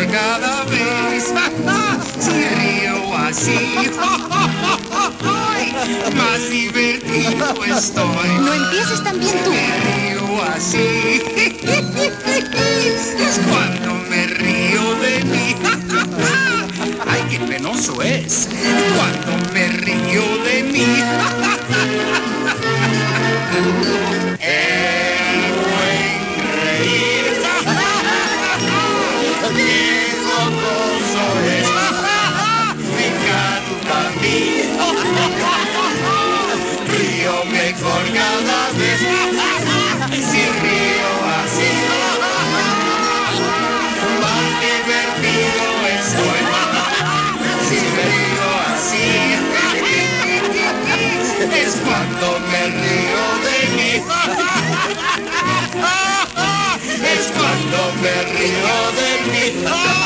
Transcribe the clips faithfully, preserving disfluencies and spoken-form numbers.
cada vez. Si río así, más divertido estoy. No empieces también tú. Me río así, es cuando me río de mí. Ay, qué penoso es cuando me río de mí. El buen reír, qué gozoso es, me encanta a mí. Río mejor cada vez, si río así, más divertido estoy. Si me río así, es cuando me río de mí. Es cuando me río de mí.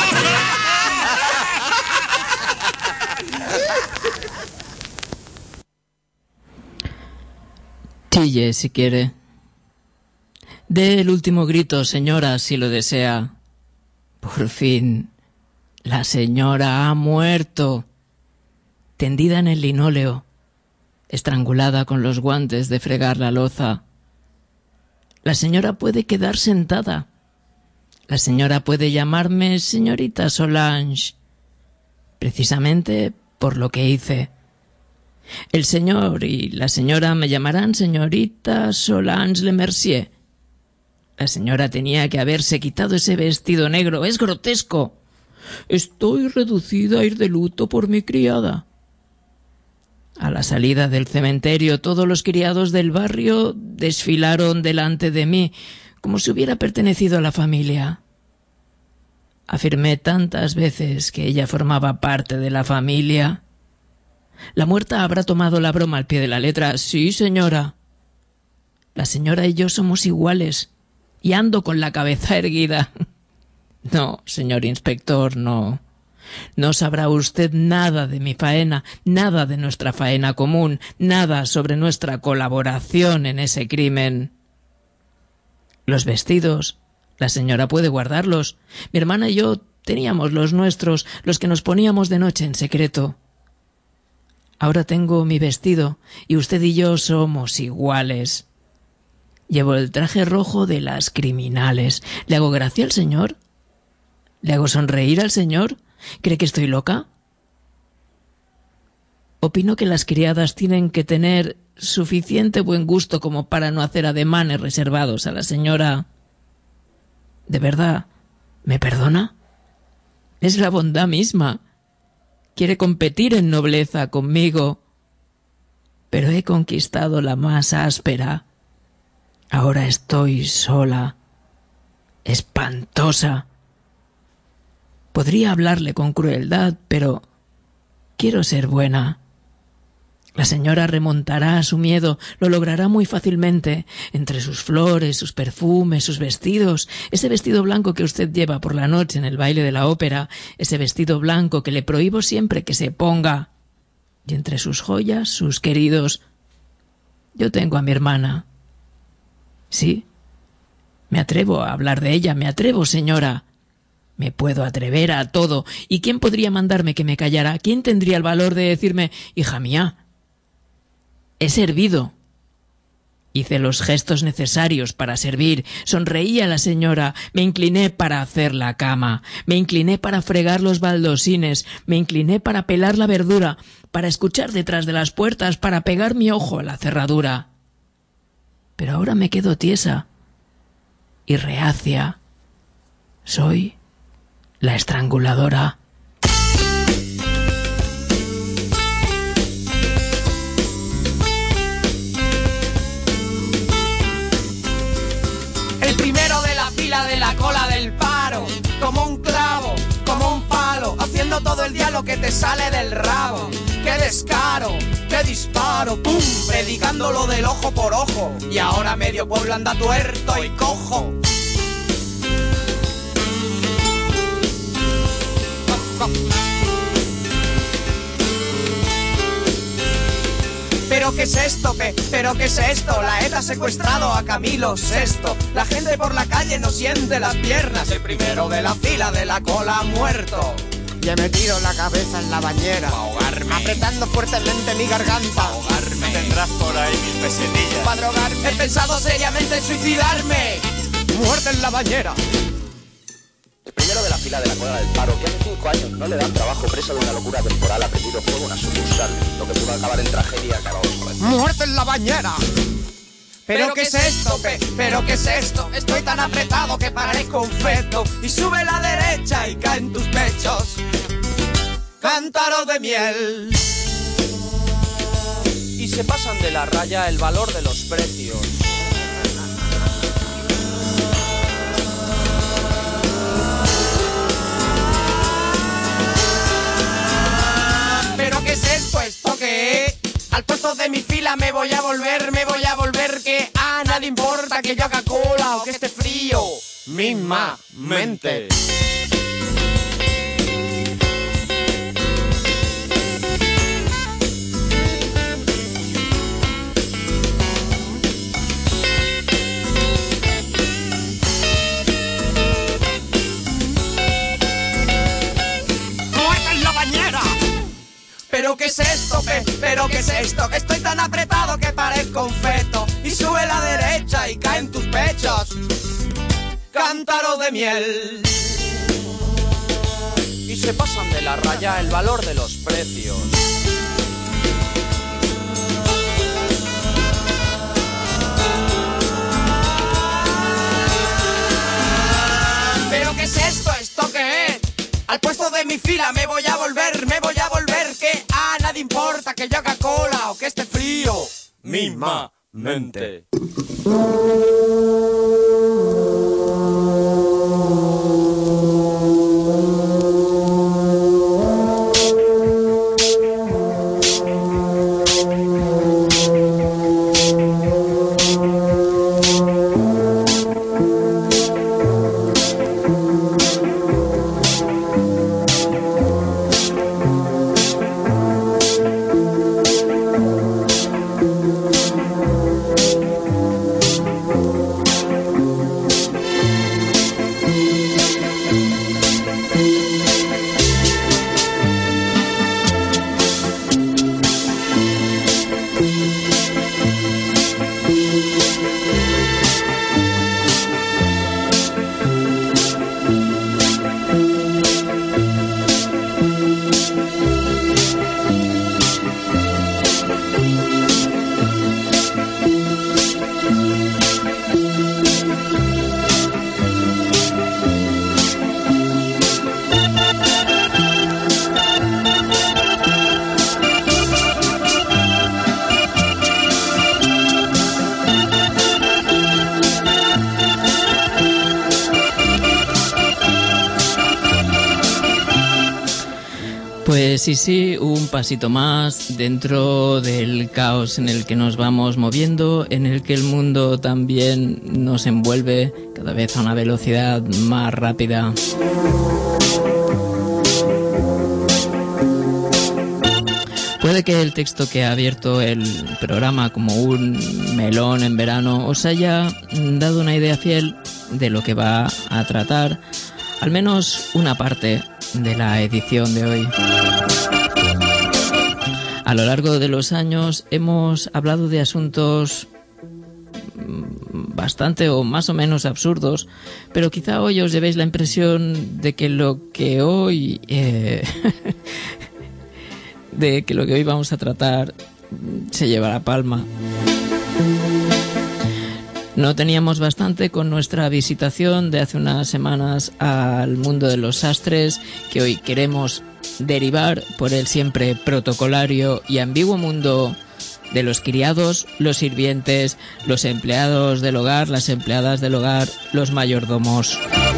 Chille si quiere. Dé el último grito, señora, si lo desea. Por fin, la señora ha muerto. Tendida en el linóleo, estrangulada con los guantes de fregar la loza. La señora puede quedar sentada. La señora puede llamarme señorita Solange, precisamente por lo que hice. El señor y la señora me llamarán señorita Solange Lemercier. La señora tenía que haberse quitado ese vestido negro. ¡Es grotesco! Estoy reducida a ir de luto por mi criada. A la salida del cementerio, todos los criados del barrio desfilaron delante de mí, como si hubiera pertenecido a la familia. Afirmé tantas veces que ella formaba parte de la familia. La muerta habrá tomado la broma al pie de la letra. Sí, señora. La señora y yo somos iguales, y ando con la cabeza erguida. No, señor inspector, no. No sabrá usted nada de mi faena, nada de nuestra faena común, nada sobre nuestra colaboración en ese crimen. Los vestidos, la señora puede guardarlos. Mi hermana y yo teníamos los nuestros, los que nos poníamos de noche en secreto. Ahora tengo mi vestido y usted y yo somos iguales. Llevo el traje rojo de las criminales. ¿Le hago gracia al señor? ¿Le hago sonreír al señor? ¿Cree que estoy loca? Opino que las criadas tienen que tener suficiente buen gusto como para no hacer ademanes reservados a la señora. ¿De verdad me perdona? Es la bondad misma. Quiere competir en nobleza conmigo. Pero he conquistado la más áspera. Ahora estoy sola, espantosa. Podría hablarle con crueldad, pero quiero ser buena. La señora remontará a su miedo, lo logrará muy fácilmente, entre sus flores, sus perfumes, sus vestidos, ese vestido blanco que usted lleva por la noche en el baile de la ópera, ese vestido blanco que le prohíbo siempre que se ponga. Y entre sus joyas, sus queridos, yo tengo a mi hermana. Sí, me atrevo a hablar de ella, me atrevo, señora. Me puedo atrever a todo. ¿Y quién podría mandarme que me callara? ¿Quién tendría el valor de decirme, hija mía, he servido? Hice los gestos necesarios para servir. Sonreí a la señora. Me incliné para hacer la cama. Me incliné para fregar los baldosines. Me incliné para pelar la verdura, para escuchar detrás de las puertas, para pegar mi ojo a la cerradura. Pero ahora me quedo tiesa y reacia. Soy la estranguladora. El primero de la fila de la cola del paro, como un clavo, como un palo, haciendo todo el día lo que te sale del rabo. ¡Qué descaro! ¡Qué disparo! ¡Pum! Predicando lo del ojo por ojo. Y ahora medio pueblo anda tuerto y cojo. ¿Pero qué es esto? ¿Qué? ¿Pero qué es esto? La ETA ha secuestrado a Camilo sexto. La gente por la calle no siente las piernas. El primero de la fila de la cola ha muerto. Y he metido la cabeza en la bañera, Pa' ahogarme, apretando fuertemente mi garganta. pa' ahogarme. Tendrás por ahí mil pesetillas. Para drogarme. He pensado seriamente en suicidarme. Muerte en la bañera. El primero de la fila de la cola del paro, que hace cinco años no le dan trabajo, preso de una locura temporal, ha prendido fuego en una sucursal. Lo que pudo acabar en tragedia, acabó joder. Muerte en la bañera. ¿Pero qué es esto? ¿Qué? ¿Pero qué es esto? Estoy tan apretado que parezco un feto. Y sube la derecha y cae en tus pechos cántaros de miel. Y se pasan de la raya el valor de los precios. ¿Pero qué es esto? ¿Esto qué? Al puesto de mi fila me voy a volver, me voy a volver, que a nadie importa que yo haga cola o que esté frío. Mismamente. Muerte en la bañera. ¿Pero qué es esto? ¿Qué? ¿Pero qué es esto? Que estoy tan apretado que parezco un feto. Y sube a la derecha y cae en tus pechos cántaro de miel. Y se pasan de la raya el valor de los precios. ¿Pero qué es esto? ¿Esto qué es? Al puesto de mi fila me voy a volver, me voy a volver, que a nadie importa que yo haga cola o que esté frío. Mismamente. Pues sí, sí, un pasito más dentro del caos en el que nos vamos moviendo, en el que el mundo también nos envuelve cada vez a una velocidad más rápida. Puede que el texto que ha abierto el programa como un melón en verano os haya dado una idea fiel de lo que va a tratar, al menos una parte de la edición de hoy. A lo largo de los años hemos hablado de asuntos bastante o más o menos absurdos, pero quizá hoy os llevéis la impresión de que lo que hoy eh, de que lo que hoy vamos a tratar se lleva la palma. No teníamos bastante con nuestra visitación de hace unas semanas al mundo de los sastres, que hoy queremos derivar por el siempre protocolario y ambiguo mundo de los criados, los sirvientes, los empleados del hogar, las empleadas del hogar, los mayordomos.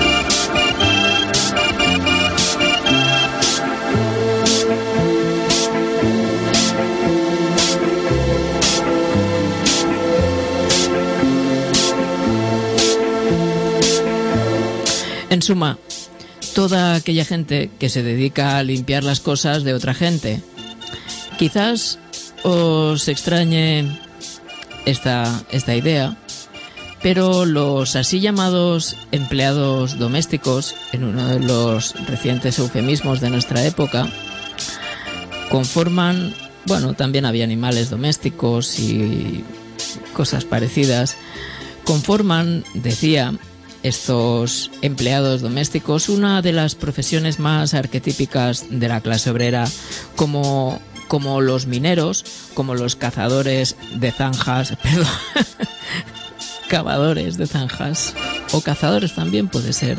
En suma, toda aquella gente que se dedica a limpiar las cosas de otra gente. Quizás os extrañe esta, esta idea, pero los así llamados empleados domésticos, en uno de los recientes eufemismos de nuestra época, conforman, bueno, también había animales domésticos y cosas parecidas, conforman, decía, estos empleados domésticos una de las profesiones más arquetípicas de la clase obrera, como, como los mineros, como los cazadores de zanjas, perdón, cavadores de zanjas, o cazadores también puede ser.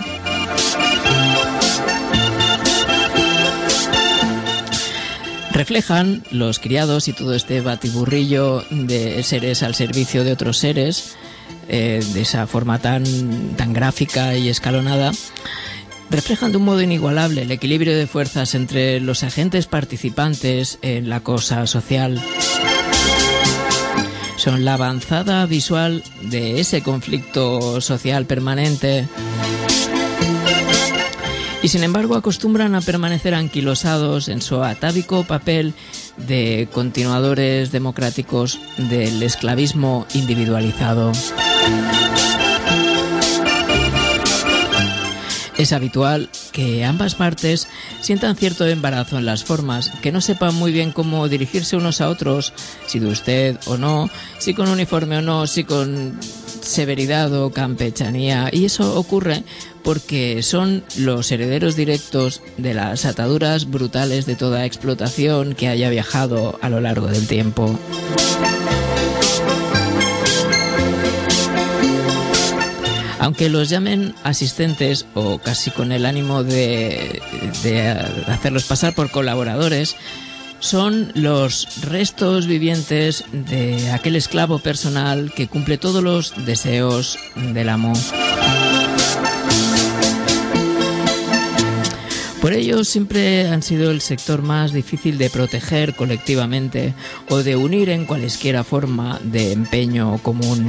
Reflejan los criados y todo este batiburrillo de seres al servicio de otros seres, eh, de esa forma tan, tan gráfica y escalonada, reflejan de un modo inigualable el equilibrio de fuerzas entre los agentes participantes en la cosa social. Son la avanzada visual de ese conflicto social permanente. Y sin embargo acostumbran a permanecer anquilosados en su atávico papel de continuadores democráticos del esclavismo individualizado. Es habitual que ambas partes sientan cierto embarazo en las formas, que no sepan muy bien cómo dirigirse unos a otros, si de usted o no, si con uniforme o no, si con severidad o campechanía, y eso ocurre porque son los herederos directos de las ataduras brutales de toda explotación que haya viajado a lo largo del tiempo. Aunque los llamen asistentes o casi con el ánimo de, de hacerlos pasar por colaboradores, son los restos vivientes de aquel esclavo personal que cumple todos los deseos del amo. Por ello siempre han sido el sector más difícil de proteger colectivamente o de unir en cualesquiera forma de empeño común.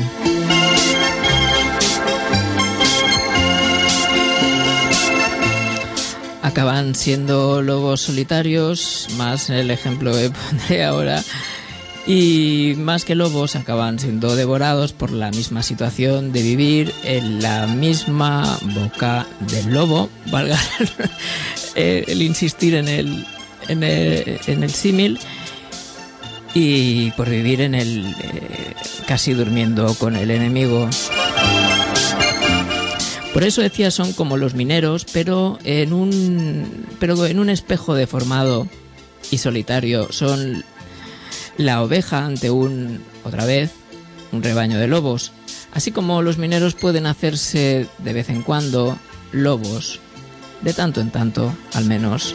Acaban siendo lobos solitarios, más el ejemplo que pondré ahora, y más que lobos acaban siendo devorados por la misma situación de vivir en la misma boca del lobo, valga el, el insistir en el, en el, en el símil, y por vivir en el eh, casi durmiendo con el enemigo. Por eso decía, son como los mineros, pero en un pero en un espejo deformado y solitario. Son la oveja ante un, otra vez, un rebaño de lobos. Así como los mineros pueden hacerse de vez en cuando lobos, de tanto en tanto, al menos.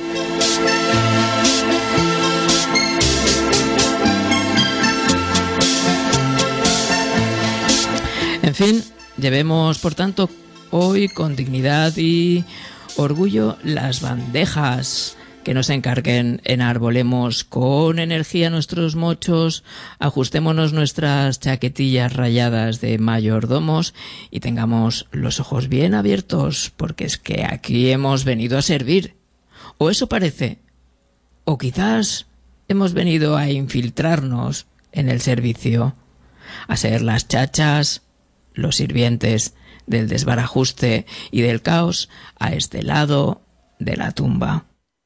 En fin, llevemos, por tanto, hoy con dignidad y orgullo las bandejas que nos encarguen, enarbolemos con energía nuestros mochos, ajustémonos nuestras chaquetillas rayadas de mayordomos y tengamos los ojos bien abiertos, porque es que aquí hemos venido a servir. O eso parece. O quizás hemos venido a infiltrarnos en el servicio, a ser las chachas, los sirvientes del desbarajuste y del caos a este lado de la tumba.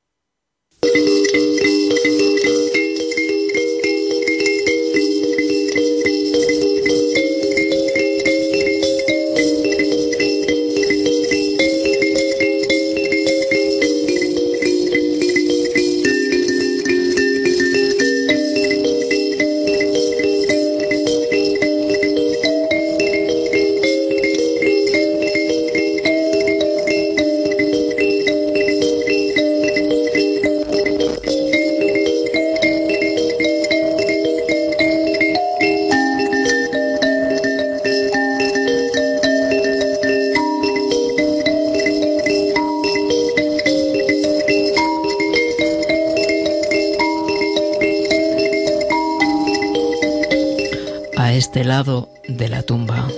A este lado de la tumba.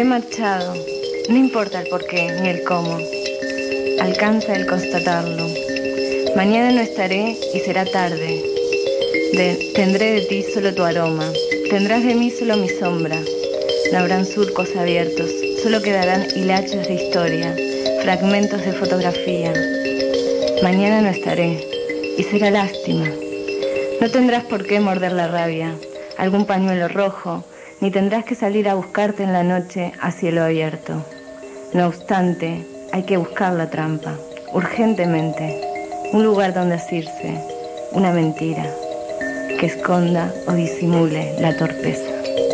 Habré marchado, no importa el porqué ni el cómo, alcanza el constatarlo. Mañana no estaré y será tarde. De, tendré de ti solo tu aroma, tendrás de mí solo mi sombra. No habrán surcos abiertos, solo quedarán hilachos de historia, fragmentos de fotografía. Mañana no estaré y será lástima. No tendrás por qué morder la rabia, algún pañuelo rojo, ni tendrás que salir a buscarte en la noche a cielo abierto. No obstante, hay que buscar la trampa, urgentemente, un lugar donde asirse, una mentira, que esconda o disimule la torpeza.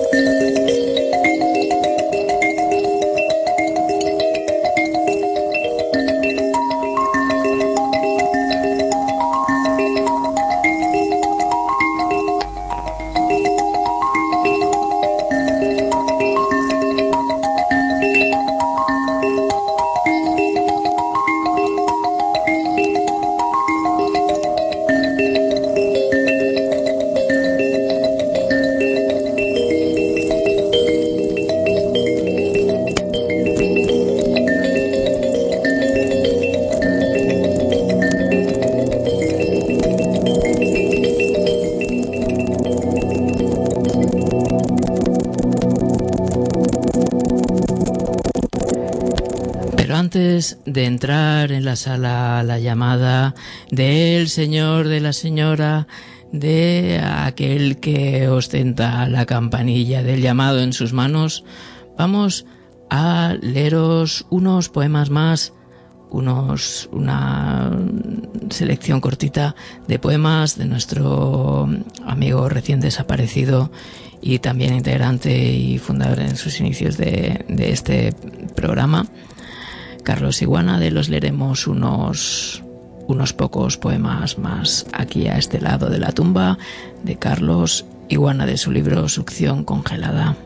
Antes de entrar en la sala a la llamada del señor, de la señora, de aquel que ostenta la campanilla del llamado en sus manos, vamos a leeros unos poemas más, unos una selección cortita de poemas de nuestro amigo recién desaparecido y también integrante y fundador en sus inicios de, de este programa, Carlos Iguana. De los leeremos unos, unos pocos poemas más aquí a este lado de la tumba de Carlos Iguana, de su libro Succión Congelada.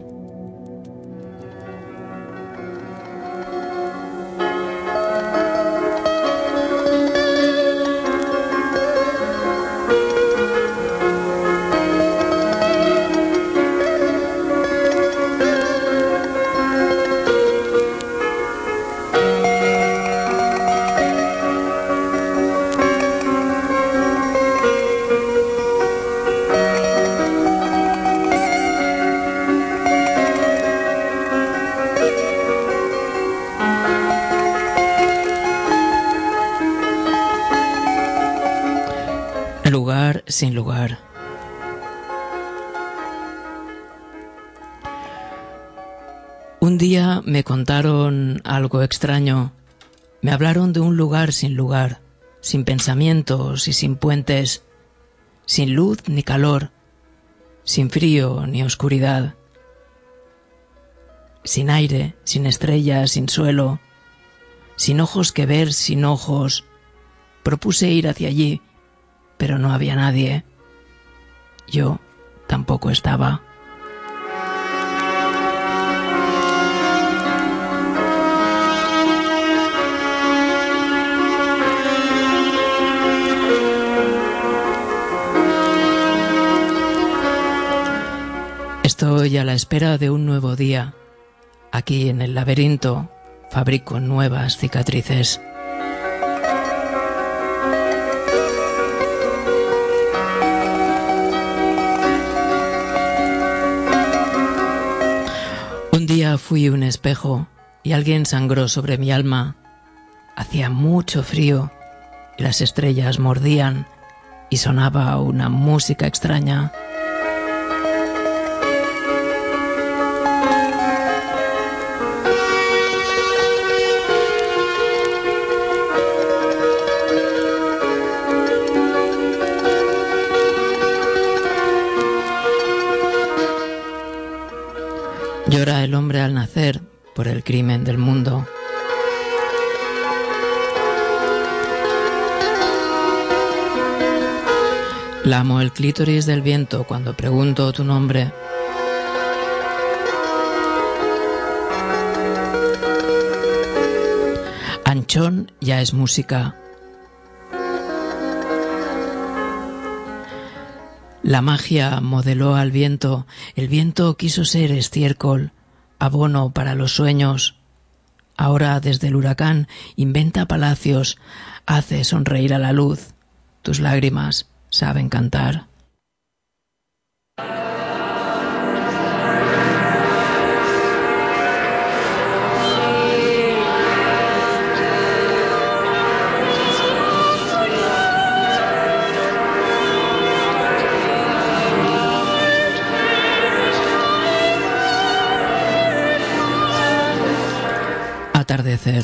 Lugar sin lugar. Un día me contaron algo extraño. Me hablaron de un lugar sin lugar, sin pensamientos y sin puentes, sin luz ni calor, sin frío ni oscuridad, sin aire, sin estrellas, sin suelo, sin ojos que ver, sin ojos. Propuse ir hacia allí, pero no había nadie. Yo tampoco estaba. Estoy a la espera de un nuevo día. Aquí en el laberinto fabrico nuevas cicatrices. Un día fui un espejo y alguien sangró sobre mi alma. Hacía mucho frío y las estrellas mordían y sonaba una música extraña. Llora el hombre al nacer por el crimen del mundo. Lamo el clítoris del viento cuando pregunto tu nombre. Anchón ya es música. La magia modeló al viento, el viento quiso ser estiércol, abono para los sueños. Ahora desde el huracán inventa palacios, hace sonreír a la luz. Tus lágrimas saben cantar. Atardecer.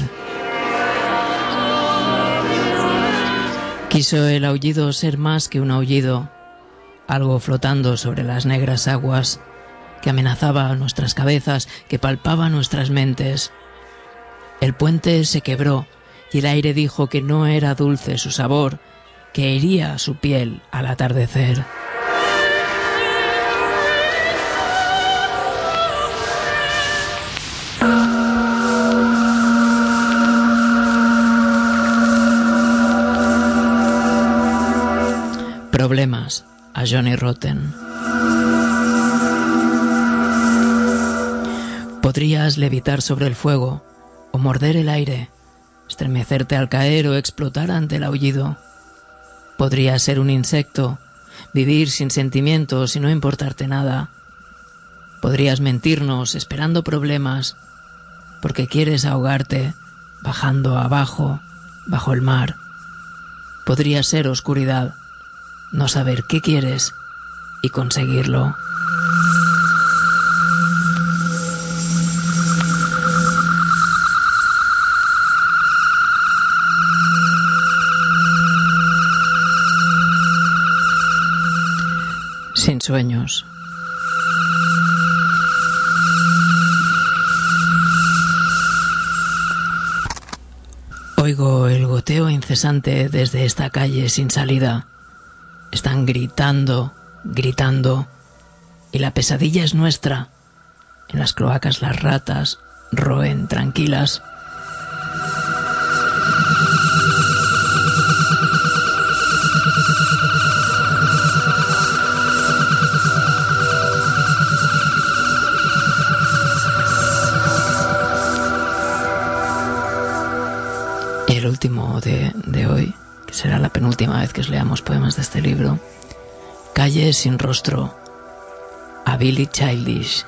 Quiso el aullido ser más que un aullido, algo flotando sobre las negras aguas, que amenazaba nuestras cabezas, que palpaba nuestras mentes. El puente se quebró y el aire dijo que no era dulce su sabor, que hería su piel al atardecer. Problemas, a Johnny Rotten. Podrías levitar sobre el fuego, o morder el aire, estremecerte al caer o explotar ante el aullido. Podrías ser un insecto, vivir sin sentimientos y no importarte nada. Podrías mentirnos esperando problemas, porque quieres ahogarte, bajando abajo, bajo el mar. Podrías ser oscuridad, no saber qué quieres y conseguirlo. Sin sueños. Oigo el goteo incesante desde esta calle sin salida. Están gritando, gritando, y la pesadilla es nuestra. En las cloacas las ratas roen tranquilas. Y el último de, de hoy, que será la penúltima vez que os leamos poemas de este libro, Calle sin rostro, a Billie Childish.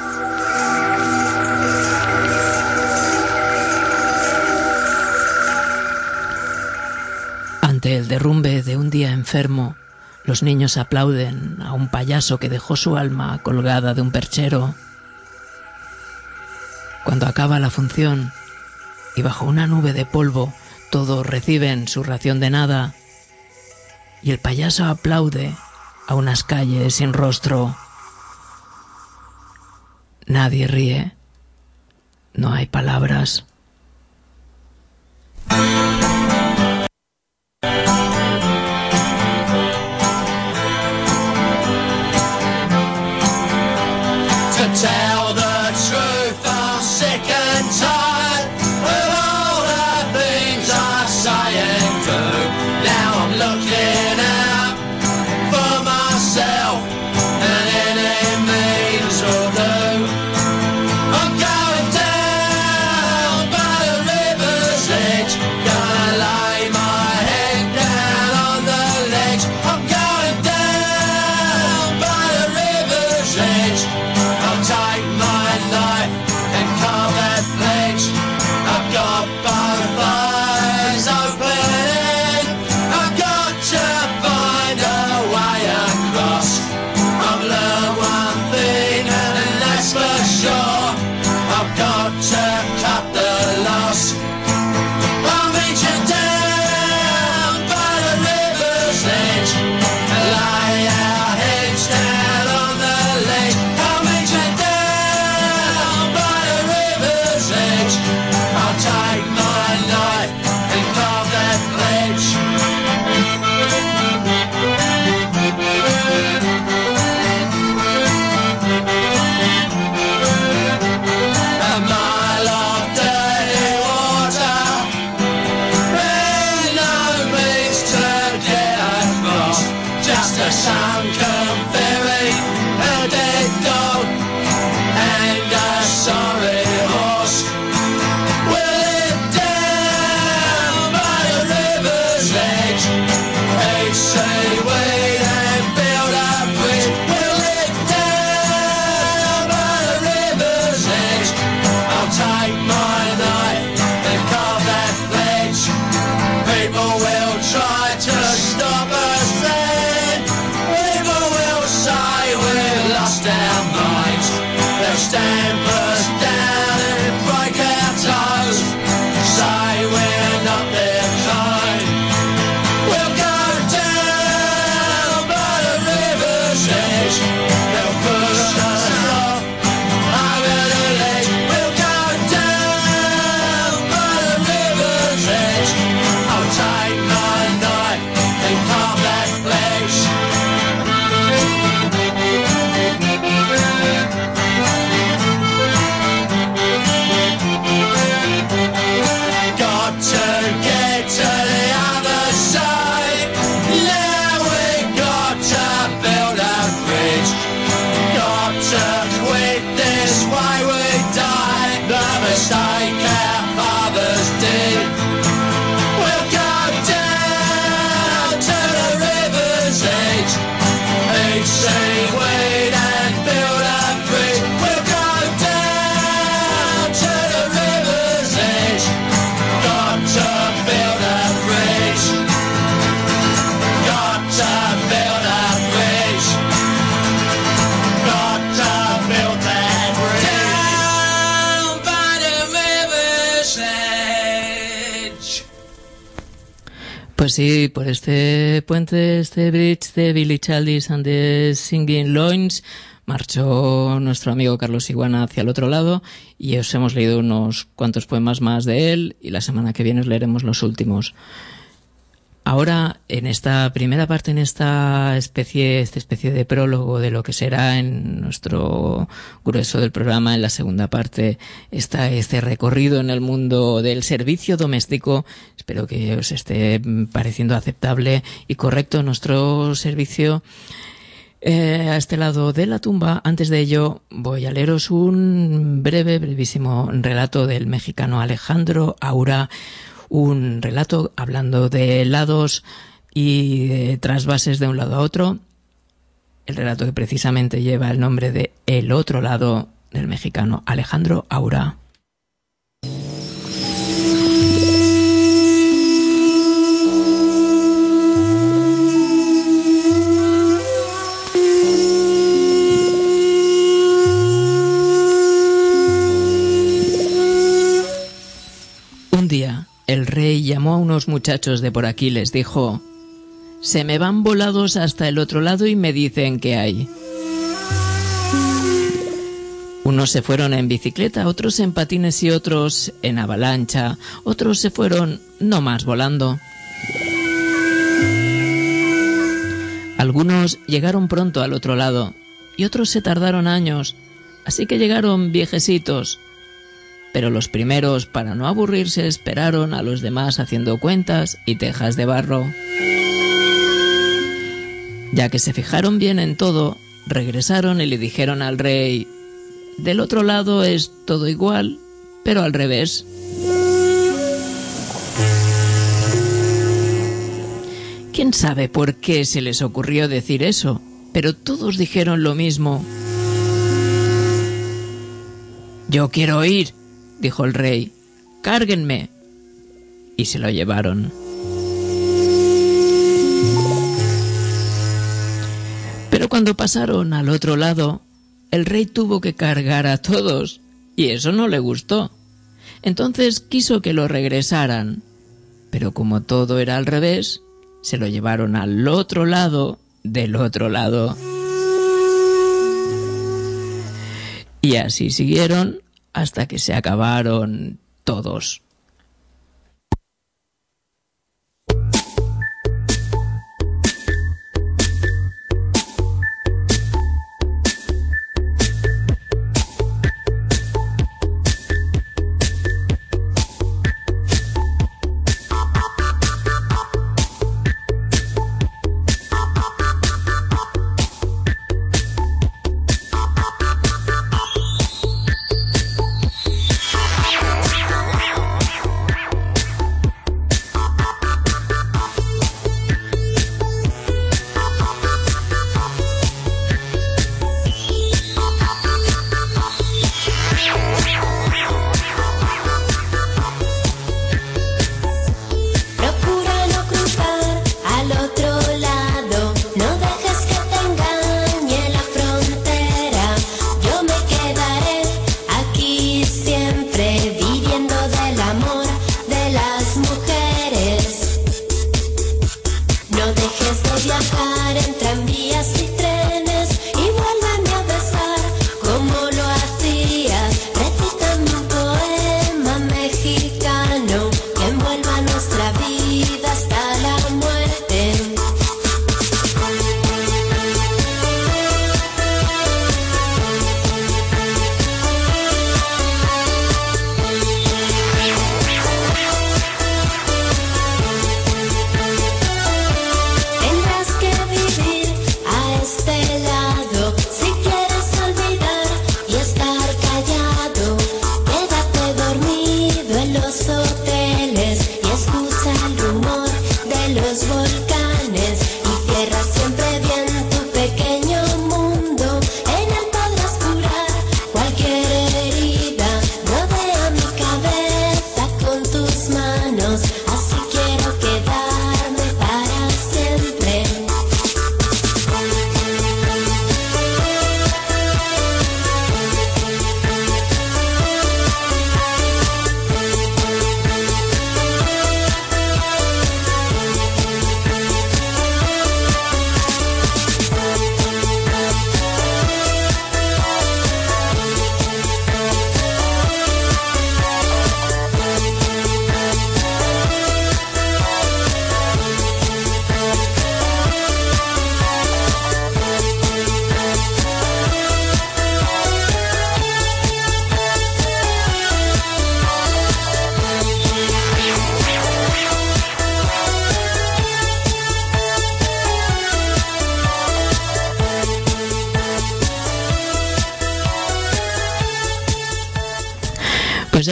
Ante el derrumbe de un día enfermo, los niños aplauden a un payaso que dejó su alma colgada de un perchero. Cuando acaba la función, y bajo una nube de polvo, todos reciben su ración de nada, y el payaso aplaude a unas calles sin rostro. Nadie ríe, no hay palabras. Sound come ferry, a dead dog, and a song. Pues sí, por este puente, este bridge de Billy Childish and the Singing Loins, marchó nuestro amigo Carlos Iguana hacia el otro lado y os hemos leído unos cuantos poemas más de él y la semana que viene os leeremos los últimos. Ahora, en esta primera parte, en esta especie, esta especie de prólogo de lo que será en nuestro grueso del programa, en la segunda parte, está este recorrido en el mundo del servicio doméstico. Espero que os esté pareciendo aceptable y correcto nuestro servicio. Eh, a este lado de la tumba, antes de ello, voy a leeros un breve, brevísimo relato del mexicano Alejandro Aura, un relato hablando de lados y de trasvases de un lado a otro. El relato que precisamente lleva el nombre de El otro lado, del mexicano Alejandro Aura. Un día, el rey llamó a unos muchachos de por aquí y les dijo: «Se me van volados hasta el otro lado y me dicen qué hay». Unos se fueron en bicicleta, otros en patines y otros en avalancha, otros se fueron no más volando. Algunos llegaron pronto al otro lado y otros se tardaron años, así que llegaron viejecitos. Pero los primeros, para no aburrirse, esperaron a los demás haciendo cuentas y tejas de barro. Ya que se fijaron bien en todo, regresaron y le dijeron al rey: «Del otro lado es todo igual, pero al revés». ¿Quién sabe por qué se les ocurrió decir eso? Pero todos dijeron lo mismo. «Yo quiero ir», dijo el rey, «cárguenme». Y se lo llevaron. Pero cuando pasaron al otro lado, el rey tuvo que cargar a todos, y eso no le gustó. Entonces quiso que lo regresaran, pero como todo era al revés, se lo llevaron al otro lado del otro lado. Y así siguieron hasta que se acabaron todos.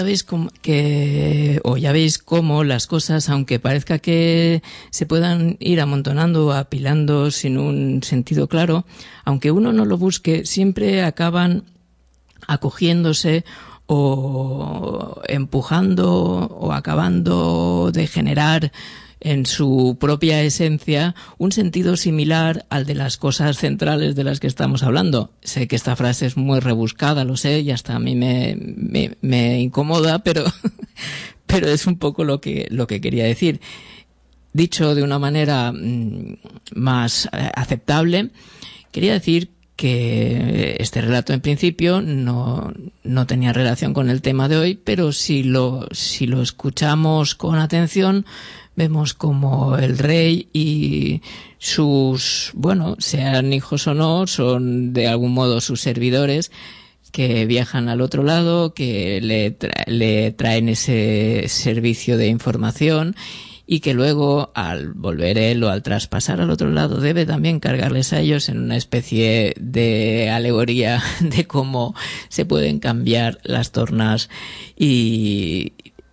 veis cómo, que, o ya veis cómo las cosas, aunque parezca que se puedan ir amontonando o apilando sin un sentido claro, aunque uno no lo busque, siempre acaban acogiéndose o empujando o acabando de generar en su propia esencia un sentido similar al de las cosas centrales de las que estamos hablando. Sé que esta frase es muy rebuscada, lo sé, y hasta a mí me, me, me incomoda, pero, pero es un poco lo que, lo que quería decir. Dicho de una manera mmm, más eh, aceptable, quería decir que este relato en principio no, no tenía relación con el tema de hoy, pero si lo, si lo escuchamos con atención, vemos como el rey y sus, bueno, sean hijos o no, son de algún modo sus servidores, que viajan al otro lado, que le, tra- le traen ese servicio de información, y que luego, al volver él o al traspasar al otro lado, debe también cargarles a ellos en una especie de alegoría de cómo se pueden cambiar las tornas y,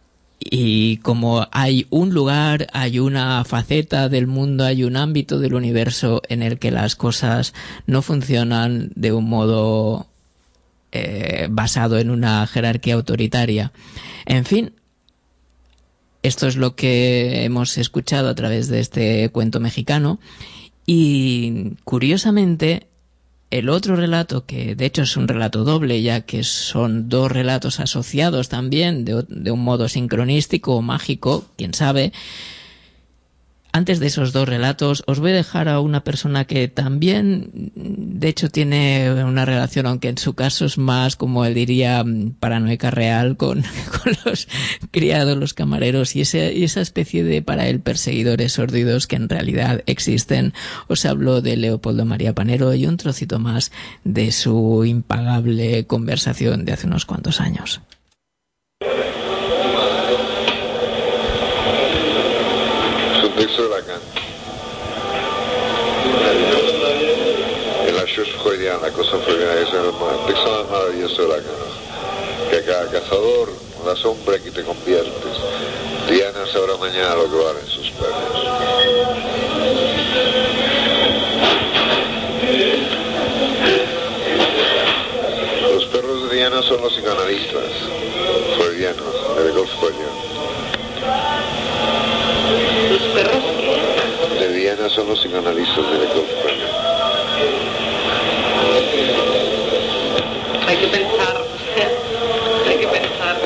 y como hay un lugar, hay una faceta del mundo, hay un ámbito del universo en el que las cosas no funcionan de un modo eh, basado en una jerarquía autoritaria. En fin, esto es lo que hemos escuchado a través de este cuento mexicano, y curiosamente el otro relato, que de hecho es un relato doble, ya que son dos relatos asociados también de, de un modo sincronístico o mágico, quién sabe. Antes de esos dos relatos os voy a dejar a una persona que también de hecho tiene una relación, aunque en su caso es más, como él diría, paranoica real con, con los criados, los camareros y, ese, y esa especie de, para él, perseguidores sórdidos que en realidad existen. Os hablo de Leopoldo María Panero y un trocito más de su impagable conversación de hace unos cuantos años. Texto de Lacan. En la chose freudiana, la cosa freudiana, es el texto más maravilloso de Lacan. Que a cada cazador, la sombra que te conviertes, Diana sabrá mañana lo que valen sus perros. Los perros de Diana son los psicoanalistas freudianos, de Lecoq Freudian. ¿Los perros? De Viena son los psicoanalistas de Lecoq Freudian. Hay que pensar, hay que pensar.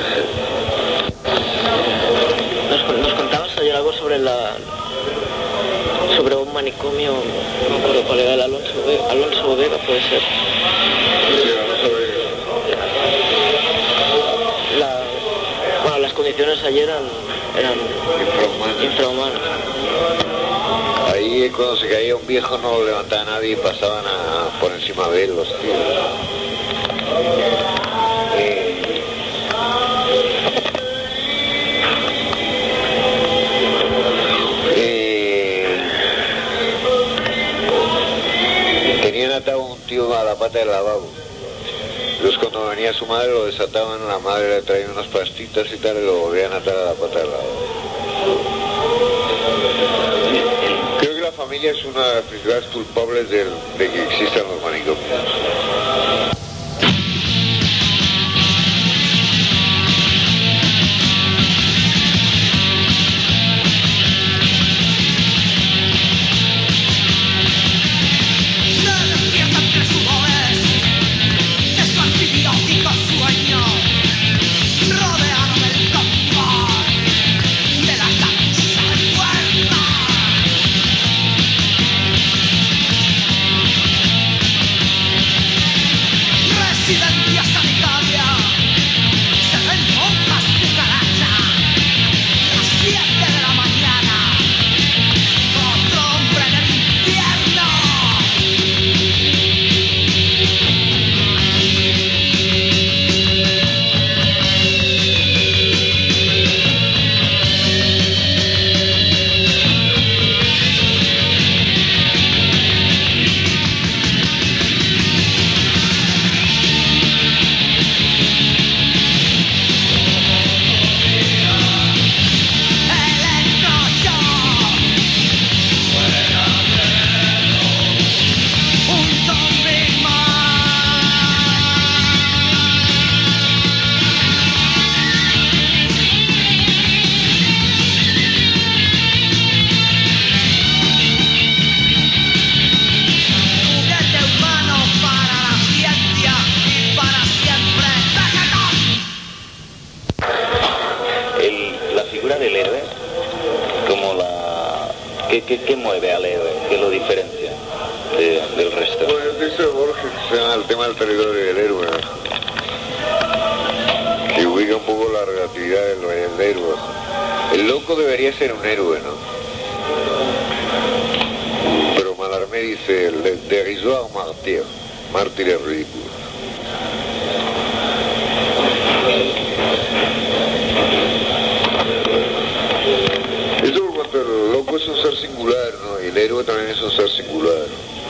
Nos, nos contabas ayer algo sobre la sobre un manicomio, no me acuerdo cuál era, el Alonso Vega, Alonso Vega puede ser. Sí, Alonso Vega. La, bueno, las condiciones ayer eran, eran infrahumanas. infrahumanas. Ahí cuando se caía un viejo no lo levantaba nadie y pasaban a, por encima de él los tíos. Eh, eh, tenían atado un tío a la pata del lavabo. Entonces cuando venía su madre lo desataban, la madre le traía unas pastitas y tal y lo volvían a atar a la pata del lavabo. Creo que la familia es una de las principales culpables de, de que existan los manicomios. Thank ¿Qué, qué, qué mueve al héroe? ¿Qué lo diferencia de, del resto? Pues dice Borges que se llama el tema del territorio del héroe, ¿no? Que ubica un poco la relatividad del, del héroe. El loco debería ser un héroe, ¿no? Pero Mallarmé dice, el dérisoire martyr, mártir es ridículo. Eso por cuanto el loco es un ser singular, ¿no? Y el héroe también es un ser singular.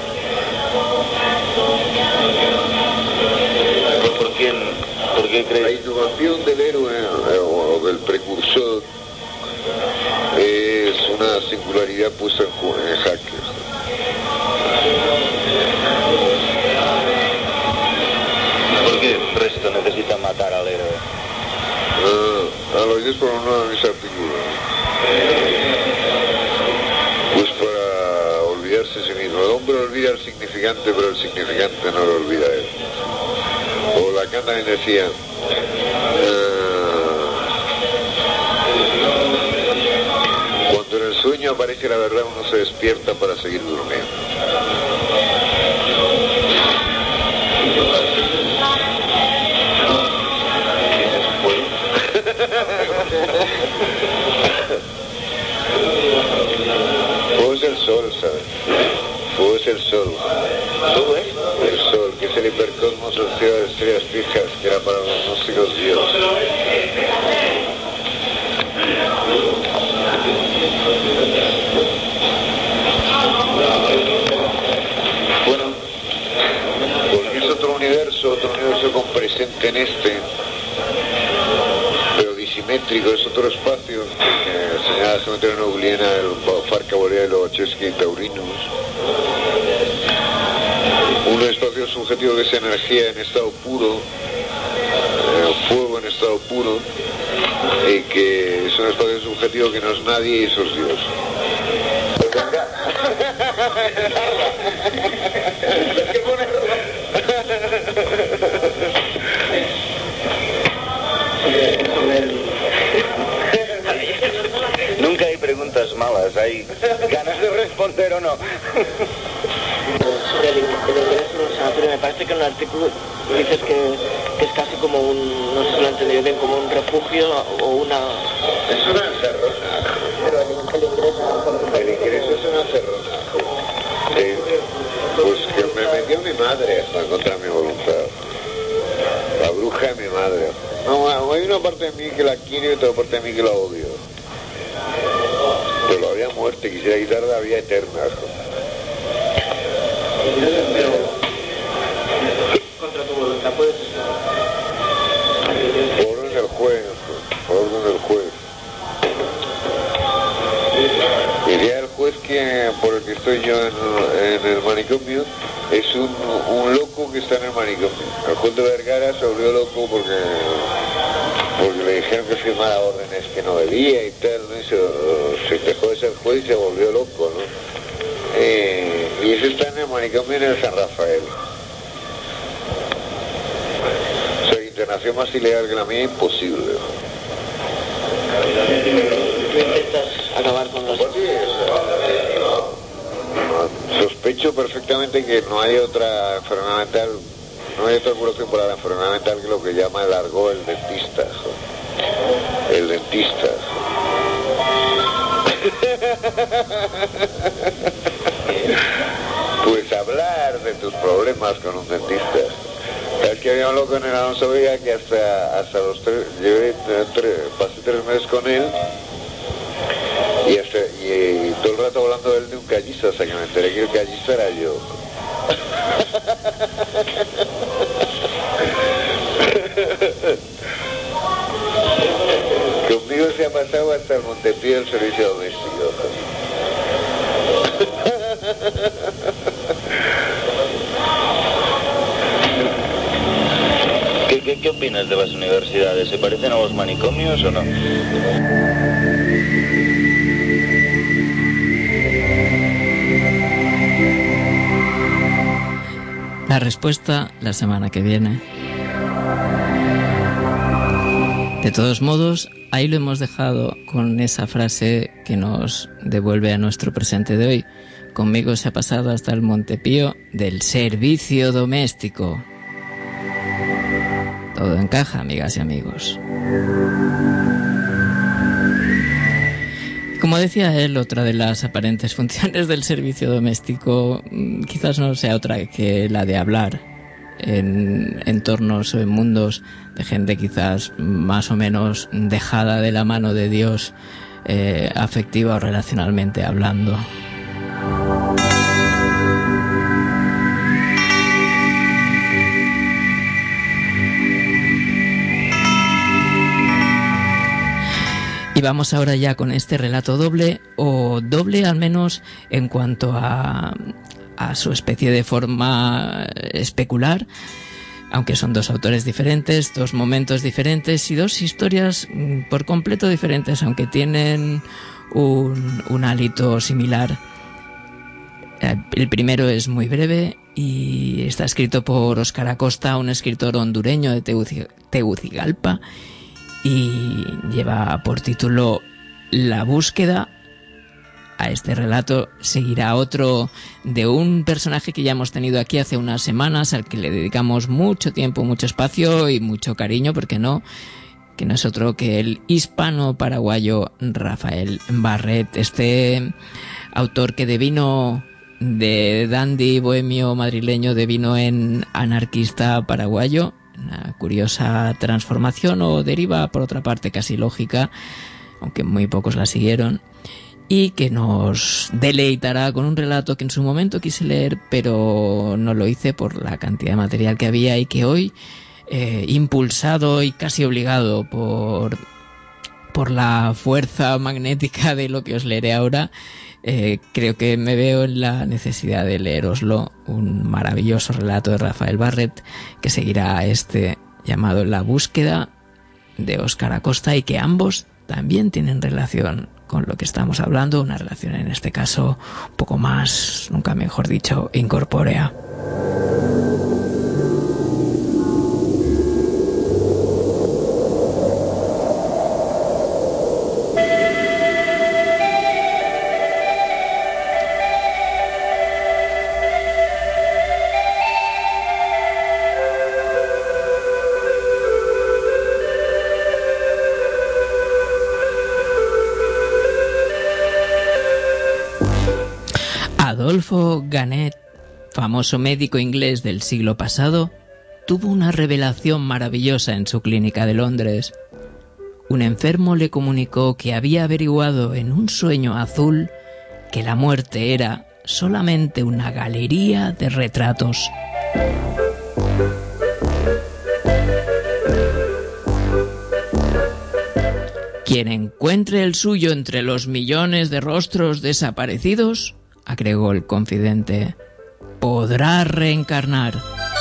¿Por qué, por qué crees? La innovación del héroe eh, o del precursor es una singularidad puesta en, en jaque. ¿Por qué el resto necesita matar al héroe? Ah, lo dices por uno de mis artículos. Pues para olvidarse a sí mismo. El hombre olvida al significante, pero el significante no lo olvida a él. O Lacan también decía, uh, cuando en el sueño aparece la verdad, uno se despierta para seguir durmiendo. Fuego es el sol, ¿sabes? Fuego es el sol. ¿Fuego es? El sol, que es el hipercosmos asociado de estrellas fijas, que era para los gnósticos Dios. Bueno, porque es otro universo, otro universo con presente en este, pero disimétrico, es otro espacio que señala la geometría euclidiana, el Farca, Borel, Lobachevsky y Taurinos. Un espacio subjetivo que es energía en estado puro, eh, fuego en estado puro, y que es un espacio subjetivo que no es nadie y eso es Dios. Nunca hay preguntas malas, hay ganas de responder o no. Sobre el, el ingreso en un sanatorio, me parece que en un artículo dices que, que es casi como un, no sé si lo he entendido bien, como un refugio o una... Es una encerrona. Pero el, el ingreso... El ingreso es una encerrona. Eh, pues que me metió mi madre hasta contra mi voluntad. La bruja de mi madre. No, hay una parte de mí que la quiero y otra parte de mí que la odio. Pero la vida muerte, quisiera quitar la vida eterna. Pero contra tu voluntad puedes... Por orden del juez, por orden del juez. Diría el juez que por el que estoy yo en, en el manicomio es un, un loco que está en el manicomio. El juez de Vergara se volvió loco porque porque le dijeron que firmara órdenes que no debía y tal, ¿no? Y se, se dejó de ser juez y se volvió loco, ¿no? Eh, y ese está en el manicomio en el San Rafael. O sea, internación más ilegal que la mía, imposible. ¿Tú intentas acabar con los... Sospecho perfectamente que no hay otra enfermedad mental, no hay otra curación para la enfermedad mental que lo que llama el argot el dentista. El dentista. Pues hablar de tus problemas con un dentista. Sabes que había un loco en el Alonso Vega que hasta, hasta los tres, llevé tres, pasé tres meses con él y, hasta, y, y todo el rato hablando de él de un callizo, hasta que me enteré que el callizo era yo. Conmigo se ha pasado hasta el Montepío del servicio doméstico. ¿Qué, qué, ¿Qué opinas de las universidades? ¿Se parecen a los manicomios o no? La respuesta la semana que viene. De todos modos, ahí lo hemos dejado con esa frase que nos devuelve a nuestro presente de hoy. Conmigo se ha pasado hasta el Montepío del servicio doméstico. Todo encaja, amigas y amigos. Como decía él, otra de las aparentes funciones del servicio doméstico quizás no sea otra que la de hablar en entornos o en mundos de gente quizás más o menos dejada de la mano de Dios, eh, afectiva o relacionalmente hablando. Y vamos ahora ya con este relato doble, o doble al menos en cuanto a, a su especie de forma especular, aunque son dos autores diferentes, dos momentos diferentes y dos historias por completo diferentes, aunque tienen un, un hálito similar. El primero es muy breve y está escrito por Óscar Acosta, un escritor hondureño de Tegucigalpa, y lleva por título La búsqueda. A este relato seguirá otro de un personaje que ya hemos tenido aquí hace unas semanas, al que le dedicamos mucho tiempo, mucho espacio y mucho cariño, ¿por qué no? Que no es otro que el hispano-paraguayo Rafael Barret, este autor que devino de dandy bohemio madrileño, devino en anarquista paraguayo. Una curiosa transformación, o deriva por otra parte casi lógica, aunque muy pocos la siguieron, y que nos deleitará con un relato que en su momento quise leer, pero no lo hice por la cantidad de material que había, y que hoy, eh, impulsado y casi obligado por, por la fuerza magnética de lo que os leeré ahora, Eh, creo que me veo en la necesidad de leeroslo, un maravilloso relato de Rafael Barret que seguirá este llamado La búsqueda, de Óscar Acosta, y que ambos también tienen relación con lo que estamos hablando, una relación en este caso un poco más, nunca mejor dicho, incorpórea. Adolfo Ganet, famoso médico inglés del siglo pasado, tuvo una revelación maravillosa en su clínica de Londres. Un enfermo le comunicó que había averiguado en un sueño azul que la muerte era solamente una galería de retratos. Quien encuentre el suyo entre los millones de rostros desaparecidos, agregó el confidente, podrá reencarnar.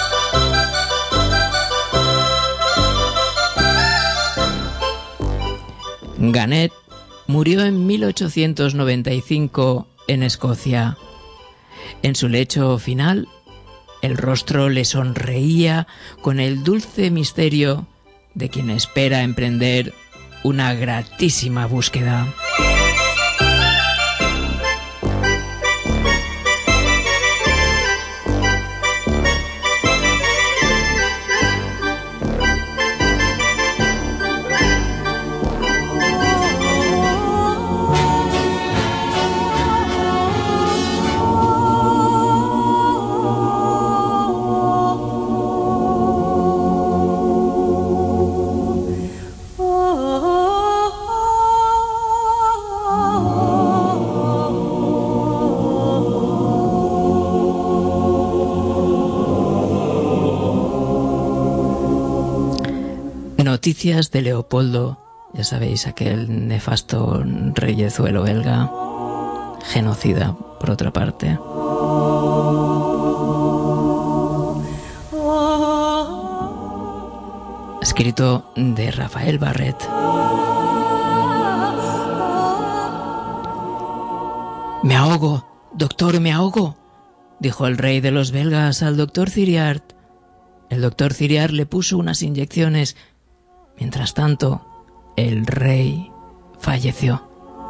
Ganet murió en mil ochocientos noventa y cinco en Escocia. En su lecho final, el rostro le sonreía con el dulce misterio de quien espera emprender una gratísima búsqueda. Noticias de Leopoldo, ya sabéis, aquel nefasto reyezuelo belga, genocida por otra parte. Escrito de Rafael Barret. Me ahogo, doctor, me ahogo, dijo el rey de los belgas al doctor Thiriart. El doctor Thiriart le puso unas inyecciones. Mientras tanto, el rey falleció.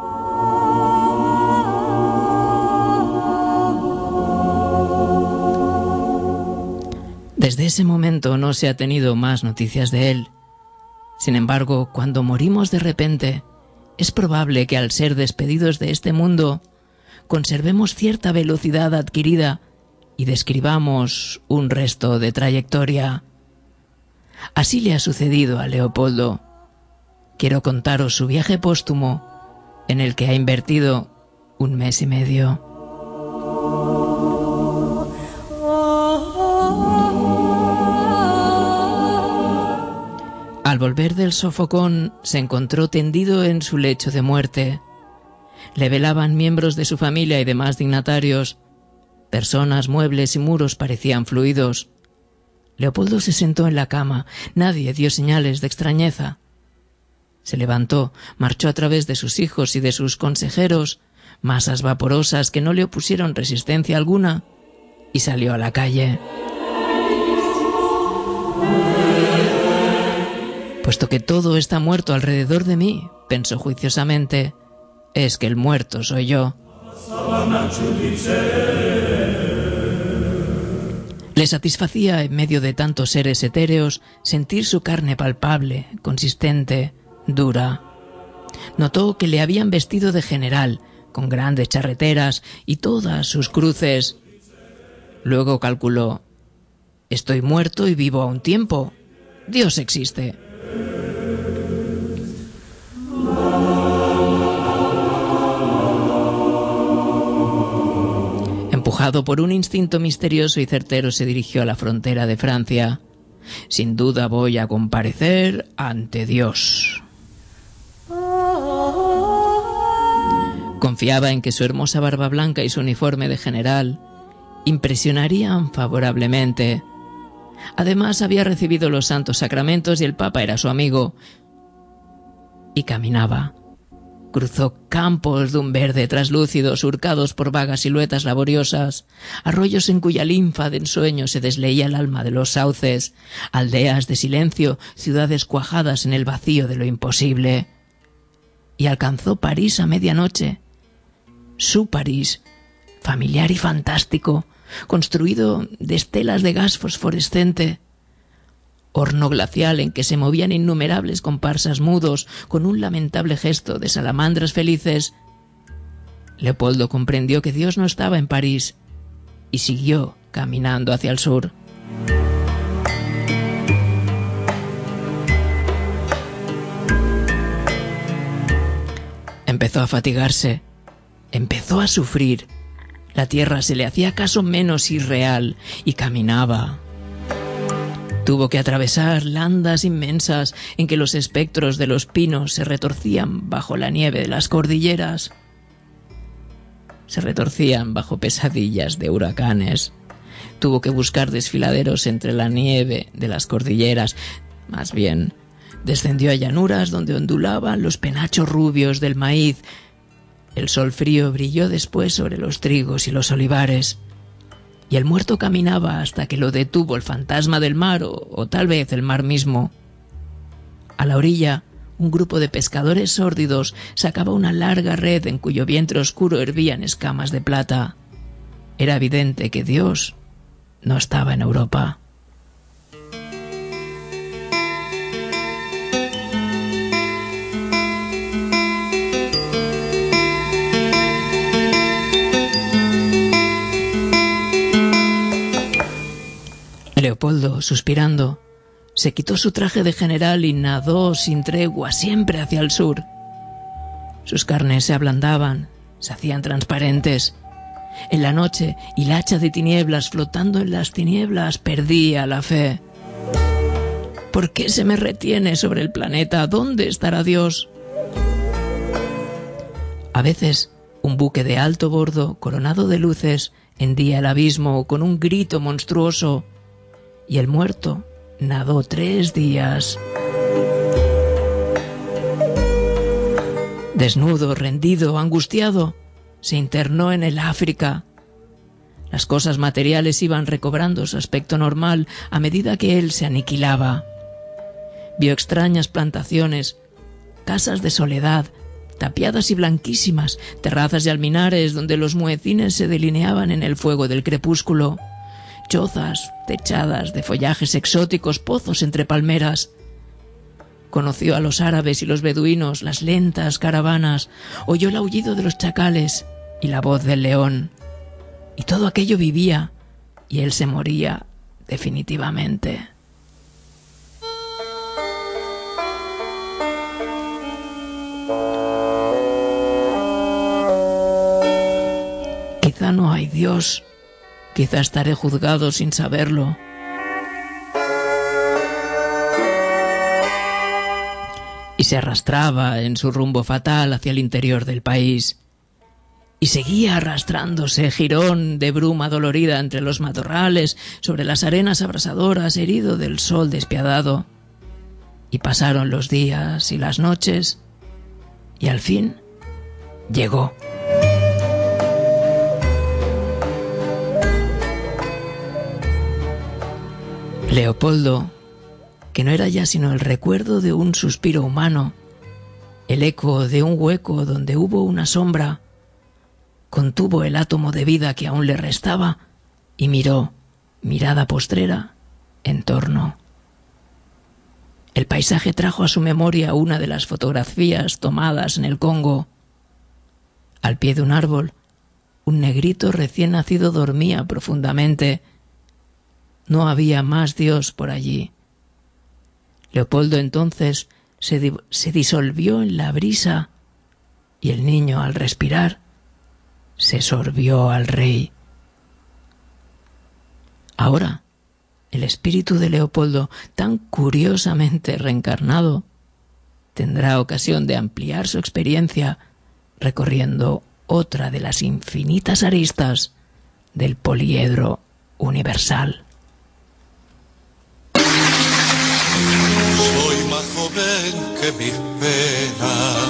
Desde ese momento no se ha tenido más noticias de él. Sin embargo, cuando morimos de repente, es probable que al ser despedidos de este mundo, conservemos cierta velocidad adquirida y describamos un resto de trayectoria. Así le ha sucedido a Leopoldo. Quiero contaros su viaje póstumo, en el que ha invertido un mes y medio. Al volver del Sofocón, se encontró tendido en su lecho de muerte. Le velaban miembros de su familia y demás dignatarios. Personas, muebles y muros parecían fluidos. Leopoldo se sentó en la cama. Nadie dio señales de extrañeza. Se levantó, marchó a través de sus hijos y de sus consejeros, masas vaporosas que no le opusieron resistencia alguna, y salió a la calle. Puesto que todo está muerto alrededor de mí, pensó juiciosamente, es que el muerto soy yo. Le satisfacía, en medio de tantos seres etéreos, sentir su carne palpable, consistente, dura. Notó que le habían vestido de general, con grandes charreteras y todas sus cruces. Luego calculó, estoy muerto y vivo a un tiempo. Dios existe. Empujado por un instinto misterioso y certero, se dirigió a la frontera de Francia. Sin duda voy a comparecer ante Dios. Confiaba en que su hermosa barba blanca y su uniforme de general impresionarían favorablemente. Además, había recibido los santos sacramentos y el Papa era su amigo. Y caminaba. Cruzó campos de un verde traslúcido surcados por vagas siluetas laboriosas, arroyos en cuya linfa de ensueño se desleía el alma de los sauces, aldeas de silencio, ciudades cuajadas en el vacío de lo imposible. Y alcanzó París a medianoche. Su París, familiar y fantástico, construido de estelas de gas fosforescente, horno glacial en que se movían innumerables comparsas mudos con un lamentable gesto de salamandras felices. Leopoldo comprendió que Dios no estaba en París y siguió caminando hacia el sur. Empezó a fatigarse, empezó a sufrir. La tierra se le hacía acaso menos irreal y caminaba. Tuvo que atravesar landas inmensas en que los espectros de los pinos se retorcían bajo la nieve de las cordilleras. Se retorcían bajo pesadillas de huracanes. Tuvo que buscar desfiladeros entre la nieve de las cordilleras. Más bien, descendió a llanuras donde ondulaban los penachos rubios del maíz. El sol frío brilló después sobre los trigos y los olivares. Y el muerto caminaba hasta que lo detuvo el fantasma del mar o, o tal vez el mar mismo. A la orilla, un grupo de pescadores sórdidos sacaba una larga red en cuyo vientre oscuro hervían escamas de plata. Era evidente que Dios no estaba en Europa. Leopoldo, suspirando, se quitó su traje de general y nadó sin tregua siempre hacia el sur. Sus carnes se ablandaban, se hacían transparentes. En la noche, y la hacha de tinieblas flotando en las tinieblas perdía la fe. ¿Por qué se me retiene sobre el planeta? ¿Dónde estará Dios? A veces, un buque de alto bordo, coronado de luces, hendía el abismo con un grito monstruoso. Y el muerto nadó tres días. Desnudo, rendido, angustiado, se internó en el África. Las cosas materiales iban recobrando su aspecto normal a medida que él se aniquilaba. Vio extrañas plantaciones, casas de soledad, tapiadas y blanquísimas, terrazas y alminares donde los muecines se delineaban en el fuego del crepúsculo, chozas techadas de follajes exóticos, pozos entre palmeras. Conoció a los árabes y los beduinos, las lentas caravanas, oyó el aullido de los chacales y la voz del león. Y todo aquello vivía, y él se moría definitivamente. Quizá no hay Dios, quizá estaré juzgado sin saberlo. Y se arrastraba en su rumbo fatal hacia el interior del país. Y seguía arrastrándose, jirón de bruma dolorida entre los matorrales, sobre las arenas abrasadoras, herido del sol despiadado. Y pasaron los días y las noches, y al fin llegó. Leopoldo, que no era ya sino el recuerdo de un suspiro humano, el eco de un hueco donde hubo una sombra, contuvo el átomo de vida que aún le restaba y miró, mirada postrera, en torno. El paisaje trajo a su memoria una de las fotografías tomadas en el Congo. Al pie de un árbol, un negrito recién nacido dormía profundamente. No había más Dios por allí. Leopoldo entonces se, di- se disolvió en la brisa y el niño, al respirar, se sorbió al rey. Ahora, el espíritu de Leopoldo, tan curiosamente reencarnado, tendrá ocasión de ampliar su experiencia recorriendo otra de las infinitas aristas del poliedro universal. Soy más joven que mis penas,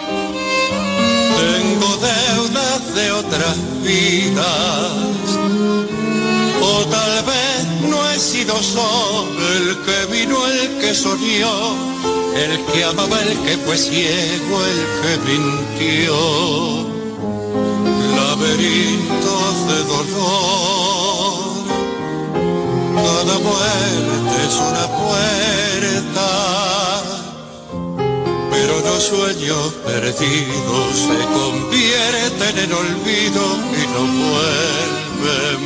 tengo deudas de otras vidas, o tal vez no he sido solo el que vino, el que soñó, el que amaba, el que fue ciego, el que mintió. Laberintos de dolor, cada muerte es una puerta, pero los sueños perdidos se convierten en olvido y no vuelven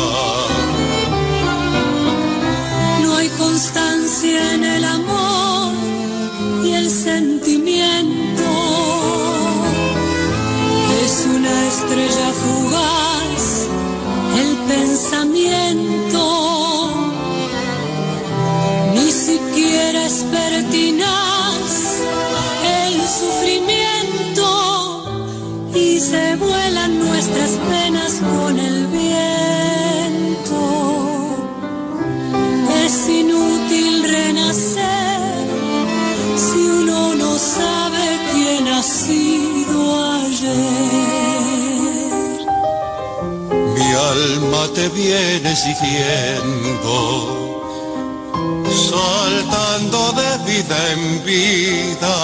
más. No hay constancia en el amor y el sentimiento, es una estrella fugaz el pensamiento. Ni siquiera es pertinaz el sufrimiento y se vuelan nuestras penas con el viento. Es inútil renacer si uno no sabe quién ha sido ayer. Mi alma te viene siguiendo, saltando de vida en vida,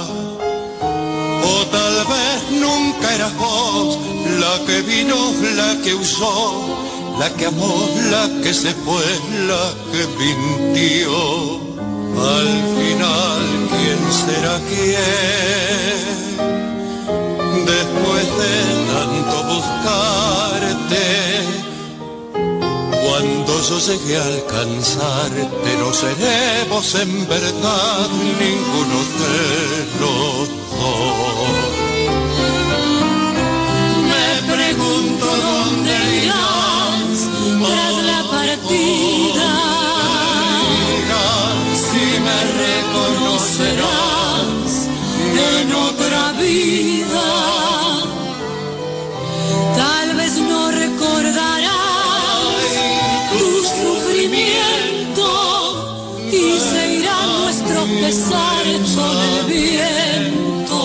o tal vez nunca eras vos la que vino, la que usó, la que amó, la que se fue, la que mintió. Al final, ¿quién será quién? Después de tanto buscarte, cuando yo llegue a alcanzarte, no seremos en verdad ninguno de los dos. Me pregunto dónde irás tras la partida, si me reconocerás en otra vida. Tal vez no recordarás tu sufrimiento y se irá nuestro pesar con el viento.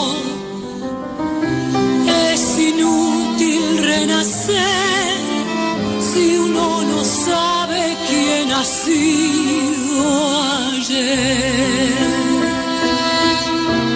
Es inútil renacer si uno no sabe quién ha sido ayer.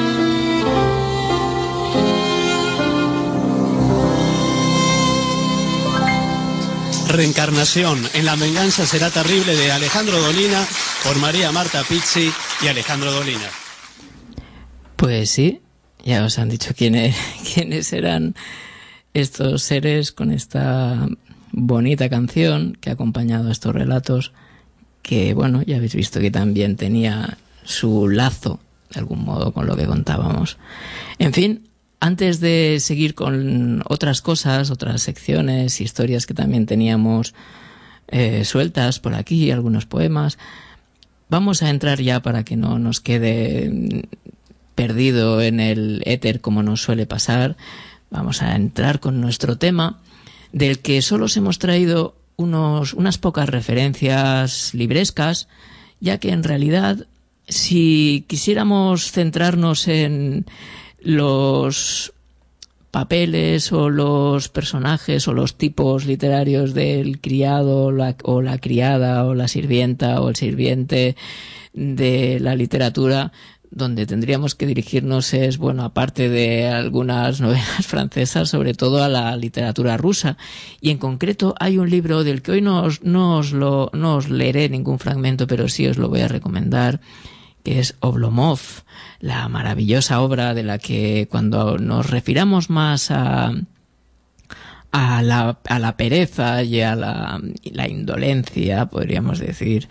Reencarnación en La venganza será terrible, de Alejandro Dolina, por María Marta Pizzi y Alejandro Dolina. Pues sí, ya os han dicho quiénes, quiénes eran estos seres con esta bonita canción que ha acompañado a estos relatos, que bueno, ya habéis visto que también tenía su lazo de algún modo con lo que contábamos. En fin, antes de seguir con otras cosas, otras secciones, historias que también teníamos eh, sueltas por aquí, algunos poemas, vamos a entrar ya para que no nos quede perdido en el éter como nos suele pasar. Vamos a entrar con nuestro tema, del que solo os hemos traído unos, unas pocas referencias librescas, ya que en realidad, si quisiéramos centrarnos en los papeles o los personajes o los tipos literarios del criado la, o la criada o la sirvienta o el sirviente de la literatura, donde tendríamos que dirigirnos es, bueno, aparte de algunas novelas francesas, sobre todo a la literatura rusa. Y en concreto hay un libro del que hoy no os, no os, lo, no os leeré ningún fragmento, pero sí os lo voy a recomendar, que es Oblomov, la maravillosa obra de la que cuando nos refiramos más a, a, la, a la pereza y a la, la indolencia, podríamos decir,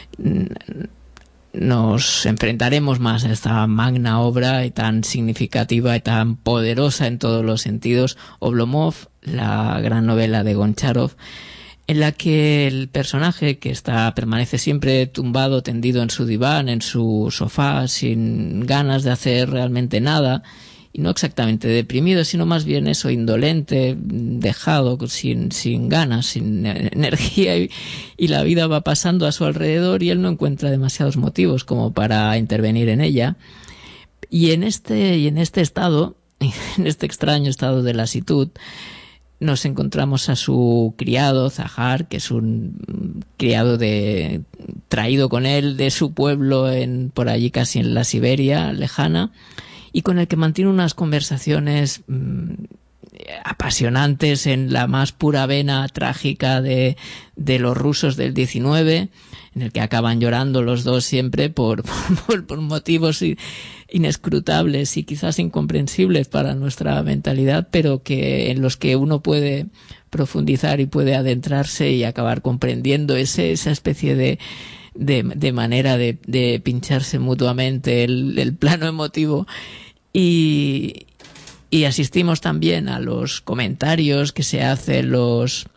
nos enfrentaremos más a esta magna obra y tan significativa y tan poderosa en todos los sentidos, Oblomov, la gran novela de Goncharov, en la que el personaje, que está permanece siempre tumbado, tendido en su diván, en su sofá, sin ganas de hacer realmente nada, y no exactamente deprimido, sino más bien eso, indolente, dejado, sin, sin ganas, sin energía, y, y la vida va pasando a su alrededor y él no encuentra demasiados motivos como para intervenir en ella. Y en este, y en este estado, en este extraño estado de lasitud, nos encontramos a su criado, Zahar, que es un criado de, traído con él de su pueblo en, por allí casi en la Siberia lejana, y con el que mantiene unas conversaciones mmm, apasionantes en la más pura vena trágica de, de los rusos del diecinueve, en el que acaban llorando los dos siempre por, por, por motivos inescrutables y quizás incomprensibles para nuestra mentalidad, pero que en los que uno puede profundizar y puede adentrarse y acabar comprendiendo ese, esa especie de De, de manera de, de pincharse mutuamente el, el plano emotivo, y, y asistimos también a los comentarios que se hacen, los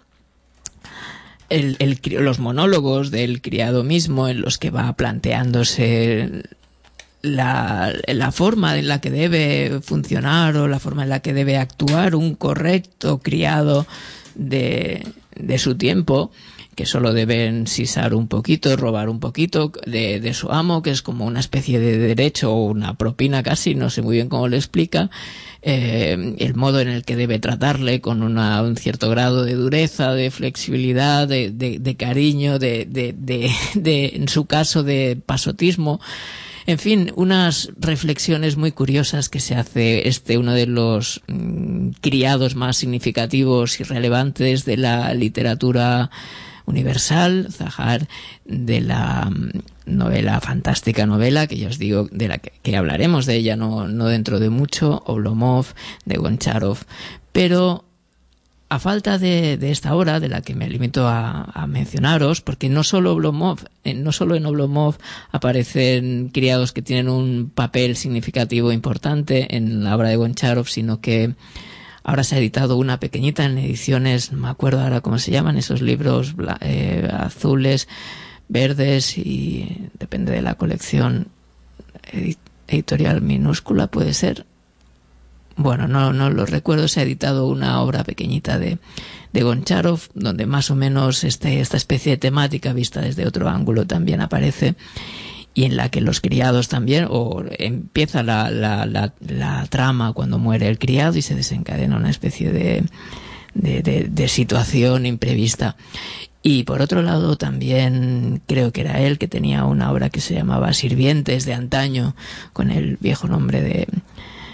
el, el, los monólogos del criado mismo, en los que va planteándose la, la forma en la que debe funcionar o la forma en la que debe actuar un correcto criado de, de su tiempo, que solo deben sisar un poquito, robar un poquito de, de su amo, que es como una especie de derecho o una propina casi, no sé muy bien cómo lo explica, eh, el modo en el que debe tratarle con una, un cierto grado de dureza, de flexibilidad, de, de, de cariño, de, de, de, de, en su caso, de pasotismo. En fin, unas reflexiones muy curiosas que se hace este, uno de los mmm, criados más significativos y relevantes de la literatura universal, Zahar, de la novela, fantástica novela, que ya os digo, de la que, que hablaremos de ella no, no dentro de mucho, Oblomov, de Goncharov. Pero a falta de, de esta obra, de la que me limito a, a mencionaros, porque no solo Oblomov, eh, no solo en Oblomov aparecen criados que tienen un papel significativo importante en la obra de Goncharov, sino que ahora se ha editado una pequeñita en ediciones, no me acuerdo ahora cómo se llaman, esos libros eh, azules, verdes, y depende de la colección, edit editorial minúscula puede ser. Bueno, no, no lo recuerdo. Se ha editado una obra pequeñita de, de Goncharov, donde más o menos este, esta especie de temática vista desde otro ángulo también aparece, y en la que los criados también, o empieza la, la, la, la trama cuando muere el criado y se desencadena una especie de, de, de, de situación imprevista. Y por otro lado también creo que era él que tenía una obra que se llamaba Sirvientes de antaño, con el viejo nombre de,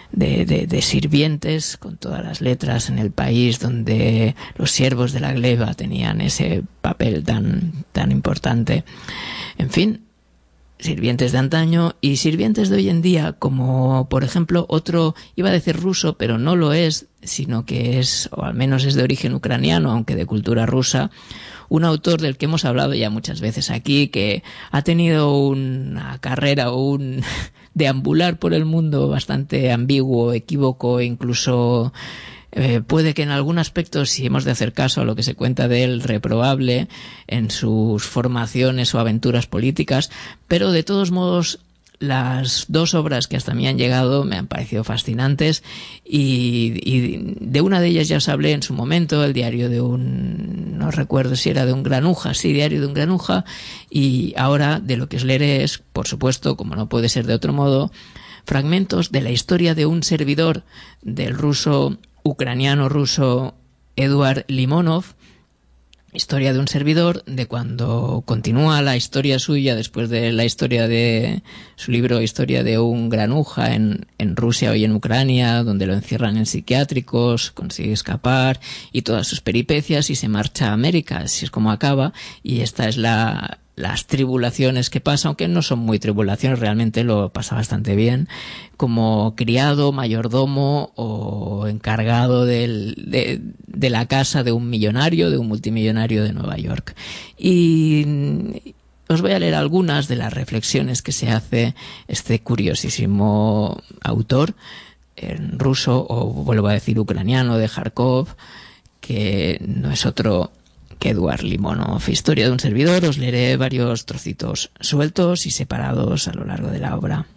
de, de, de sirvientes, con todas las letras en el país donde los siervos de la gleba tenían ese papel tan, tan importante. En fin, sirvientes de antaño y sirvientes de hoy en día, como por ejemplo otro, iba a decir ruso, pero no lo es, sino que es, o al menos es de origen ucraniano, aunque de cultura rusa, un autor del que hemos hablado ya muchas veces aquí, que ha tenido una carrera o un deambular por el mundo bastante ambiguo, equívoco, incluso eh, puede que en algún aspecto, si hemos de hacer caso a lo que se cuenta de él, reprobable en sus formaciones o aventuras políticas, pero de todos modos las dos obras que hasta mí han llegado me han parecido fascinantes y, y de una de ellas ya os hablé en su momento, el diario de un, no recuerdo si era de un granuja, sí, diario de un granuja, y ahora de lo que os leeré es, por supuesto, como no puede ser de otro modo, fragmentos de la historia de un servidor del ruso, ucraniano ruso Eduard Limonov, historia de un servidor, de cuando continúa la historia suya después de la historia de su libro Historia de un granuja en, en Rusia y en Ucrania, donde lo encierran en psiquiátricos, consigue escapar y todas sus peripecias y se marcha a América, así es como acaba, y esta es la las tribulaciones que pasa, aunque no son muy tribulaciones, realmente lo pasa bastante bien, como criado, mayordomo o encargado del, de, de la casa de un millonario, de un multimillonario de Nueva York. Y os voy a leer algunas de las reflexiones que se hace este curiosísimo autor en ruso, o vuelvo a decir ucraniano, de Kharkov, que no es otro que Eduard Limonov. Historia de un servidor. Os leeré varios trocitos sueltos y separados a lo largo de la obra.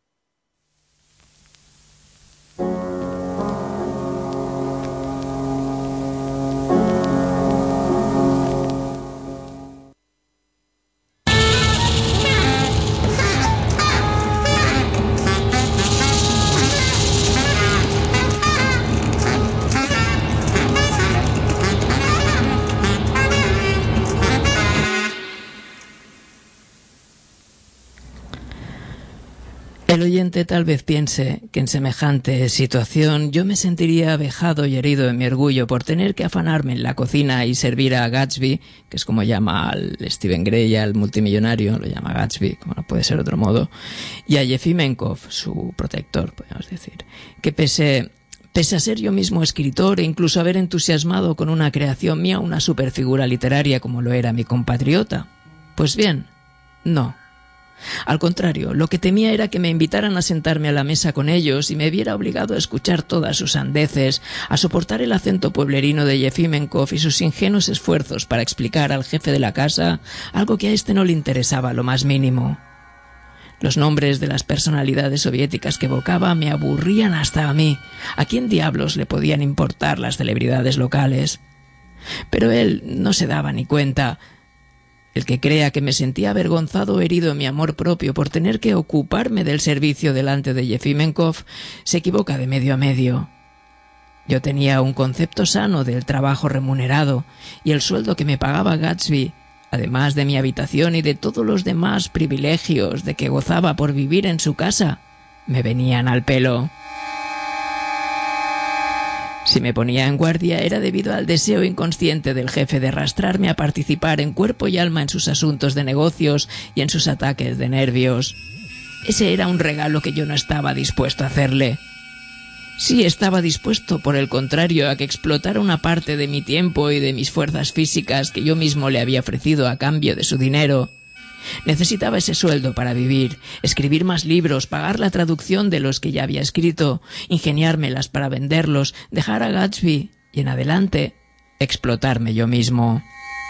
El oyente tal vez piense que en semejante situación yo me sentiría vejado y herido en mi orgullo por tener que afanarme en la cocina y servir a Gatsby, que es como llama al Stephen Gray, al multimillonario, lo llama Gatsby, como no puede ser de otro modo, y a Yefimenkov, su protector, podemos decir, que pese... Pese a ser yo mismo escritor e incluso haber entusiasmado con una creación mía una superfigura literaria como lo era mi compatriota, pues bien, no. Al contrario, lo que temía era que me invitaran a sentarme a la mesa con ellos y me viera obligado a escuchar todas sus sandeces, a soportar el acento pueblerino de Yefimenkov y sus ingenuos esfuerzos para explicar al jefe de la casa algo que a este no le interesaba lo más mínimo. Los nombres de las personalidades soviéticas que evocaba me aburrían hasta a mí. ¿A quién diablos le podían importar las celebridades locales? Pero él no se daba ni cuenta. El que crea que me sentía avergonzado o herido en mi amor propio por tener que ocuparme del servicio delante de Yefimenkov se equivoca de medio a medio. Yo tenía un concepto sano del trabajo remunerado y el sueldo que me pagaba Gatsby, además de mi habitación y de todos los demás privilegios de que gozaba por vivir en su casa, me venían al pelo. Si me ponía en guardia era debido al deseo inconsciente del jefe de arrastrarme a participar en cuerpo y alma en sus asuntos de negocios y en sus ataques de nervios. Ese era un regalo que yo no estaba dispuesto a hacerle. Sí estaba dispuesto, por el contrario, a que explotara una parte de mi tiempo y de mis fuerzas físicas que yo mismo le había ofrecido a cambio de su dinero. Necesitaba ese sueldo para vivir, escribir más libros, pagar la traducción de los que ya había escrito, ingeniármelas para venderlos, dejar a Gatsby y, en adelante, explotarme yo mismo.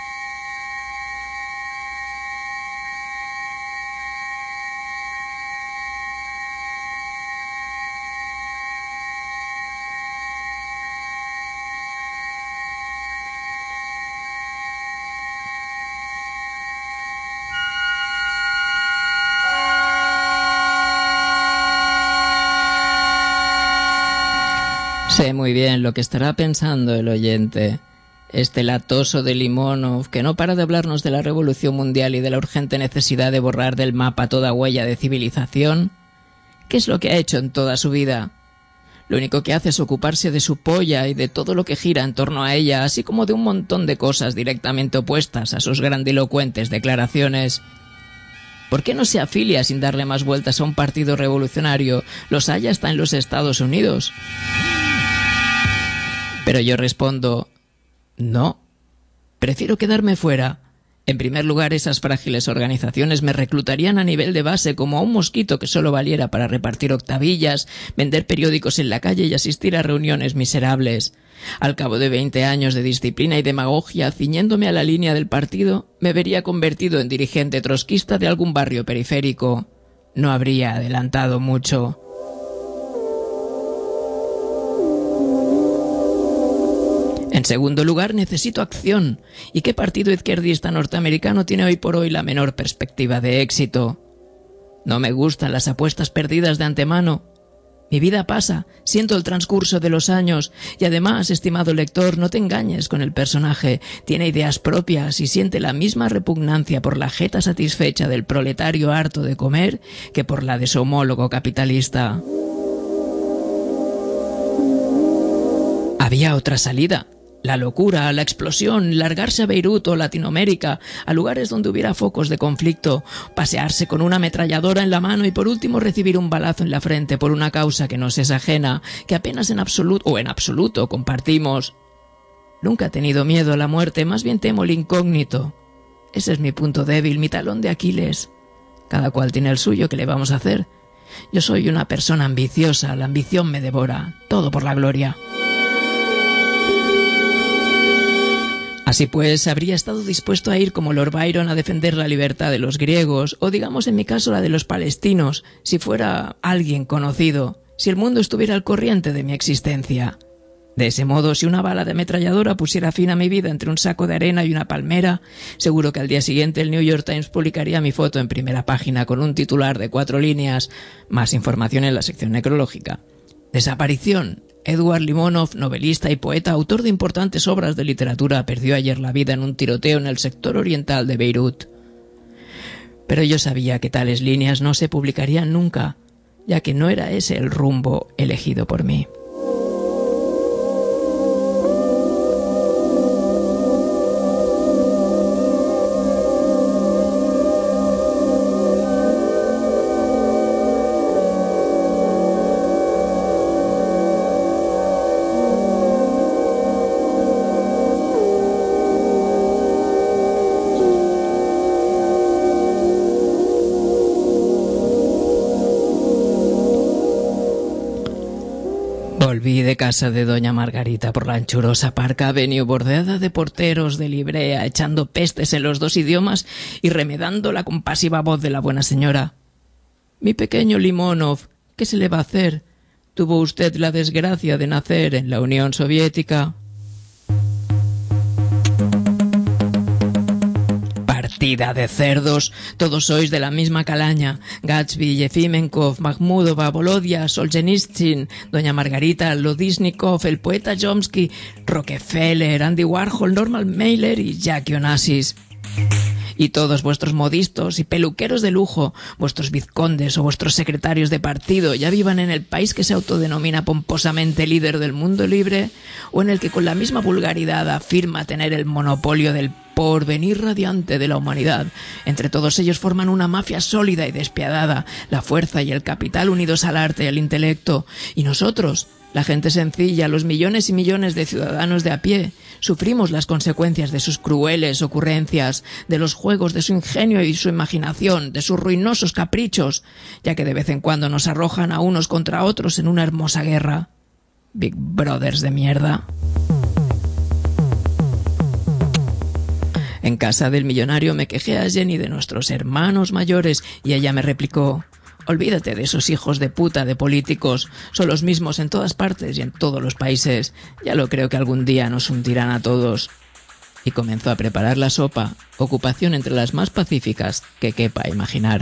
Sé muy bien lo que estará pensando el oyente. Este latoso de Limonov, que no para de hablarnos de la revolución mundial y de la urgente necesidad de borrar del mapa toda huella de civilización. ¿Qué es lo que ha hecho en toda su vida? Lo único que hace es ocuparse de su polla y de todo lo que gira en torno a ella, así como de un montón de cosas directamente opuestas a sus grandilocuentes declaraciones. ¿Por qué no se afilia sin darle más vueltas a un partido revolucionario? Los hay hasta en los Estados Unidos. Pero yo respondo, no, prefiero quedarme fuera. En primer lugar, esas frágiles organizaciones me reclutarían a nivel de base como a un mosquito que solo valiera para repartir octavillas, vender periódicos en la calle y asistir a reuniones miserables. Al cabo de veinte años de disciplina y demagogia, ciñéndome a la línea del partido, me vería convertido en dirigente trotskista de algún barrio periférico. No habría adelantado mucho. En segundo lugar, necesito acción. ¿Y qué partido izquierdista norteamericano tiene hoy por hoy la menor perspectiva de éxito? No me gustan las apuestas perdidas de antemano. Mi vida pasa, siento el transcurso de los años, y además, estimado lector, no te engañes con el personaje. Tiene ideas propias y siente la misma repugnancia por la jeta satisfecha del proletario harto de comer que por la de su homólogo capitalista. Había otra salida. La locura, la explosión, largarse a Beirut o Latinoamérica, a lugares donde hubiera focos de conflicto, pasearse con una ametralladora en la mano y por último recibir un balazo en la frente por una causa que nos es ajena, que apenas en absoluto o en absoluto compartimos. Nunca he tenido miedo a la muerte, más bien temo el incógnito. Ese es mi punto débil, mi talón de Aquiles. Cada cual tiene el suyo, ¿qué le vamos a hacer? Yo soy una persona ambiciosa, la ambición me devora, todo por la gloria. Así pues, habría estado dispuesto a ir como Lord Byron a defender la libertad de los griegos, o digamos en mi caso la de los palestinos, si fuera alguien conocido, si el mundo estuviera al corriente de mi existencia. De ese modo, si una bala de ametralladora pusiera fin a mi vida entre un saco de arena y una palmera, seguro que al día siguiente el New York Times publicaría mi foto en primera página con un titular de cuatro líneas, más información en la sección necrológica. Desaparición. Edward Limonov, novelista y poeta, autor de importantes obras de literatura, perdió ayer la vida en un tiroteo en el sector oriental de Beirut. Pero yo sabía que tales líneas no se publicarían nunca, ya que no era ese el rumbo elegido por mí. Volví de casa de doña Margarita por la anchurosa Park Avenue, bordeada de porteros de librea, echando pestes en los dos idiomas y remedando la compasiva voz de la buena señora. Mi pequeño Limonov, ¿qué se le va a hacer? Tuvo usted la desgracia de nacer en la Unión Soviética. Partida de cerdos, todos sois de la misma calaña. Gatsby, Yefimenkov, Makhmudova, Volodia, Solzhenitsyn, doña Margarita, Lodiznikov, el poeta Chomsky, Rockefeller, Andy Warhol, Norman Mailer y Jackie Onassis. Y todos vuestros modistos y peluqueros de lujo, vuestros vizcondes o vuestros secretarios de partido, ya vivan en el país que se autodenomina pomposamente líder del mundo libre, o en el que con la misma vulgaridad afirma tener el monopolio del porvenir radiante de la humanidad. Entre todos ellos forman una mafia sólida y despiadada, la fuerza y el capital unidos al arte y al intelecto. Y nosotros, la gente sencilla, los millones y millones de ciudadanos de a pie, sufrimos las consecuencias de sus crueles ocurrencias, de los juegos de su ingenio y su imaginación, de sus ruinosos caprichos, ya que de vez en cuando nos arrojan a unos contra otros en una hermosa guerra. Big Brothers de mierda. En casa del millonario me quejé a Jenny de nuestros hermanos mayores y ella me replicó: olvídate de esos hijos de puta de políticos, son los mismos en todas partes y en todos los países, ya lo creo que algún día nos hundirán a todos. Y comenzó a preparar la sopa, ocupación entre las más pacíficas que quepa imaginar.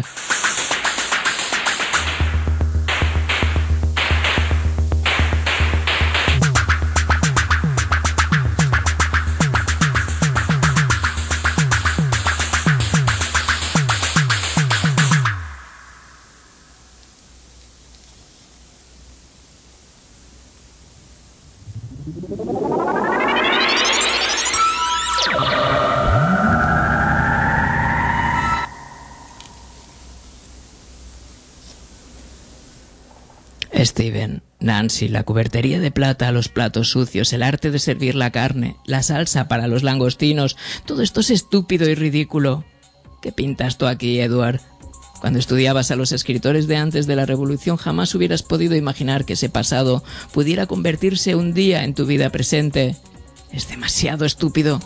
Steven, Nancy, la cubertería de plata, los platos sucios, el arte de servir la carne, la salsa para los langostinos, todo esto es estúpido y ridículo. ¿Qué pintas tú aquí, Edward? Cuando estudiabas a los escritores de antes de la Revolución jamás hubieras podido imaginar que ese pasado pudiera convertirse un día en tu vida presente. Es demasiado estúpido.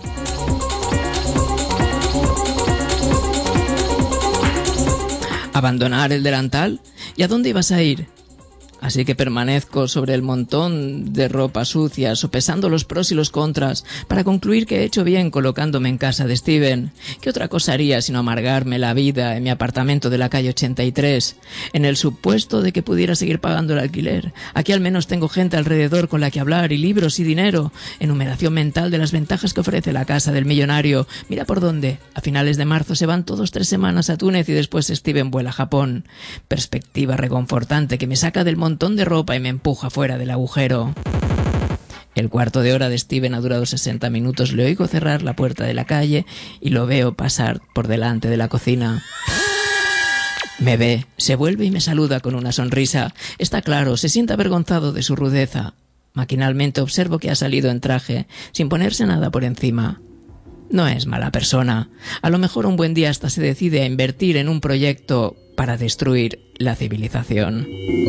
¿Abandonar el delantal? ¿Y a dónde ibas a ir? Así que permanezco sobre el montón de ropa sucia, sopesando los pros y los contras, para concluir que he hecho bien colocándome en casa de Steven. ¿Qué otra cosa haría sino amargarme la vida en mi apartamento de la calle ochenta y tres? En el supuesto de que pudiera seguir pagando el alquiler. Aquí al menos tengo gente alrededor con la que hablar, y libros y dinero. Enumeración mental de las ventajas que ofrece la casa del millonario. Mira por dónde. A finales de marzo se van todos tres semanas a Túnez y después Steven vuela a Japón. Perspectiva reconfortante que me saca del montón de ropa y me empuja fuera del agujero. El cuarto de hora de Steven ha durado sesenta minutos. Le oigo cerrar la puerta de la calle y lo veo pasar por delante de la cocina. Me ve, se vuelve y me saluda con una sonrisa. Está claro, se siente avergonzado de su rudeza. Maquinalmente observo que ha salido en traje, sin ponerse nada por encima. No es mala persona. A lo mejor un buen día hasta se decide a invertir en un proyecto para destruir la civilización.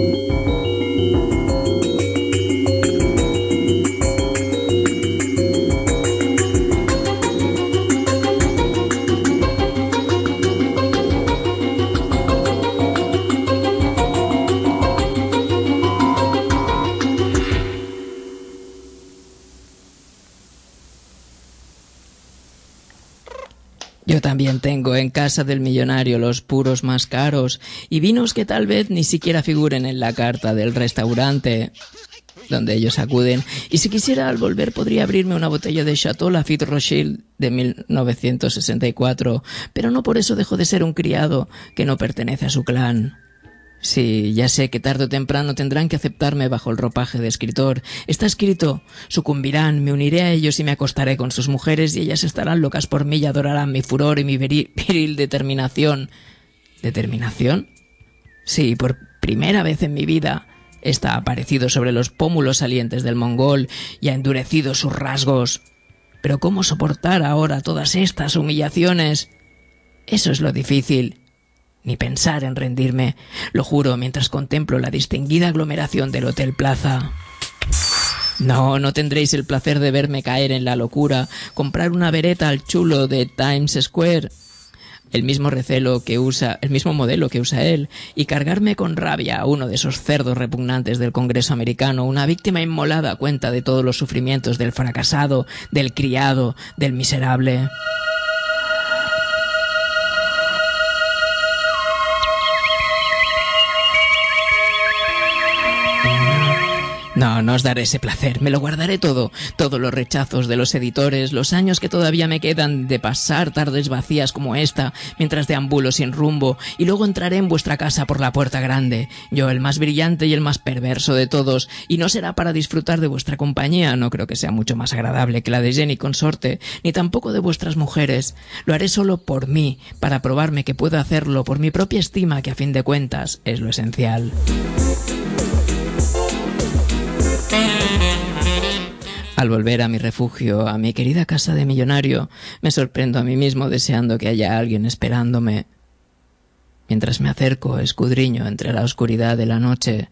Yo también tengo en casa del millonario los puros más caros y vinos que tal vez ni siquiera figuren en la carta del restaurante donde ellos acuden. Y si quisiera al volver podría abrirme una botella de Chateau Lafite Rothschild de mil novecientos sesenta y cuatro, pero no por eso dejo de ser un criado que no pertenece a su clan. Sí, ya sé que tarde o temprano tendrán que aceptarme bajo el ropaje de escritor. Está escrito, sucumbirán, me uniré a ellos y me acostaré con sus mujeres y ellas estarán locas por mí y adorarán mi furor y mi viril determinación. ¿Determinación? Sí, por primera vez en mi vida está aparecido sobre los pómulos salientes del mongol y ha endurecido sus rasgos. Pero ¿cómo soportar ahora todas estas humillaciones? Eso es lo difícil. Ni pensar en rendirme, lo juro mientras contemplo la distinguida aglomeración del Hotel Plaza. No, no tendréis el placer de verme caer en la locura, comprar una bereta al chulo de Times Square, el mismo recelo que usa, el mismo modelo que usa él, y cargarme con rabia a uno de esos cerdos repugnantes del Congreso americano, una víctima inmolada a cuenta de todos los sufrimientos del fracasado, del criado, del miserable. No, no os daré ese placer, me lo guardaré todo, todos los rechazos de los editores, los años que todavía me quedan de pasar tardes vacías como esta, mientras deambulo sin rumbo, y luego entraré en vuestra casa por la puerta grande, yo el más brillante y el más perverso de todos, y no será para disfrutar de vuestra compañía, no creo que sea mucho más agradable que la de Jenny consorte, ni tampoco de vuestras mujeres, lo haré solo por mí, para probarme que puedo hacerlo, por mi propia estima, que a fin de cuentas es lo esencial. Al volver a mi refugio, a mi querida casa de millonario, me sorprendo a mí mismo deseando que haya alguien esperándome. Mientras me acerco, escudriño entre la oscuridad de la noche.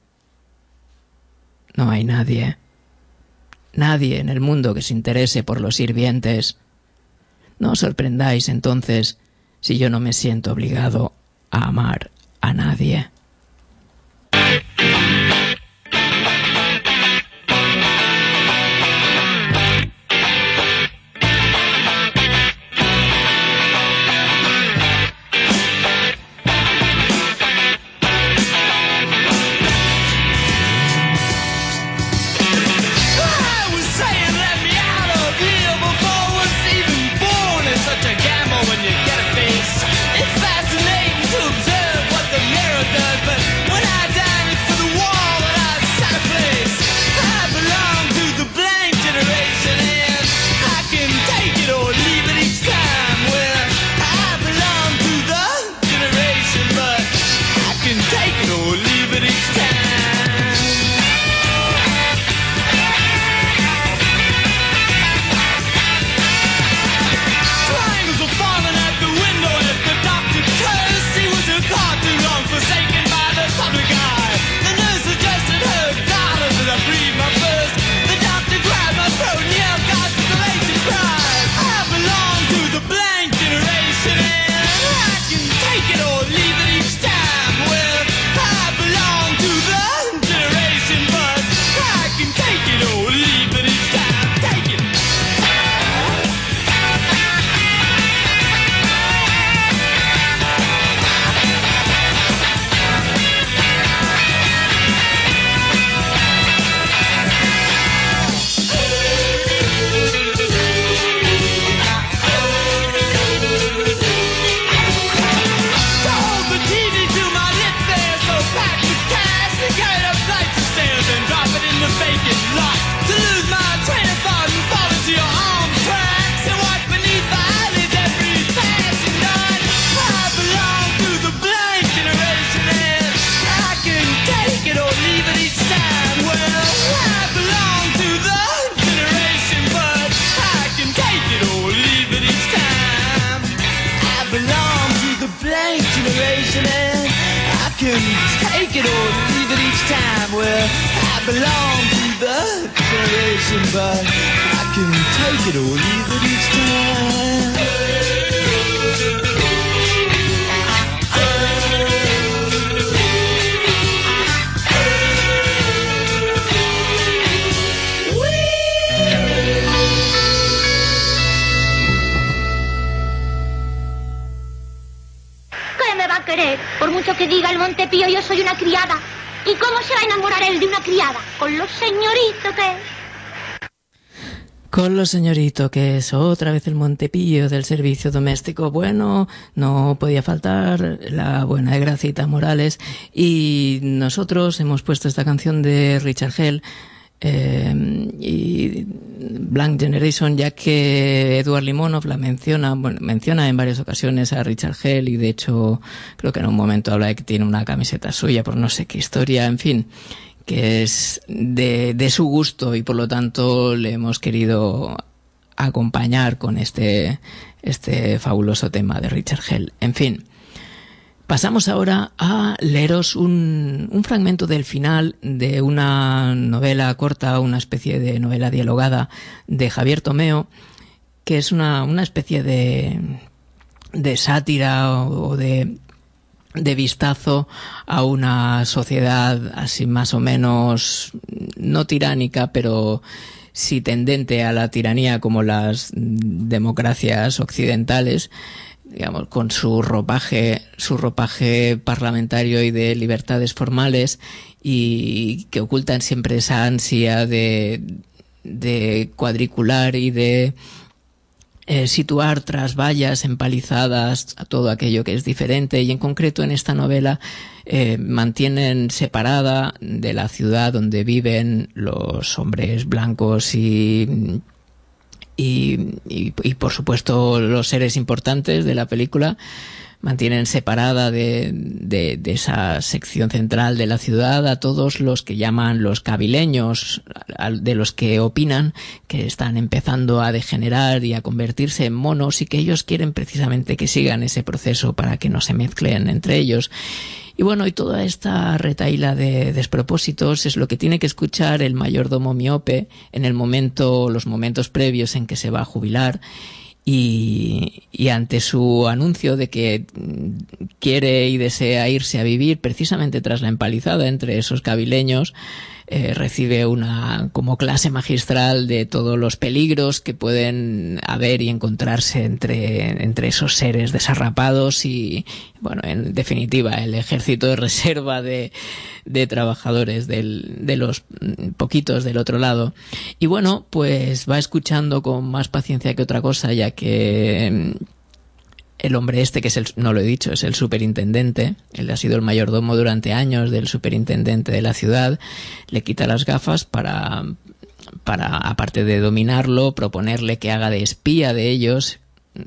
No hay nadie. Nadie en el mundo que se interese por los sirvientes. No os sorprendáis entonces si yo no me siento obligado a amar a nadie. It's fascinating to observe what the mirror does. belong to that generation, but I can take it or leave it each time. ¿Qué me va a querer? Por mucho que diga el Montepío, yo soy una criada. ¿Y cómo se va a enamorar él de una criada? Con lo señorito que es. Con lo señorito que es, otra vez el Montepío del servicio doméstico. Bueno, no podía faltar la buena de Gracita Morales. Y nosotros hemos puesto esta canción de Richard Hell eh, y Blank Generation, ya que Eduard Limonov la menciona, bueno, menciona en varias ocasiones a Richard Hell, y de hecho creo que en un momento habla de que tiene una camiseta suya por no sé qué historia, en fin, que es de, de su gusto, y por lo tanto le hemos querido acompañar con este, este fabuloso tema de Richard Hell. En fin, pasamos ahora a leeros un, un fragmento del final de una novela corta, una especie de novela dialogada de Javier Tomeo, que es una, una especie de, de sátira o de, de vistazo a una sociedad así más o menos no tiránica, pero sí tendente a la tiranía, como las democracias occidentales, digamos, con su ropaje, su ropaje parlamentario y de libertades formales, y que ocultan siempre esa ansia de, de cuadricular y de eh, situar tras vallas empalizadas a todo aquello que es diferente, y en concreto en esta novela eh, mantienen separada de la ciudad donde viven los hombres blancos y Y, y, y por supuesto los seres importantes de la película, mantienen separada de, de, de esa sección central de la ciudad a todos los que llaman los cabileños, de los que opinan que están empezando a degenerar y a convertirse en monos, y que ellos quieren precisamente que sigan ese proceso para que no se mezclen entre ellos. Y bueno, y toda esta retahíla de despropósitos es lo que tiene que escuchar el mayordomo miope en el momento, los momentos previos en que se va a jubilar, y, y ante su anuncio de que quiere y desea irse a vivir precisamente tras la empalizada entre esos cabileños, eh, recibe una como clase magistral de todos los peligros que pueden haber y encontrarse entre, entre esos seres desarrapados y, bueno, en definitiva, el ejército de reserva de, de trabajadores del, de los poquitos del otro lado. Y bueno, pues va escuchando con más paciencia que otra cosa, ya que el hombre este, que es el, no lo he dicho, es el superintendente, él ha sido el mayordomo durante años del superintendente de la ciudad, le quita las gafas para, para, aparte de dominarlo, proponerle que haga de espía de ellos,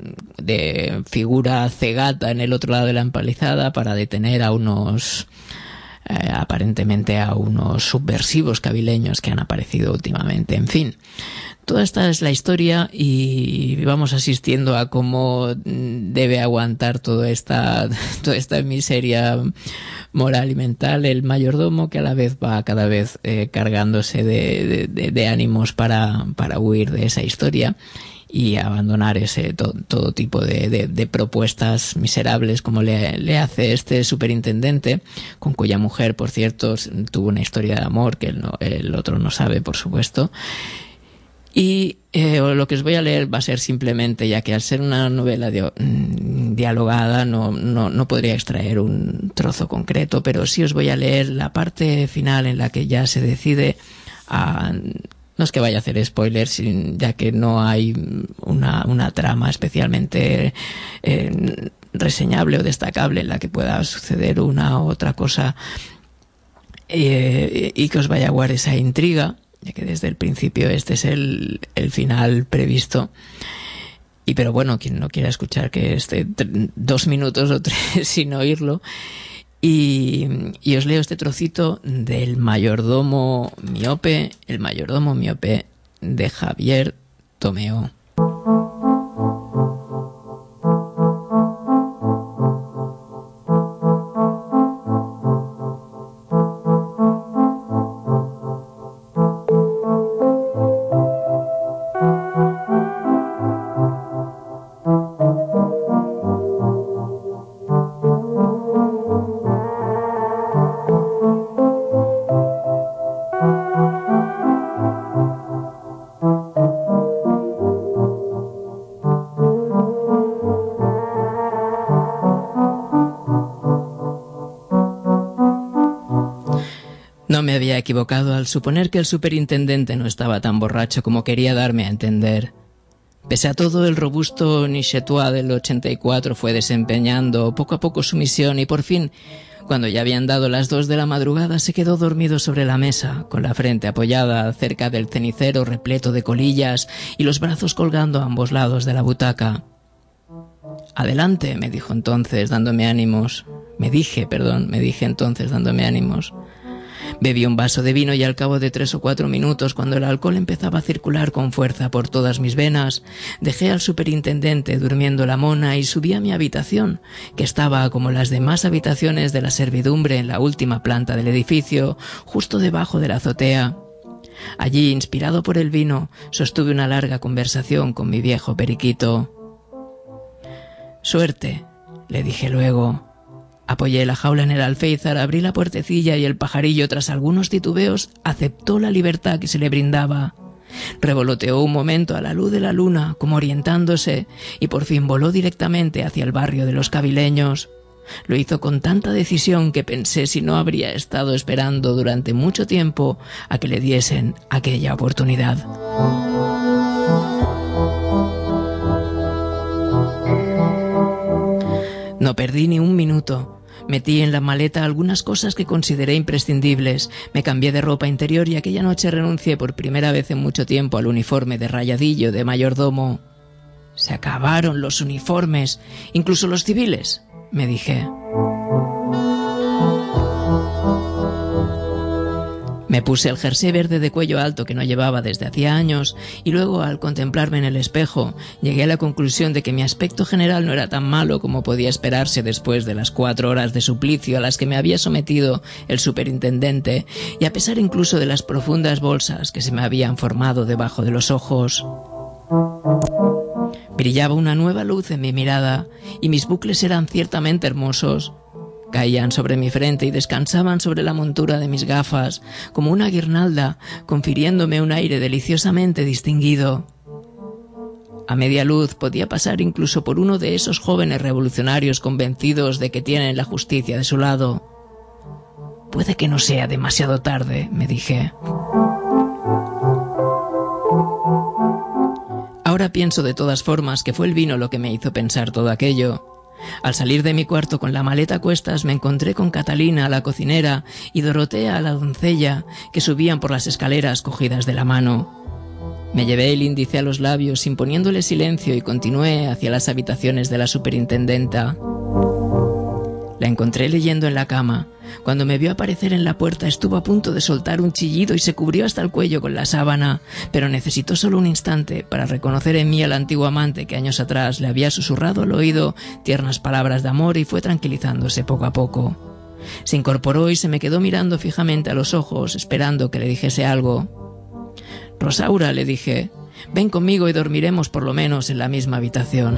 de figura cegata en el otro lado de la empalizada, para detener a unos, eh, aparentemente a unos subversivos cabileños que han aparecido últimamente. En fin, toda esta es la historia, y vamos asistiendo a cómo debe aguantar toda esta, toda esta miseria moral y mental el mayordomo, que a la vez va cada vez eh, cargándose de, de, de ánimos para, para huir de esa historia y abandonar ese to, todo tipo de, de, de propuestas miserables como le, le hace este superintendente, con cuya mujer, por cierto, tuvo una historia de amor que el, no, el otro no sabe, por supuesto. Y eh, lo que os voy a leer va a ser simplemente, ya que al ser una novela de, mm, dialogada no, no, no podría extraer un trozo concreto, pero sí os voy a leer la parte final en la que ya se decide a... No es que vaya a hacer spoilers, ya que no hay una, una trama especialmente eh, reseñable o destacable en la que pueda suceder una u otra cosa, eh, y que os vaya a guardar esa intriga, ya que desde el principio este es el, el final previsto. Y pero bueno, quien no quiera escuchar que esté dos minutos o tres sin oírlo. Y, y os leo este trocito del mayordomo miope, el mayordomo miope de Javier Tomeo. me había equivocado al suponer que el superintendente no estaba tan borracho como quería darme a entender. Pese a todo, el robusto Nichetois del ochenta y cuatro fue desempeñando poco a poco su misión y por fin, cuando ya habían dado las dos de la madrugada, se quedó dormido sobre la mesa, con la frente apoyada cerca del cenicero repleto de colillas y los brazos colgando a ambos lados de la butaca. «Adelante», me dijo entonces, dándome ánimos. Me dije, perdón, me dije entonces, dándome ánimos. Bebí un vaso de vino y al cabo de tres o cuatro minutos, cuando el alcohol empezaba a circular con fuerza por todas mis venas, dejé al superintendente durmiendo la mona y subí a mi habitación, que estaba como las demás habitaciones de la servidumbre en la última planta del edificio, justo debajo de la azotea. Allí, inspirado por el vino, sostuve una larga conversación con mi viejo periquito. «Suerte», le dije luego. Apoyé la jaula en el alféizar, abrí la puertecilla y el pajarillo, tras algunos titubeos, aceptó la libertad que se le brindaba. Revoloteó un momento a la luz de la luna, como orientándose, y por fin voló directamente hacia el barrio de los Cabileños. Lo hizo con tanta decisión que pensé si no habría estado esperando durante mucho tiempo a que le diesen aquella oportunidad. No perdí ni un minuto. Metí en la maleta algunas cosas que consideré imprescindibles, me cambié de ropa interior y aquella noche renuncié por primera vez en mucho tiempo al uniforme de rayadillo de mayordomo. «Se acabaron los uniformes, incluso los civiles», me dije. Me puse el jersey verde de cuello alto que no llevaba desde hacía años y luego, al contemplarme en el espejo, llegué a la conclusión de que mi aspecto general no era tan malo como podía esperarse después de las cuatro horas de suplicio a las que me había sometido el superintendente y a pesar incluso de las profundas bolsas que se me habían formado debajo de los ojos. Brillaba una nueva luz en mi mirada y mis bucles eran ciertamente hermosos. Caían sobre mi frente y descansaban sobre la montura de mis gafas, como una guirnalda, confiriéndome un aire deliciosamente distinguido. A media luz podía pasar incluso por uno de esos jóvenes revolucionarios convencidos de que tienen la justicia de su lado. «Puede que no sea demasiado tarde», me dije. Ahora pienso de todas formas que fue el vino lo que me hizo pensar todo aquello. Al salir de mi cuarto con la maleta a cuestas me encontré con Catalina, la cocinera, y Dorotea, la doncella, que subían por las escaleras cogidas de la mano. Me llevé el índice a los labios imponiéndole silencio y continué hacia las habitaciones de la superintendenta. La encontré leyendo en la cama. Cuando me vio aparecer en la puerta estuvo a punto de soltar un chillido y se cubrió hasta el cuello con la sábana, pero necesitó solo un instante para reconocer en mí al antiguo amante que años atrás le había susurrado al oído tiernas palabras de amor y fue tranquilizándose poco a poco. Se incorporó y se me quedó mirando fijamente a los ojos, esperando que le dijese algo. «Rosaura», le dije, «ven conmigo y dormiremos por lo menos en la misma habitación».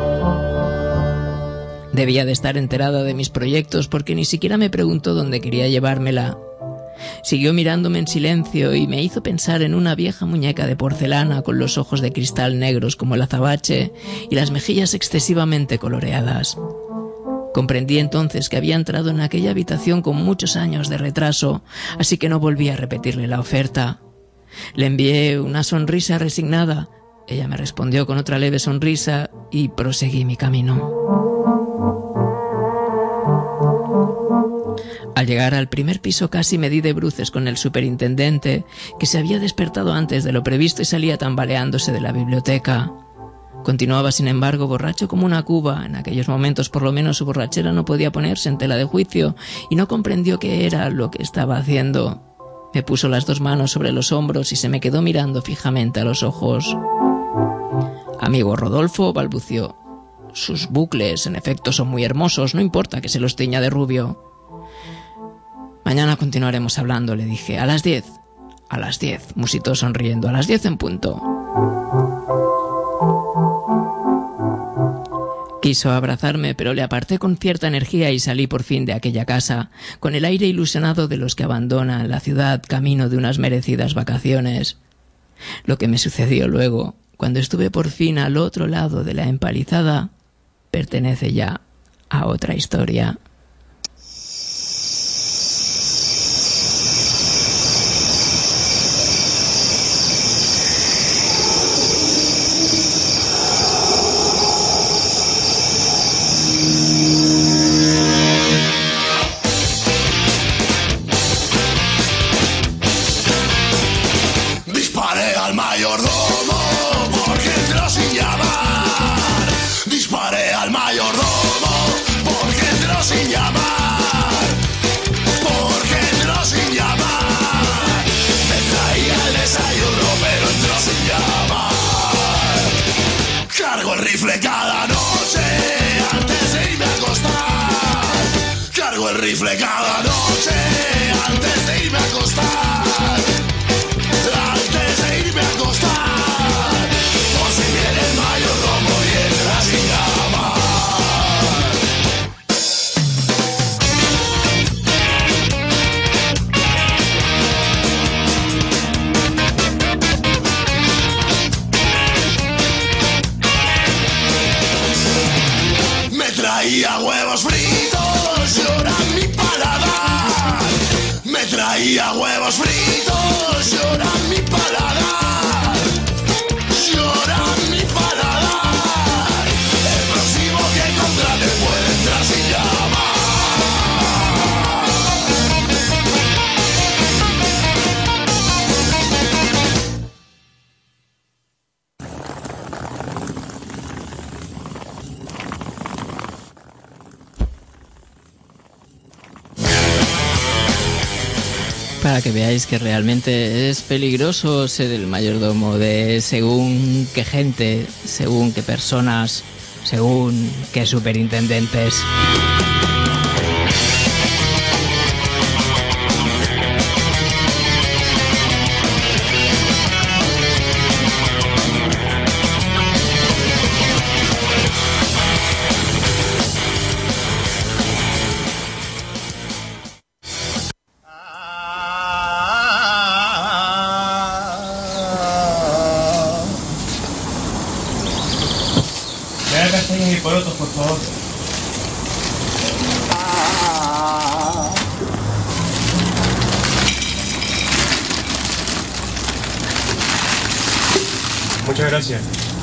Debía de estar enterada de mis proyectos porque ni siquiera me preguntó dónde quería llevármela. Siguió mirándome en silencio y me hizo pensar en una vieja muñeca de porcelana con los ojos de cristal negros como el azabache y las mejillas excesivamente coloreadas. Comprendí entonces que había entrado en aquella habitación con muchos años de retraso, así que no volví a repetirle la oferta. Le envié una sonrisa resignada. Ella me respondió con otra leve sonrisa y proseguí mi camino. Al llegar al primer piso casi me di de bruces con el superintendente, que se había despertado antes de lo previsto y salía tambaleándose de la biblioteca. Continuaba, sin embargo, borracho como una cuba. En aquellos momentos, por lo menos, su borrachera no podía ponerse en tela de juicio y no comprendió qué era lo que estaba haciendo. Me puso las dos manos sobre los hombros y se me quedó mirando fijamente a los ojos. «Amigo Rodolfo», balbució, «sus bucles, en efecto, son muy hermosos, no importa que se los tiña de rubio». «Mañana continuaremos hablando», le dije. «A las diez». «A las diez», musitó sonriendo. «A las diez en punto». Quiso abrazarme, pero le aparté con cierta energía y salí por fin de aquella casa, con el aire ilusionado de los que abandonan la ciudad camino de unas merecidas vacaciones. Lo que me sucedió luego, cuando estuve por fin al otro lado de la empalizada, pertenece ya a otra historia. rifle cada noche antes de irme a acostar. Cargo el rifle cada noche antes de irme a acostar. Antes de irme a acostar. Por si viene el mayordomo y entra sin llamar. Traía huevos fritos, llora mi paladar. Me traía huevos fritos, llora mi paladar. Llora mi paladar. El próximo que contrate puede entrar sin llamar. Para que veáis que realmente es peligroso ser el mayordomo de según qué gente, según qué personas, según qué superintendentes. Y porotos, por favor. Muchas gracias.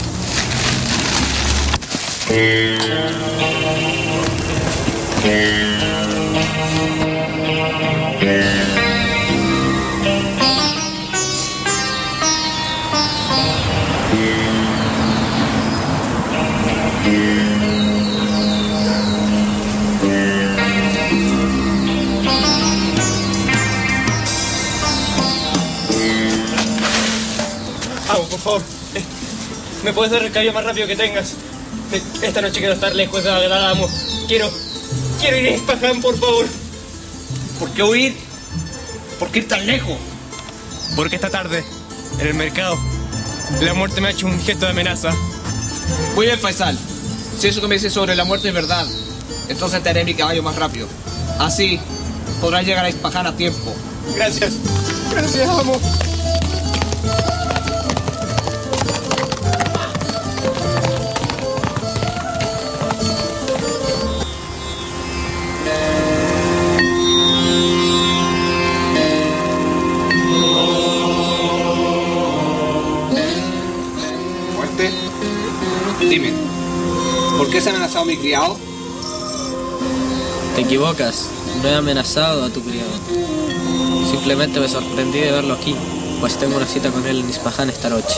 Vamos, por favor. ¿Me puedes dar el cabello más rápido que tengas? Esta noche quiero estar lejos de la amo. Quiero... Quiero ir a Ispahan, por favor. ¿Por qué huir? ¿Por qué ir tan lejos? Porque esta tarde, en el mercado, la muerte me ha hecho un gesto de amenaza. Muy bien, Faisal. Si eso que me dices sobre la muerte es verdad, entonces te haré mi caballo más rápido. Así podrás llegar a Ispahan a tiempo. Gracias. Gracias, amo. Dime, ¿por qué se ha amenazado a mi criado? Te equivocas, no he amenazado a tu criado. Simplemente me sorprendí de verlo aquí, pues tengo una cita con él en Ispahan esta noche.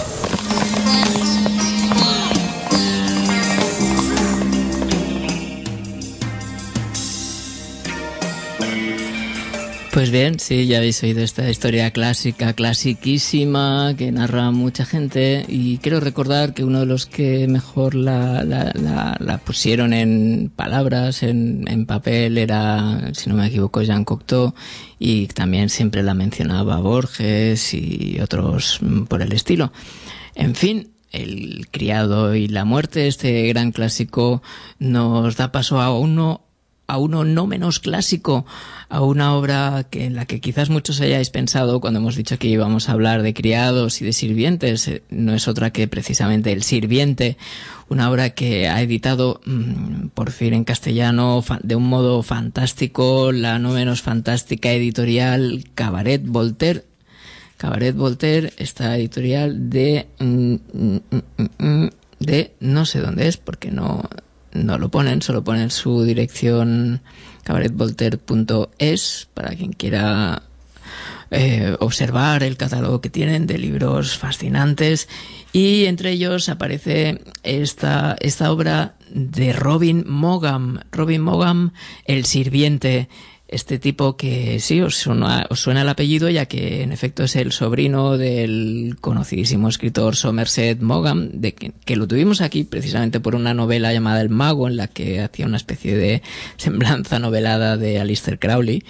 Pues bien, sí, ya habéis oído esta historia clásica, clasiquísima, que narra mucha gente, y quiero recordar que uno de los que mejor la, la, la, la pusieron en palabras, en, en papel, era, si no me equivoco, Jean Cocteau, y también siempre la mencionaba Borges y otros por el estilo. En fin, El criado y la muerte, este gran clásico, nos da paso a uno a uno no menos clásico, a una obra que en la que quizás muchos hayáis pensado cuando hemos dicho que íbamos a hablar de criados y de sirvientes. No es otra que precisamente El sirviente, una obra que ha editado mmm, por fin en castellano de un modo fantástico la no menos fantástica editorial Cabaret Voltaire. Cabaret Voltaire, esta editorial de mm, mm, mm, de no sé dónde es porque no no lo ponen, solo ponen su dirección cabaret voltaire punto es para quien quiera eh, observar el catálogo que tienen de libros fascinantes, y entre ellos aparece esta esta obra de Robin Maugham, Robin Maugham, El sirviente. Este tipo que sí, os suena, os suena el apellido, ya que en efecto es el sobrino del conocidísimo escritor Somerset Maugham, de que, que lo tuvimos aquí precisamente por una novela llamada El Mago, en la que hacía una especie de semblanza novelada de Aleister Crowley.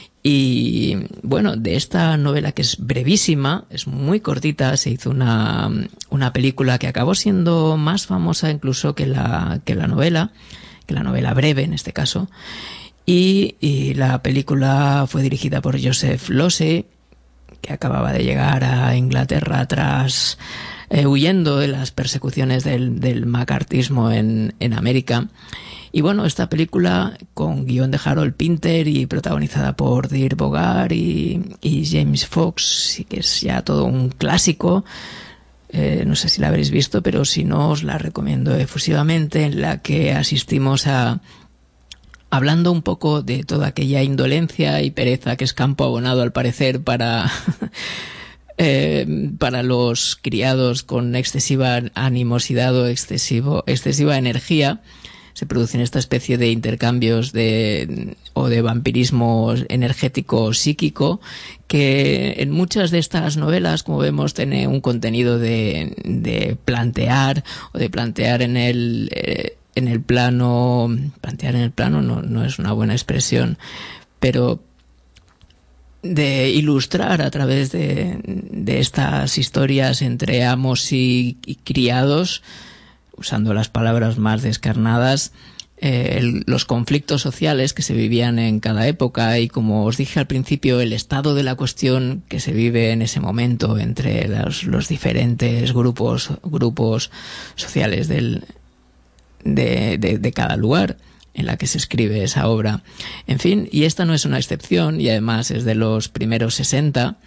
Y bueno, de esta novela, que es brevísima, es muy cortita, se hizo una, una película que acabó siendo más famosa incluso que la, que la novela, que la novela breve en este caso. Y, y la película fue dirigida por Joseph Losey, que acababa de llegar a Inglaterra tras eh, huyendo de las persecuciones del, del macartismo en, en América. Y bueno, esta película, con guión de Harold Pinter y protagonizada por Dirk Bogarde y, y James Fox, sí que es ya todo un clásico. Eh, no sé si la habréis visto, pero si no, os la recomiendo efusivamente, en la que asistimos a... hablando un poco de toda aquella indolencia y pereza que es campo abonado al parecer para, eh, para los criados con excesiva animosidad o excesivo, excesiva energía, se producen esta especie de intercambios de, o de vampirismo energético psíquico, que en muchas de estas novelas, como vemos, tiene un contenido de, de plantear o de plantear en el... Eh, en el plano, plantear en el plano no, no es una buena expresión, pero de ilustrar a través de, de estas historias entre amos y, y criados, usando las palabras más descarnadas, eh, el, los conflictos sociales que se vivían en cada época y, como os dije al principio, el estado de la cuestión que se vive en ese momento entre los, los diferentes grupos, grupos sociales del De, de, de cada lugar en la que se escribe esa obra. En fin, y esta no es una excepción, y además es de los primeros sesenta,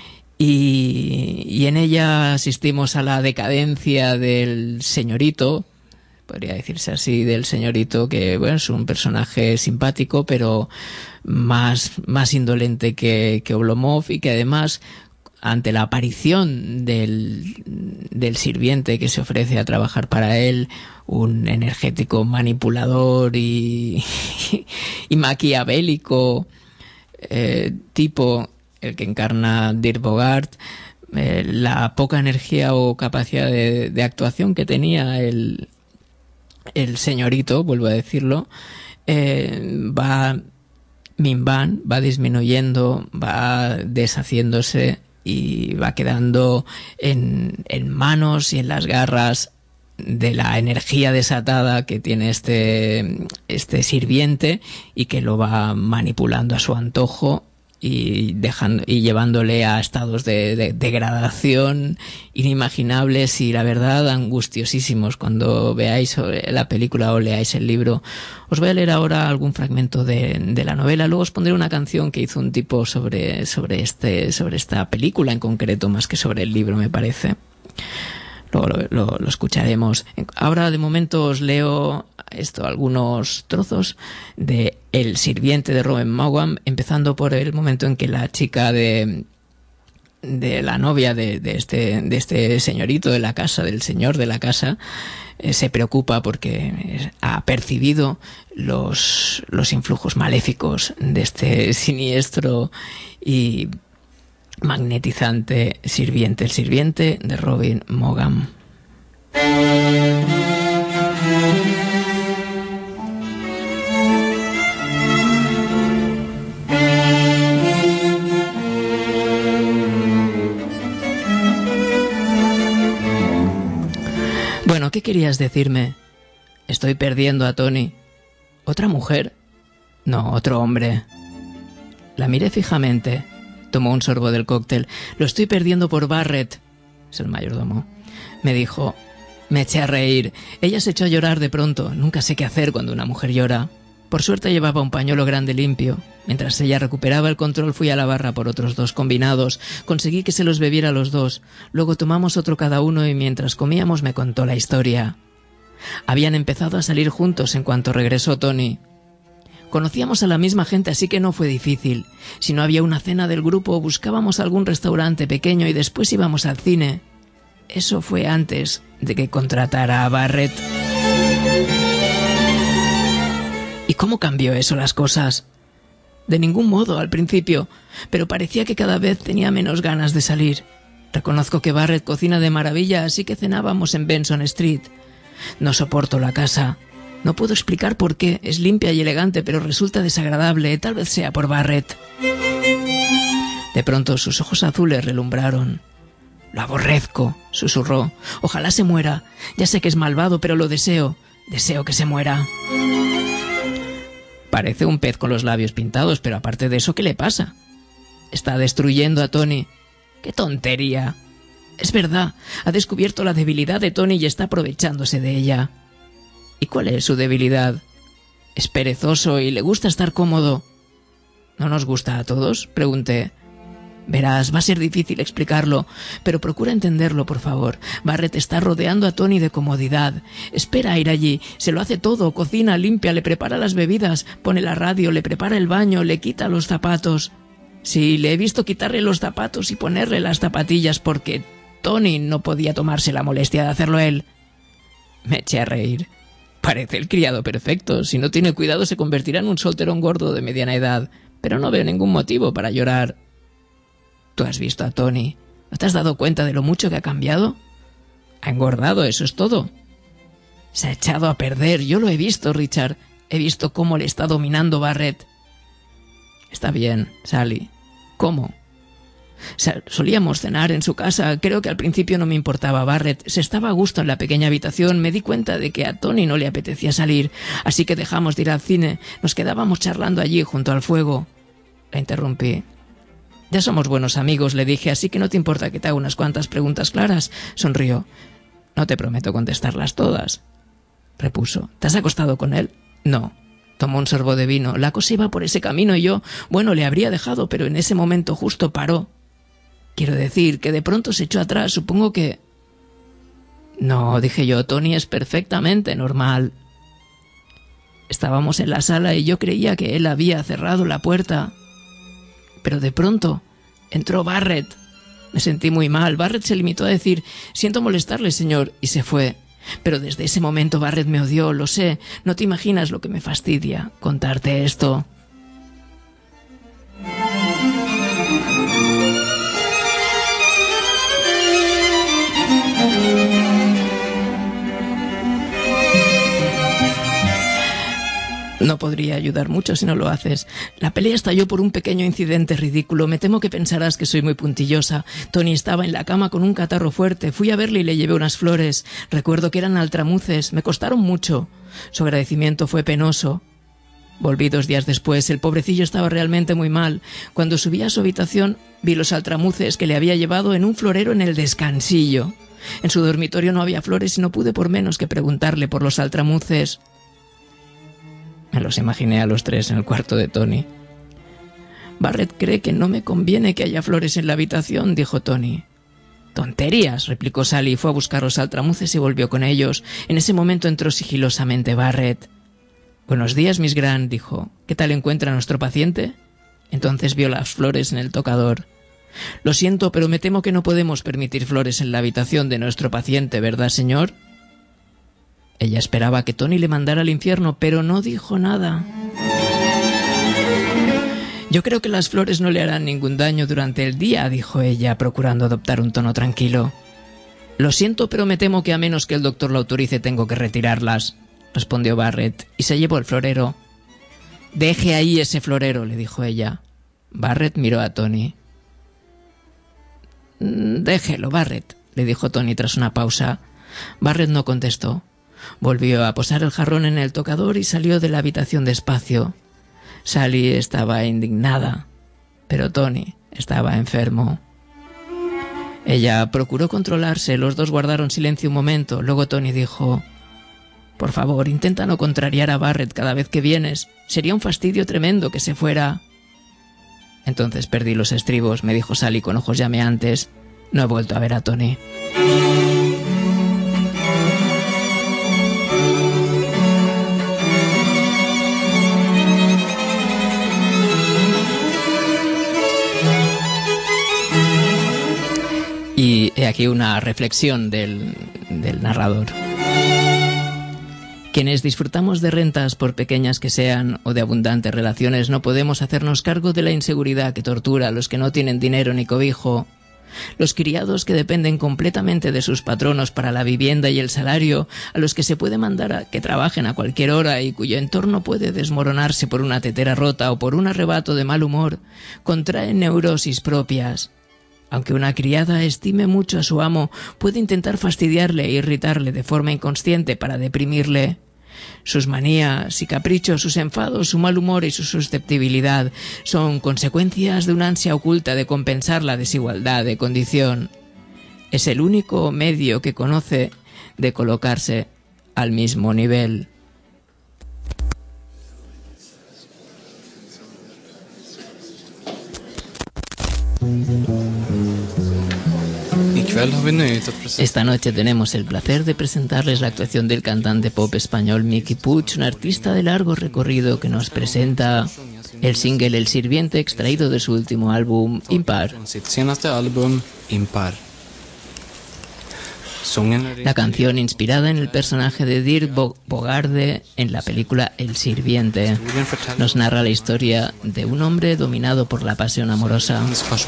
y, y en ella asistimos a la decadencia del señorito, podría decirse así, del señorito, que bueno, es un personaje simpático, pero más, más indolente que, que Oblomov, y que además, ante la aparición del, del sirviente que se ofrece a trabajar para él, un energético manipulador y, y maquiavélico eh, tipo, el que encarna Dirk Bogarde, eh, la poca energía o capacidad de, de actuación que tenía el, el señorito, vuelvo a decirlo, eh, va minvando, va disminuyendo, va deshaciéndose y va quedando en, en manos y en las garras de la energía desatada que tiene este, este sirviente, y que lo va manipulando a su antojo y dejando y llevándole a estados de, de, de degradación inimaginables y, la verdad, angustiosísimos. Cuando veáis la película o leáis el libro, os voy a leer ahora algún fragmento de, de la novela. Luego os pondré una canción que hizo un tipo sobre, sobre, este, sobre esta película en concreto, más que sobre el libro, me parece. Luego lo, lo, lo escucharemos. Ahora, de momento, os leo esto, algunos trozos de El sirviente de Robert Maugham, empezando por el momento en que la chica de, de la novia de, de, este, de este señorito de la casa, del señor de la casa, eh, se preocupa porque ha percibido los, los influjos maléficos de este siniestro y magnetizante sirviente, el sirviente de Robert Maugham. Bueno, ¿qué querías decirme? Estoy perdiendo a Tony. ¿Otra mujer? No, otro hombre. La miré fijamente. Tomó un sorbo del cóctel. Lo estoy perdiendo por Barrett. Es el mayordomo. Me dijo. Me eché a reír. Ella se echó a llorar de pronto. Nunca sé qué hacer cuando una mujer llora. Por suerte llevaba un pañuelo grande limpio. Mientras ella recuperaba el control, fui a la barra por otros dos combinados. Conseguí que se los bebiera a los dos. Luego tomamos otro cada uno y mientras comíamos me contó la historia. Habían empezado a salir juntos en cuanto regresó Tony. Conocíamos a la misma gente, así que no fue difícil. Si no había una cena del grupo, buscábamos algún restaurante pequeño y después íbamos al cine. Eso fue antes de que contratara a Barrett. ¿Y cómo cambió eso las cosas? De ningún modo al principio, pero parecía que cada vez tenía menos ganas de salir. Reconozco que Barrett cocina de maravilla, así que cenábamos en Benson Street. No soporto la casa. No puedo explicar por qué. Es limpia y elegante, pero resulta desagradable. Tal vez sea por Barrett. De pronto sus ojos azules relumbraron. Lo aborrezco, susurró. Ojalá se muera. Ya sé que es malvado, pero lo deseo. Deseo que se muera. Parece un pez con los labios pintados, pero aparte de eso, ¿qué le pasa? Está destruyendo a Tony. ¡Qué tontería! Es verdad, ha descubierto la debilidad de Tony y está aprovechándose de ella. ¿Y cuál es su debilidad? Es perezoso y le gusta estar cómodo. ¿No nos gusta a todos?, pregunté. Verás, va a ser difícil explicarlo, pero procura entenderlo, por favor. Barrett está rodeando a Tony de comodidad. Espera a ir allí, se lo hace todo, cocina, limpia, le prepara las bebidas, pone la radio, le prepara el baño, le quita los zapatos. Sí, le he visto quitarle los zapatos y ponerle las zapatillas porque Tony no podía tomarse la molestia de hacerlo él. Me eché a reír. Parece el criado perfecto. Si no tiene cuidado se convertirá en un solterón gordo de mediana edad. Pero no veo ningún motivo para llorar. ¿Tú has visto a Tony? ¿No te has dado cuenta de lo mucho que ha cambiado? Ha engordado, eso es todo. Se ha echado a perder. Yo lo he visto, Richard. He visto cómo le está dominando Barrett. Está bien, Sally. ¿Cómo? Solíamos cenar en su casa. Creo que al principio no me importaba Barrett. Se estaba a gusto en la pequeña habitación. Me di cuenta de que a Tony no le apetecía salir, así que dejamos de ir al cine. Nos quedábamos charlando allí junto al fuego. La interrumpí. Ya somos buenos amigos, le dije, así que no te importa que te haga unas cuantas preguntas claras. Sonrió. No te prometo contestarlas todas, repuso. ¿Te has acostado con él? No. Tomó un sorbo de vino. La cosa iba por ese camino y yo, bueno, le habría dejado, pero en ese momento justo paró. Quiero decir que de pronto se echó atrás, supongo que... No, dije yo, Tony es perfectamente normal. Estábamos en la sala y yo creía que él había cerrado la puerta. Pero de pronto entró Barrett. Me sentí muy mal. Barrett se limitó a decir, siento molestarle, señor, y se fue. Pero desde ese momento Barrett me odió, lo sé. No te imaginas lo que me fastidia contarte esto. No podría ayudar mucho si no lo haces. La pelea estalló por un pequeño incidente ridículo. Me temo que pensarás que soy muy puntillosa. Tony estaba en la cama con un catarro fuerte. Fui a verle y le llevé unas flores. Recuerdo que eran altramuces. Me costaron mucho. Su agradecimiento fue penoso. Volví dos días después. El pobrecillo estaba realmente muy mal. Cuando subí a su habitación, vi los altramuces que le había llevado en un florero en el descansillo. En su dormitorio no había flores y no pude por menos que preguntarle por los altramuces. Me los imaginé a los tres en el cuarto de Tony. Barrett cree que no me conviene que haya flores en la habitación, dijo Tony. Tonterías, replicó Sally. Fue a buscar los altramuces y volvió con ellos. En ese momento entró sigilosamente Barrett. Buenos días, Miss Grant, dijo. ¿Qué tal encuentra nuestro paciente? Entonces vio las flores en el tocador. Lo siento, pero me temo que no podemos permitir flores en la habitación de nuestro paciente, ¿verdad, señor? Ella esperaba que Tony le mandara al infierno, pero no dijo nada. Yo creo que las flores no le harán ningún daño durante el día, dijo ella, procurando adoptar un tono tranquilo. Lo siento, pero me temo que a menos que el doctor lo autorice tengo que retirarlas, respondió Barrett, y se llevó el florero. Deje ahí ese florero, le dijo ella. Barrett miró a Tony. Déjelo, Barrett, le dijo Tony tras una pausa. Barrett no contestó. Volvió a posar el jarrón en el tocador y salió de la habitación despacio. Sally estaba indignada, pero Tony estaba enfermo. Ella procuró controlarse, los dos guardaron silencio un momento. Luego Tony dijo: «Por favor, intenta no contrariar a Barrett cada vez que vienes. Sería un fastidio tremendo que se fuera». Entonces perdí los estribos, me dijo Sally con ojos llameantes. No he vuelto a ver a Tony. Y he aquí una reflexión del, del narrador. Quienes disfrutamos de rentas, por pequeñas que sean, o de abundantes relaciones, no podemos hacernos cargo de la inseguridad que tortura a los que no tienen dinero ni cobijo. Los criados que dependen completamente de sus patronos para la vivienda y el salario, a los que se puede mandar a que trabajen a cualquier hora y cuyo entorno puede desmoronarse por una tetera rota o por un arrebato de mal humor, contraen neurosis propias. Aunque una criada estime mucho a su amo, puede intentar fastidiarle e irritarle de forma inconsciente para deprimirle. Sus manías y caprichos, sus enfados, su mal humor y su susceptibilidad son consecuencias de una ansia oculta de compensar la desigualdad de condición. Es el único medio que conoce de colocarse al mismo nivel. Esta noche tenemos el placer de presentarles la actuación del cantante pop español Miki Puig, un artista de largo recorrido que nos presenta el single El Sirviente, extraído de su último álbum Impar. La canción, inspirada en el personaje de Dirk Bogarde en la película El Sirviente, nos narra la historia de un hombre dominado por la pasión amorosa.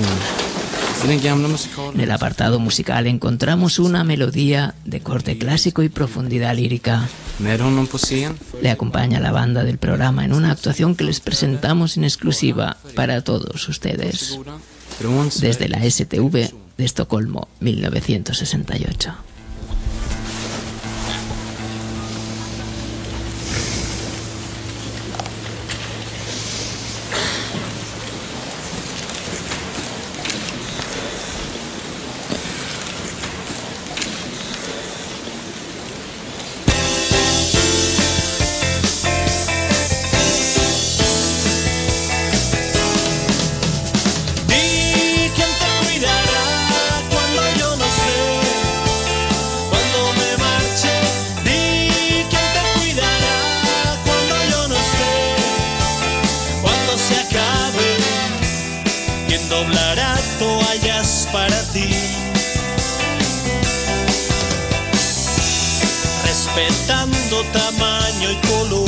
En el apartado musical encontramos una melodía de corte clásico y profundidad lírica. Le acompaña la banda del programa en una actuación que les presentamos en exclusiva para todos ustedes, desde la S T V de Estocolmo, mil novecientos sesenta y ocho. Respetando tamaño y color,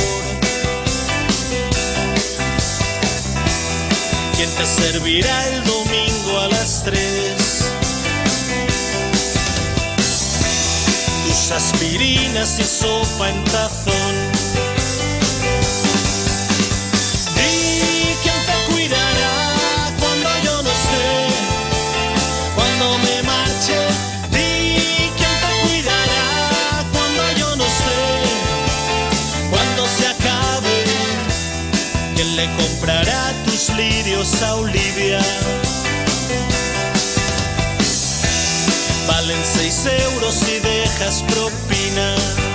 ¿quién te servirá el domingo a las tres? Tus aspirinas y sopa en tazón. Di quién te cuidará cuando yo no esté, cuando me marche. Di quién te cuidará cuando yo no esté, cuando se acabe. ¿Quién le comprará tus lirios a Olivia? Valen seis euros si dejas propina.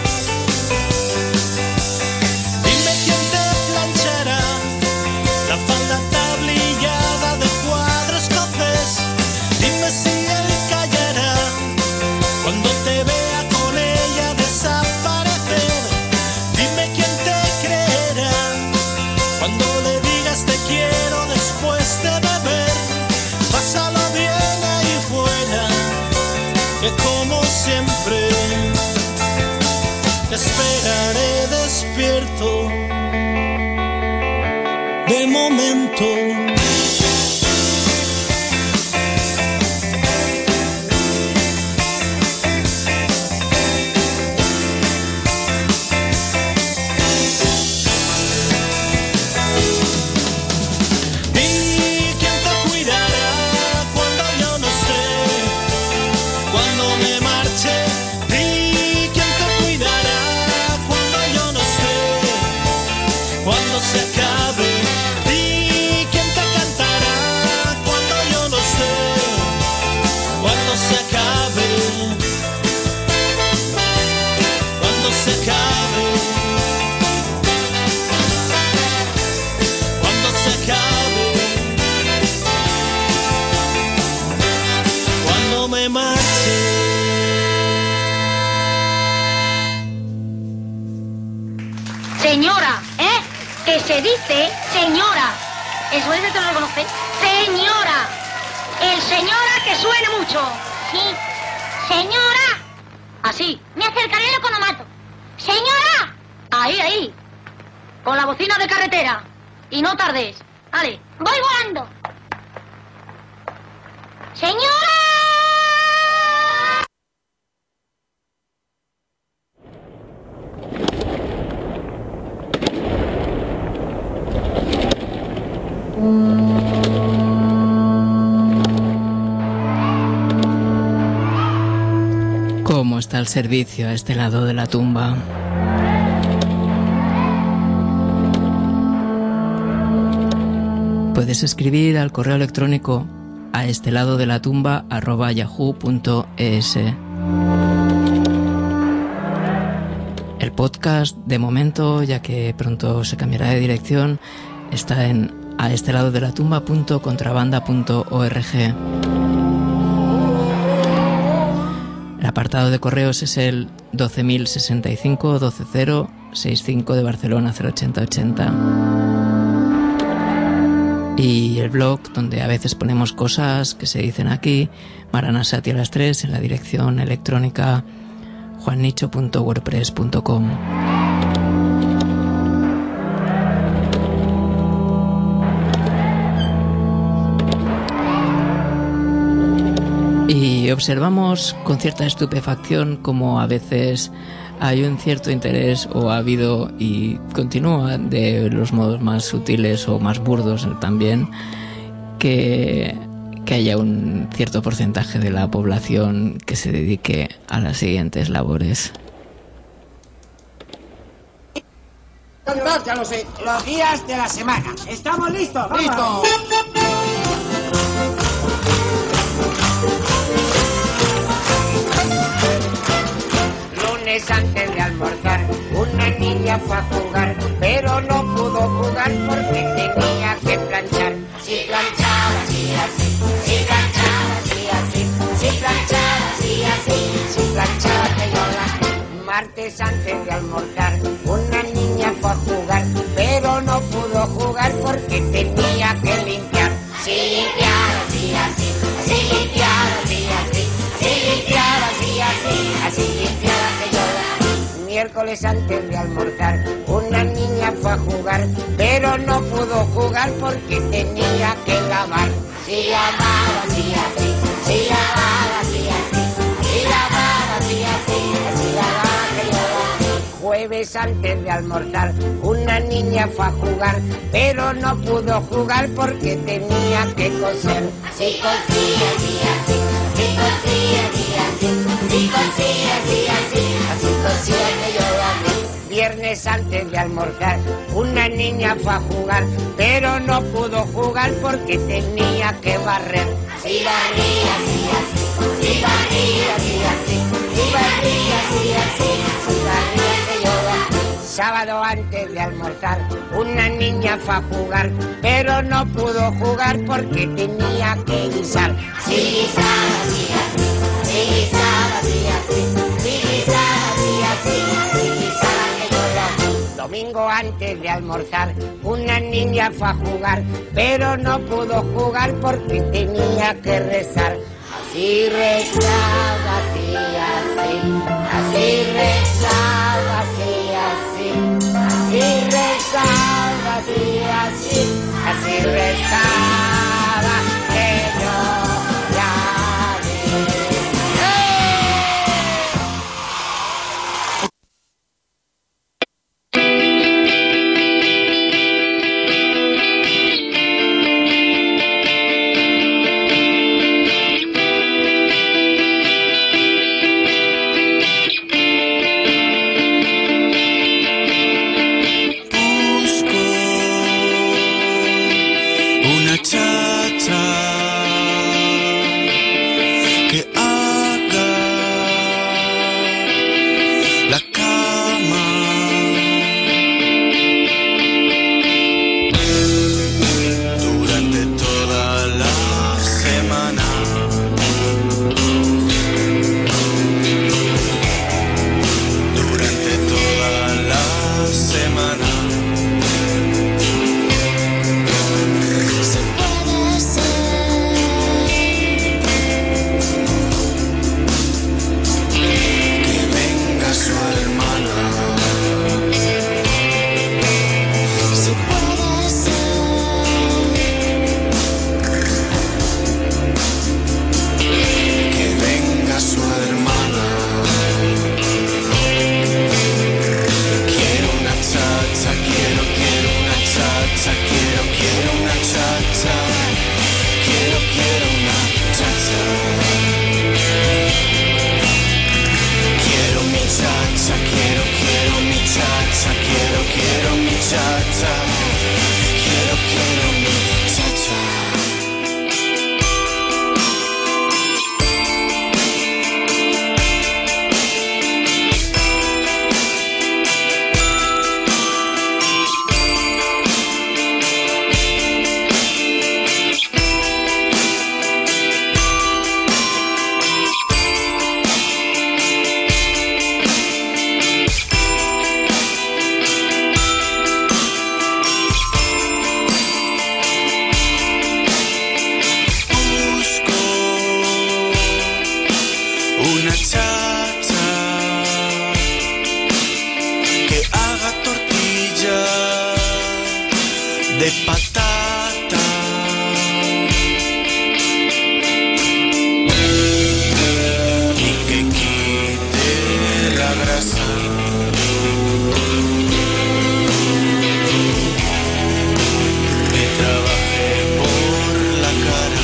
Dime quién te planchará la falda tablillada de cuadro escocés. Dime si él callará cuando te vea con ella desaparecer. Dime quién te creerá cuando le digas te quiero después de beber. Pásalo bien ahí fuera, que como siempre te esperaré despierto. De momento se acabe. Di quién te cantará cuando yo no esté, cuando se acabe, cuando se acabe, cuando se acabe, cuando me marche. Señora, ¿eh? Que se dice señora. ¿Eso es de que no lo conocen? Señora. El señora que suene mucho. Sí. Señora. Así. Me acercaré al economato. Señora. Ahí, ahí. Con la bocina de carretera. Y no tardes. Vale, voy volando. ¡Señora! ¿Cómo está el servicio a este lado de la tumba? Puedes escribir al correo electrónico a este lado de la tumba arroba yahoo punto es. El podcast, de momento, ya que pronto se cambiará de dirección, está en a este lado de la tumba punto contrabanda punto org. El apartado de correos es el doce mil sesenta y cinco doce cero sesenta y cinco de Barcelona cero ochenta ochenta. Y el blog, donde a veces ponemos cosas que se dicen aquí, Maranasati a las tres, en la dirección electrónica juannicho punto wordpress punto com. Y observamos con cierta estupefacción como a veces hay un cierto interés, o ha habido y continúa de los modos más sutiles o más burdos también, que, que haya un cierto porcentaje de la población que se dedique a las siguientes labores. Ya lo sé. Los días de la semana. ¿Estamos listos? ¡Listos! Antes de almorzar, una niña fue a jugar, pero no pudo jugar porque tenía que planchar. Si planchaba, así, así, si planchaba, así, así, si planchaba, así, así, si planchaba, que yo la... Martes antes de almorzar, una niña fue a jugar, pero no pudo jugar porque tenía que limpiar. Si limpiaba, así, así, si limpiaba, así, así, si limpiaba, así, así, así limpiaba, que yo la... Miércoles antes de almorzar, una niña fue a jugar, pero no pudo jugar porque tenía que lavar. Si lavaba, así, así, si lavaba, así, así, si lavaba, así, así, así lavaba, que yo la... Jueves antes de almorzar, una niña fue a jugar, pero no pudo jugar porque tenía que coser. Si cosía, así, así, si cosía, así, así, si cosía, así, así, así cosía, que yo la... Viernes antes de almorzar, una niña fue a jugar, pero no pudo jugar porque tenía que barrer. Si barría, así, así, si barría, así, así, si barría, así, así, si barría, que yo la... Sábado antes de almorzar, una niña fue a jugar, pero no pudo jugar porque tenía que guisar. Si guisaba, así, así, si guisaba, así, así, si guisaba, así, así, si guisaba, que yo la... Domingo antes de almorzar, una niña fue a jugar, pero no pudo jugar porque tenía que rezar. Así rezaba, así, así, así rezaba, así, así, así rezaba, así, así, así rezaba, que yo la vi. muchacha, quiero, quiero muchacha. De patata y que quite la grasa, que trabaje por la cara.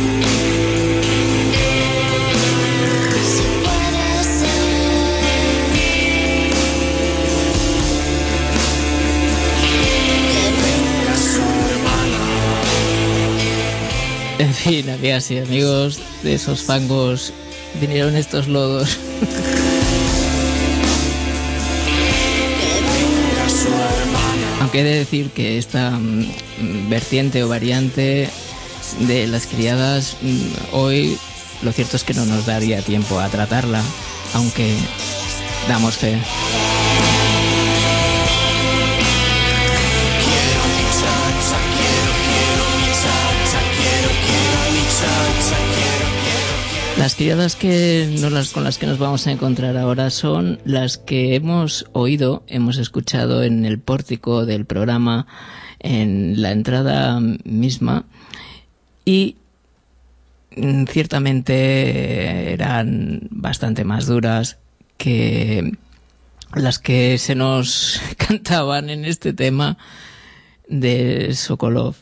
Si puede ser que venga su hermana. En fin, amigas y amigos, de esos fangos vinieron estos lodos. Aunque he de decir que esta mm, vertiente o variante de las criadas, mm, hoy lo cierto es que no nos daría tiempo a tratarla, aunque damos fe. Las criadas que no las con las que nos vamos a encontrar ahora son las que hemos oído, hemos escuchado en el pórtico del programa, en la entrada misma, y mm, ciertamente eran bastante más duras que las que se nos cantaban en este tema de Sokolov.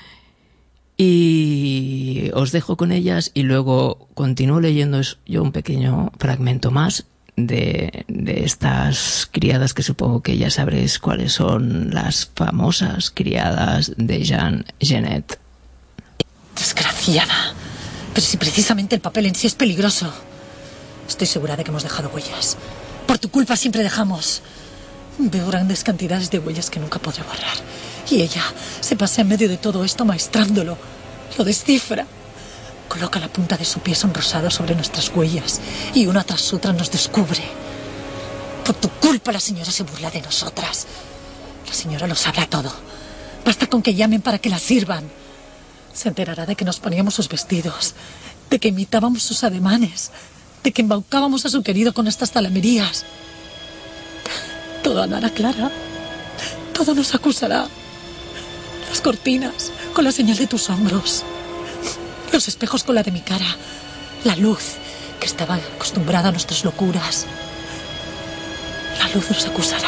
Y os dejo con ellas y luego continúo leyendo yo un pequeño fragmento más de, de estas criadas que supongo que ya sabréis cuáles son, las famosas criadas de Jean Genet. Desgraciada. Pero si precisamente el papel en sí es peligroso. Estoy segura de que hemos dejado huellas. Por tu culpa siempre dejamos. Veo grandes cantidades de huellas que nunca podré borrar. Y ella se pasea en medio de todo esto maestrándolo. Lo descifra. Coloca la punta de su pie sonrosado sobre nuestras huellas y una tras otra nos descubre. Por tu culpa la señora se burla de nosotras. La señora lo sabrá todo. Basta con que llamen para que la sirvan. Se enterará de que nos poníamos sus vestidos, de que imitábamos sus ademanes, de que embaucábamos a su querido con estas talamerías. Todo andará clara. Todo nos acusará. Las cortinas con la señal de tus hombros, los espejos con la de mi cara, la luz que estaba acostumbrada a nuestras locuras. La luz nos acusará.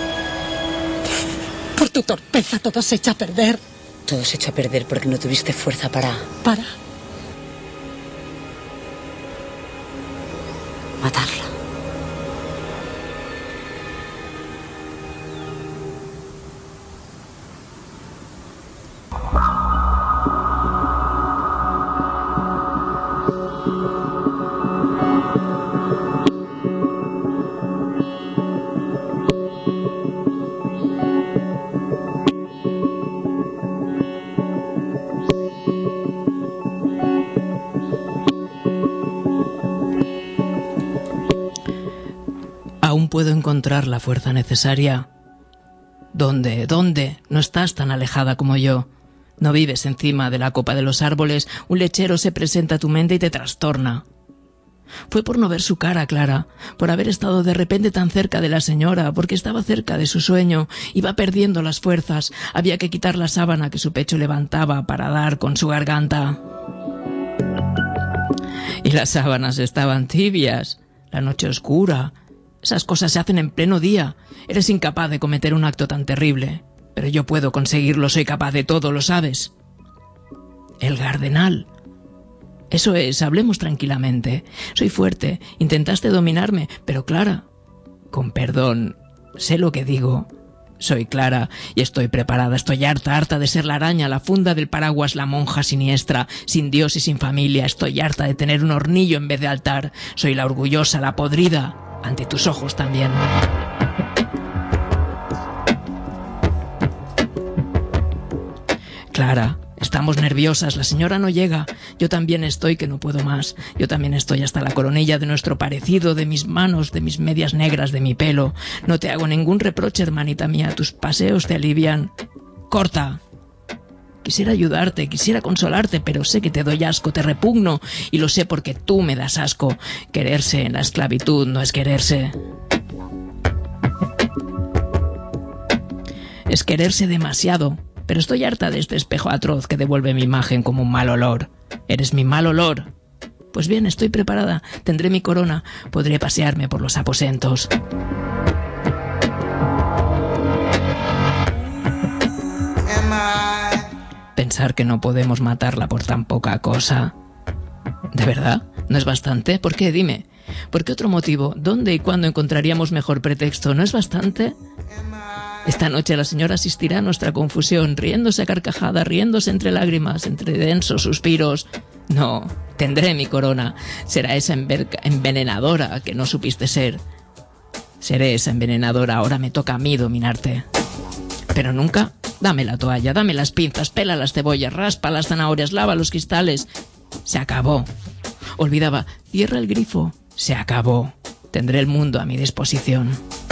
Por tu torpeza todo se echa a perder. Todo se echa a perder porque no tuviste fuerza para... ¿Para? matarla. Aún puedo encontrar la fuerza necesaria. ¿Dónde? ¿Dónde? No estás tan alejada como yo. No vives encima de la copa de los árboles. Un lechero se presenta a tu mente y te trastorna. Fue por no ver su cara, Clara, por haber estado de repente tan cerca de la señora, porque estaba cerca de su sueño, iba perdiendo las fuerzas, había que quitar la sábana que su pecho levantaba para dar con su garganta. Y las sábanas estaban tibias, la noche oscura. Esas cosas se hacen en pleno día. Eres incapaz de cometer un acto tan terrible. Pero yo puedo conseguirlo, soy capaz de todo, ¿lo sabes? El cardenal. Eso es, hablemos tranquilamente. Soy fuerte, intentaste dominarme, pero Clara, con perdón, sé lo que digo. Soy Clara y estoy preparada. Estoy harta, harta de ser la araña, la funda del paraguas, la monja siniestra, sin Dios y sin familia. Estoy harta de tener un hornillo en vez de altar. Soy la orgullosa, la podrida, ante tus ojos también. Clara, estamos nerviosas, la señora no llega. Yo también estoy que no puedo más. Yo también estoy hasta la coronilla de nuestro parecido, de mis manos, de mis medias negras, de mi pelo. No te hago ningún reproche, hermanita mía. Tus paseos te alivian. Corta. Quisiera ayudarte, quisiera consolarte, pero sé que te doy asco, te repugno, y lo sé porque tú me das asco. Quererse en la esclavitud no es quererse. Es quererse demasiado. Pero estoy harta de este espejo atroz que devuelve mi imagen como un mal olor. Eres mi mal olor. Pues bien, estoy preparada. Tendré mi corona. Podré pasearme por los aposentos. Pensar que no podemos matarla por tan poca cosa. ¿De verdad? ¿No es bastante? ¿Por qué? Dime. ¿Por qué otro motivo? ¿Dónde y cuándo encontraríamos mejor pretexto? ¿No es bastante? Esta noche la señora asistirá a nuestra confusión, riéndose a carcajadas, riéndose entre lágrimas, entre densos suspiros. No, tendré mi corona. Será esa envenenadora que no supiste ser. Seré esa envenenadora, ahora me toca a mí dominarte. Pero nunca, dame la toalla, dame las pinzas, pela las cebollas, raspa las zanahorias, lava los cristales. Se acabó. Olvidaba, cierra el grifo. Se acabó. Tendré el mundo a mi disposición.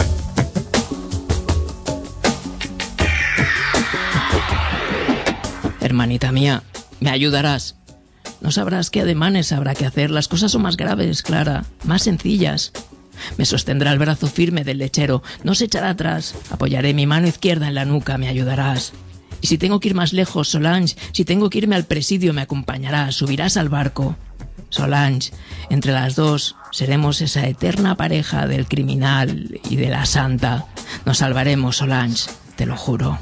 Hermanita mía, me ayudarás. No sabrás qué ademanes habrá que hacer. Las cosas son más graves, Clara, más sencillas. Me sostendrá el brazo firme del lechero, no se echará atrás. Apoyaré mi mano izquierda en la nuca, me ayudarás. Y si tengo que ir más lejos, Solange, si tengo que irme al presidio, me acompañarás, subirás al barco. Solange, entre las dos seremos esa eterna pareja del criminal y de la santa. Nos salvaremos, Solange, te lo juro.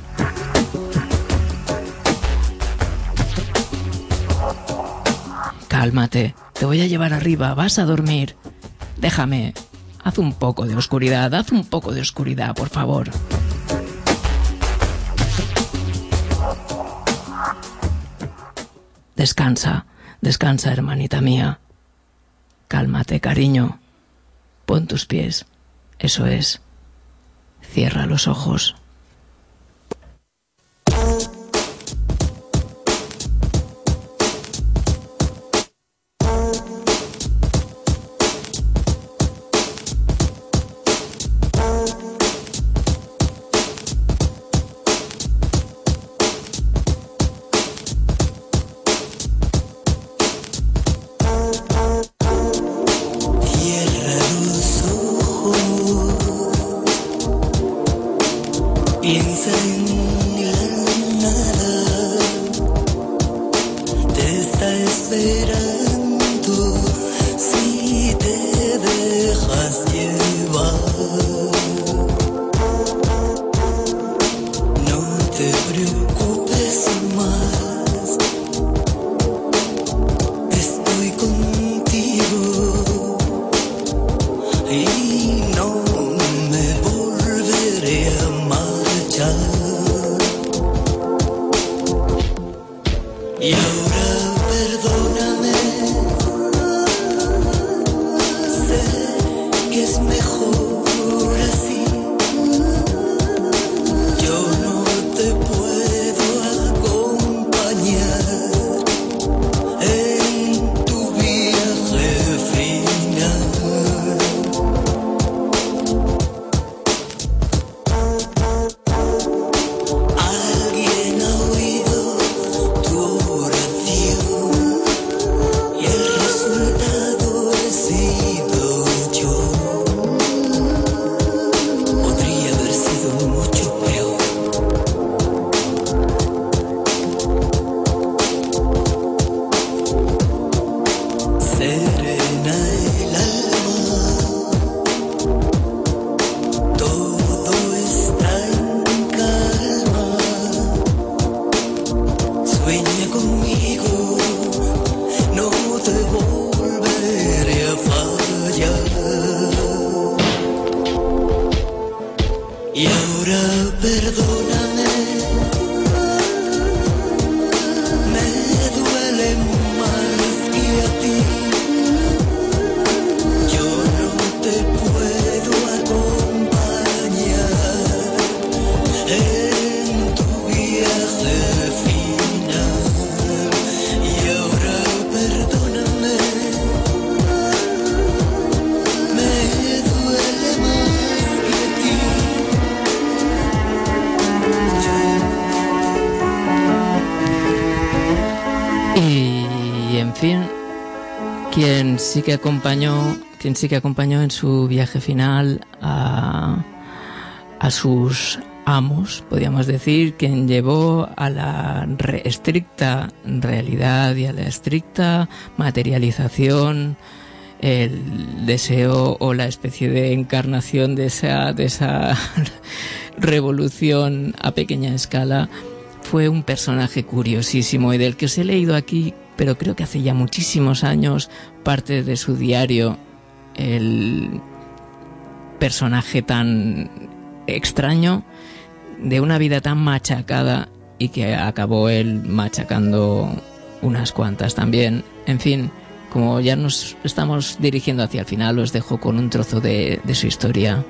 Cálmate, te voy a llevar arriba, vas a dormir. Déjame, haz un poco de oscuridad, haz un poco de oscuridad, por favor. Descansa, descansa, hermanita mía. Cálmate, cariño. Pon tus pies, eso es. Cierra los ojos. Y ahora perdóname Y ahora perdóname, me duele más que a ti. Yo no te puedo acompañar en tu viaje final. Y ahora perdóname, me duele más que a ti. Y en fin, quien sí que acompañó, quien sí que acompañó en su viaje final a, a sus amos, podríamos decir, quien llevó a la re- estricta realidad y a la estricta materialización el deseo o la especie de encarnación de esa, de esa revolución a pequeña escala, fue un personaje curiosísimo y del que os he leído aquí, pero creo que hace ya muchísimos años, parte de su diario, el personaje tan extraño, de una vida tan machacada y que acabó él machacando unas cuantas también. En fin, como ya nos estamos dirigiendo hacia el final, os dejo con un trozo de, de su historia.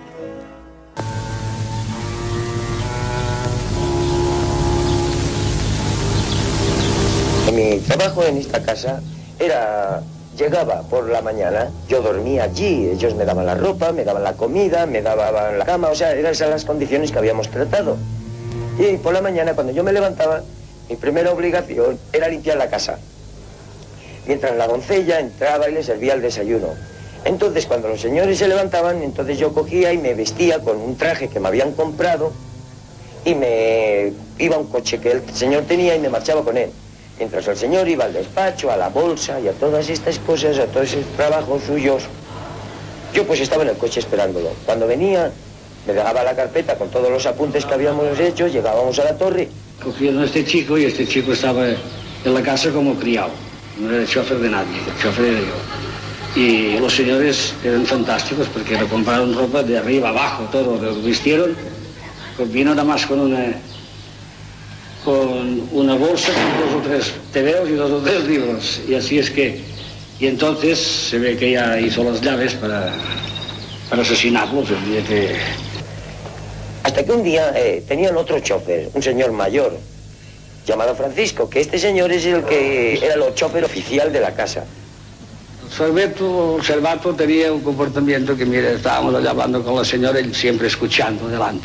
Mi trabajo en esta casa era, llegaba por la mañana, yo dormía allí, ellos me daban la ropa, me daban la comida, me daban la cama, o sea, eran esas las condiciones que habíamos tratado. Y por la mañana, cuando yo me levantaba, mi primera obligación era limpiar la casa. Mientras la doncella entraba y le servía el desayuno. Entonces, cuando los señores se levantaban, entonces yo cogía y me vestía con un traje que me habían comprado y me iba a un coche que el señor tenía y me marchaba con él. Mientras el señor iba al despacho, a la bolsa y a todas estas cosas, a todos esos trabajos suyos, yo pues estaba en el coche esperándolo. Cuando venía, me dejaba la carpeta con todos los apuntes que habíamos hecho, llegábamos a la torre. Cogieron a este chico y este chico estaba en la casa como criado. No era el chofer de nadie, el chofer era yo. Y los señores eran fantásticos porque le compraron ropa de arriba abajo, todo, lo vistieron. Pues vino nada más con una... con una bolsa con dos o tres tebeos y dos o tres libros. Y así es que... Y entonces se ve que ella hizo las llaves para, para asesinarlos el día que... Hasta que un día eh, tenían otro chofer, un señor mayor, llamado Francisco, que este señor es el que era el chofer oficial de la casa. Sorbeto, Servato tenía un comportamiento que, mire, estábamos allá hablando con la señora y siempre escuchando delante.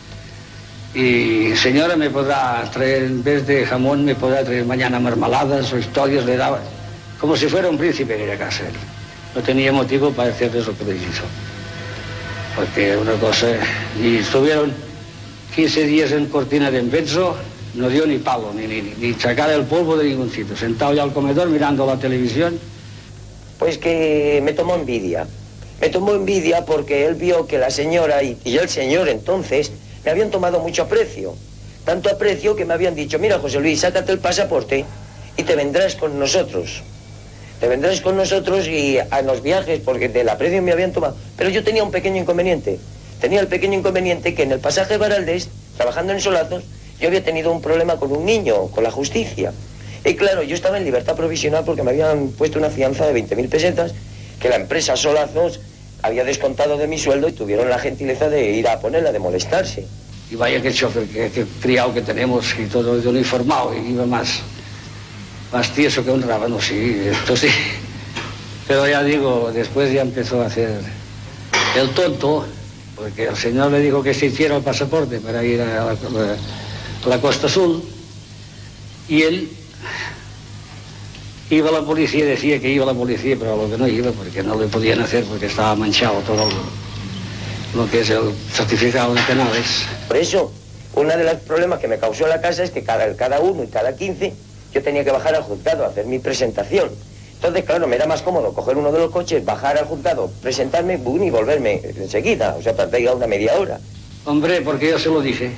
Y señora, me podrá traer, en vez de jamón, me podrá traer mañana mermeladas o historias, le daba, como si fuera un príncipe en aquella casa. No tenía motivo para hacer eso que le hizo. Porque una cosa, y estuvieron quince días en cortina de empezo, no dio ni palo, ni, ni, ni sacar el polvo de ningún sitio, sentado ya al comedor mirando la televisión. Pues que me tomó envidia. Me tomó envidia porque él vio que la señora y, y el señor entonces me habían tomado mucho aprecio. Tanto aprecio que me habían dicho, mira, José Luis, sácate el pasaporte y te vendrás con nosotros. Te vendrás con nosotros y a los viajes, porque del aprecio me habían tomado. Pero yo tenía un pequeño inconveniente. Tenía el pequeño inconveniente que en el pasaje de Baraldés, trabajando en Solazos, yo había tenido un problema con un niño, con la justicia. Y claro, yo estaba en libertad provisional porque me habían puesto una fianza de veinte mil pesetas que la empresa Solazos había descontado de mi sueldo y tuvieron la gentileza de ir a ponerla, de molestarse. Y vaya que chofer, que, que criado que tenemos y todo uniformado, y iba más, más tieso que un rábano, sí, esto sí. Pero ya digo, después ya empezó a hacer el tonto, porque el señor le dijo que se hiciera el pasaporte para ir a la, a la Costa Azul, y él iba a la policía, decía que iba a la policía, pero lo que no iba, porque no le podían hacer, porque estaba manchado todo lo, lo que es el certificado de penales. Por eso, uno de los problemas que me causó la casa es que cada, cada uno y cada quince yo tenía que bajar al juzgado a hacer mi presentación. Entonces, claro, me era más cómodo coger uno de los coches, bajar al juzgado, presentarme, boom, y volverme enseguida, o sea, tardé una media hora. Hombre, porque yo se lo dije.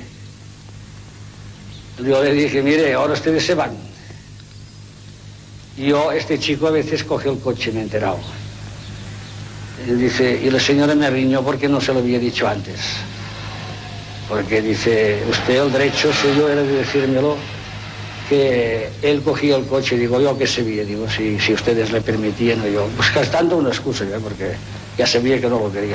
Yo le dije, mire, ahora ustedes se van. Yo, este chico a veces coge el coche, me he enterado. Y dice, y la señora me riñó porque no se lo había dicho antes. porque dice, usted el derecho suyo era de decírmelo, que él cogía el coche, digo, yo que sabía, digo, si, si ustedes le permitían, o yo, pues gastando una excusa ya, porque ya sabía que no lo querían.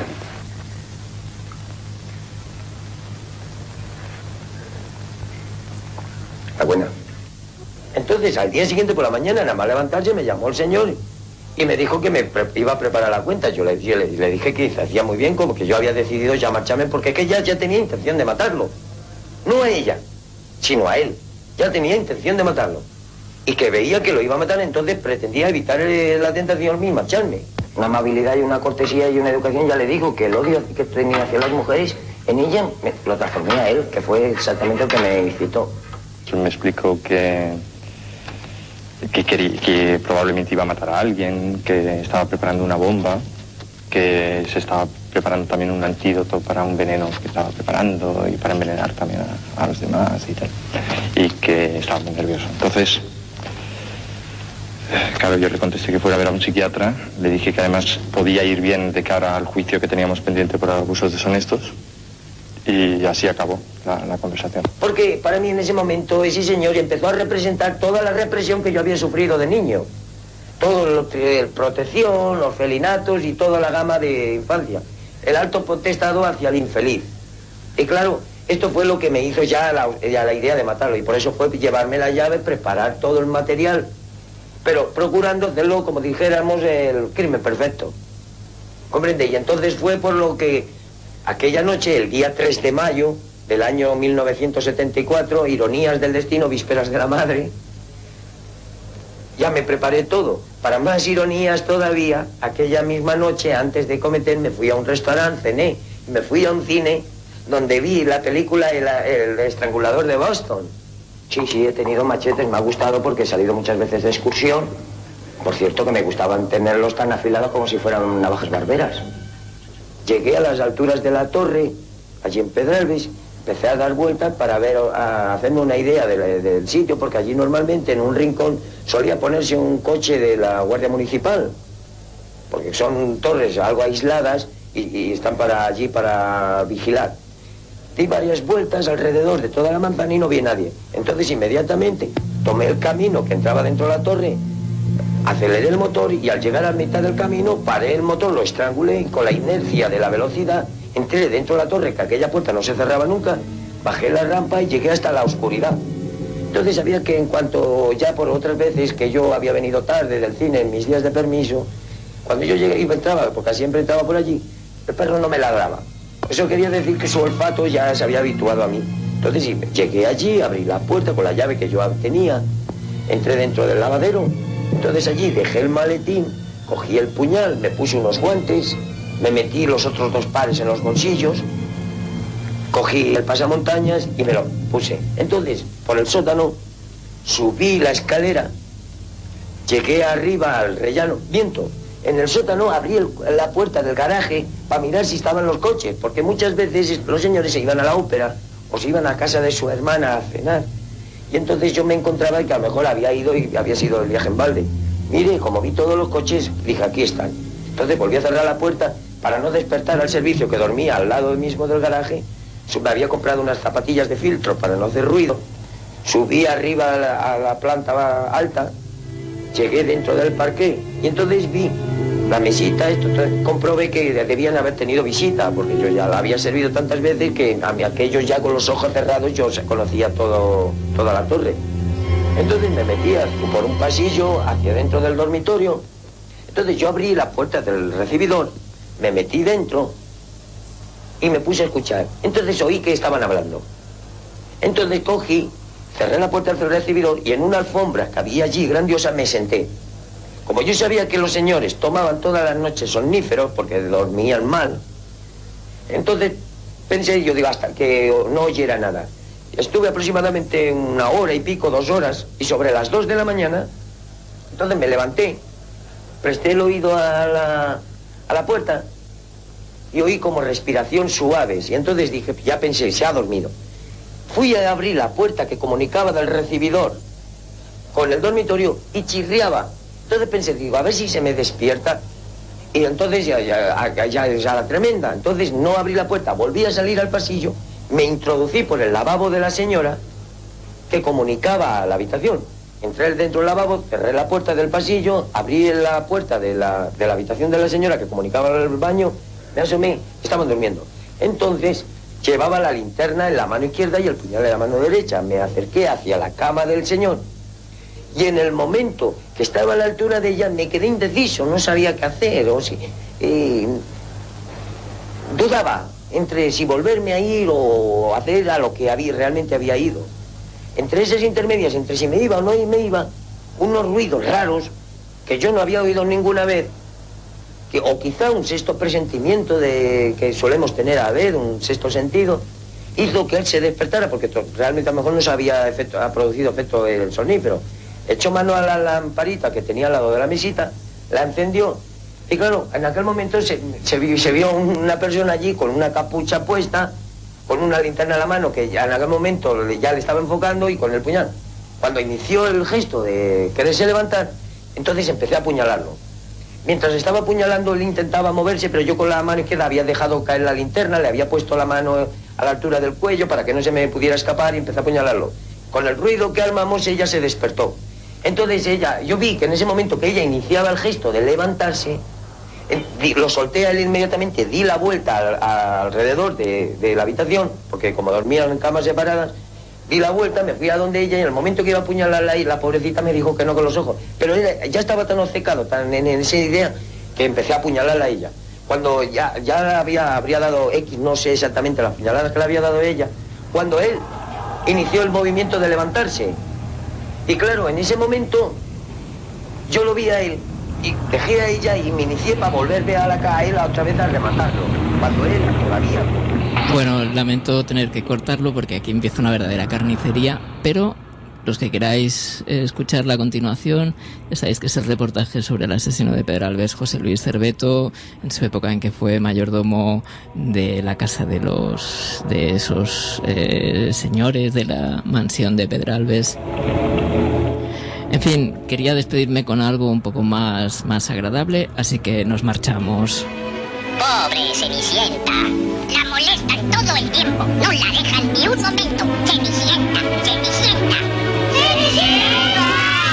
La buena. Entonces, al día siguiente por la mañana, nada más levantarse, me llamó el señor y me dijo que me pre- iba a preparar la cuenta. Yo le, yo le, le dije que se hacía muy bien, como que yo había decidido ya marcharme, porque es que ella ya tenía intención de matarlo. No a ella, sino a él. Ya tenía intención de matarlo. Y que veía que lo iba a matar, entonces pretendía evitar eh, la tentación y marcharme. Una amabilidad y una cortesía y una educación, ya le digo que el odio que tenía hacia las mujeres, en ella me, lo transformé a él, que fue exactamente el que me incitó. Me explicó que, que, quería, que probablemente iba a matar a alguien, que estaba preparando una bomba, que se estaba preparando también un antídoto para un veneno que estaba preparando y para envenenar también a, a los demás y tal. Y que estaba muy nervioso. Entonces, claro, yo le contesté que fuera a ver a un psiquiatra, le dije que además podía ir bien de cara al juicio que teníamos pendiente por abusos deshonestos. Y así acabó la, la conversación. Porque para mí en ese momento ese señor empezó a representar toda la represión que yo había sufrido de niño. Todo lo que, el protección, los felinatos y toda la gama de infancia. El alto potestado hacia el infeliz. Y claro, esto fue lo que me hizo ya la, ya la idea de matarlo. Y por eso fue llevarme la llave, preparar todo el material. Pero procurando hacerlo, como dijéramos, el crimen perfecto. ¿Comprende? Y entonces fue por lo que... Aquella noche, el día tres de mayo del año mil novecientos setenta y cuatro, ironías del destino, vísperas de la madre, ya me preparé todo. Para más ironías todavía, aquella misma noche, antes de cometer, me fui a un restaurante, cené, me fui a un cine donde vi la película El, el Estrangulador de Boston. Sí, sí, he tenido machetes, me ha gustado porque he salido muchas veces de excursión. Por cierto, que me gustaban tenerlos tan afilados como si fueran navajas barberas. Llegué a las alturas de la torre, allí en Pedralbes, empecé a dar vueltas para ver, a hacerme una idea de, del sitio, porque allí normalmente en un rincón solía ponerse un coche de la Guardia Municipal, porque son torres algo aisladas y, y están para allí para vigilar. Di varias vueltas alrededor de toda la manzana y no vi a nadie. Entonces inmediatamente tomé el camino que entraba dentro de la torre, aceleré el motor y al llegar a mitad del camino paré el motor, lo estrangulé y con la inercia de la velocidad entré dentro de la torre, que aquella puerta no se cerraba nunca, bajé la rampa y llegué hasta la oscuridad. Entonces sabía que en cuanto ya por otras veces que yo había venido tarde del cine en mis días de permiso, cuando yo llegué y entraba, porque siempre entraba por allí, el perro no me ladraba. Eso quería decir que su olfato ya se había habituado a mí. Entonces sí, llegué allí, abrí la puerta con la llave que yo tenía, entré dentro del lavadero. Entonces allí dejé el maletín, cogí el puñal, me puse unos guantes, me metí los otros dos pares en los bolsillos, cogí el pasamontañas y me lo puse. Entonces, por el sótano, subí la escalera, llegué arriba al rellano, viento. En el sótano abrí el, la puerta del garaje para mirar si estaban los coches, porque muchas veces los señores se iban a la ópera o se iban a casa de su hermana a cenar. Y entonces yo me encontraba que a lo mejor había ido y había sido el viaje en balde. Mire, como vi todos los coches, dije, aquí están. Entonces volví a cerrar la puerta para no despertar al servicio que dormía al lado mismo del garaje. Me había comprado unas zapatillas de filtro para no hacer ruido. Subí arriba a la, a la planta alta, llegué dentro del parqué y entonces vi la mesita, esto, comprobé que debían haber tenido visita, porque yo ya la había servido tantas veces que a mí aquellos ya con los ojos cerrados yo conocía todo, toda la torre. Entonces me metí por un pasillo hacia dentro del dormitorio. Entonces yo abrí la puerta del recibidor, me metí dentro y me puse a escuchar. Entonces oí que estaban hablando. Entonces cogí, cerré la puerta del recibidor y en una alfombra que había allí grandiosa me senté. Como yo sabía que los señores tomaban todas las noches somníferos porque dormían mal, entonces pensé, yo digo, hasta que no oyera nada. Estuve aproximadamente una hora y pico, dos horas, y sobre las dos de la mañana, entonces me levanté, presté el oído a la, a la puerta y oí como respiración suaves, y entonces dije, ya pensé, se ha dormido. Fui a abrir la puerta que comunicaba del recibidor con el dormitorio y chirriaba. Entonces pensé, digo, a ver si se me despierta. Y entonces ya, ya, ya, ya, ya la tremenda. Entonces no abrí la puerta, volví a salir al pasillo me introducí por el lavabo de la señora que comunicaba a la habitación. Entré dentro del lavabo, cerré la puerta del pasillo, abrí la puerta de la, de la habitación de la señora que comunicaba al baño, me asomé, estaban durmiendo. Entonces llevaba la linterna en la mano izquierda y el puñal en la mano derecha. Me acerqué hacia la cama del señor y en el momento que estaba a la altura de ella me quedé indeciso, no sabía qué hacer, o si... Eh, dudaba entre si volverme a ir o hacer a lo que había, realmente había ido. Entre esas intermedias, entre si me iba o no me iba, unos ruidos raros que yo no había oído ninguna vez, que, o quizá un sexto presentimiento de que solemos tener a ver, un sexto sentido, hizo que él se despertara, porque realmente a lo mejor no se había efecto, ha producido efecto el sonífero. Echó mano a la lamparita que tenía al lado de la mesita, la encendió. Y claro, en aquel momento se, se, vio, se vio una persona allí con una capucha puesta, con una linterna en la mano, que ya en aquel momento ya le estaba enfocando, y con el puñal. Cuando inició el gesto de quererse levantar, entonces empecé a apuñalarlo. Mientras estaba apuñalando, él intentaba moverse, pero yo con la mano izquierda había dejado caer la linterna, le había puesto la mano a la altura del cuello para que no se me pudiera escapar, y empecé a apuñalarlo. Con el ruido que armamos, ella se despertó. Entonces ella, yo vi que en ese momento que ella iniciaba el gesto de levantarse, lo solté a él inmediatamente, di la vuelta al, a, alrededor de, de la habitación, porque como dormían en camas separadas, di la vuelta, me fui a donde ella, y en el momento que iba a apuñalarla ahí, la pobrecita me dijo que no con los ojos. Pero ella ya estaba tan obcecado, tan en, en esa idea, que empecé a apuñalarla a ella. Cuando ya, ya había, habría dado X, no sé exactamente las puñaladas que le había dado ella, cuando él inició el movimiento de levantarse. Y claro, en ese momento yo lo vi a él, y dejé a ella y me inicié para volverme a la a él otra vez a rematarlo, cuando él todavía... Bueno, lamento tener que cortarlo porque aquí empieza una verdadera carnicería, pero los que queráis escucharla a continuación, ya sabéis que es el reportaje sobre el asesino de Pedralbes, José Luis Cerveto, en su época en que fue mayordomo de la casa de los de esos eh, señores de la mansión de Pedralbes. En fin, quería despedirme con algo un poco más, más agradable, así que nos marchamos. Pobre Cenicienta. La molestan todo el tiempo. No la dejan ni un momento. Cenicienta, Cenicienta. ¡Cenicienta!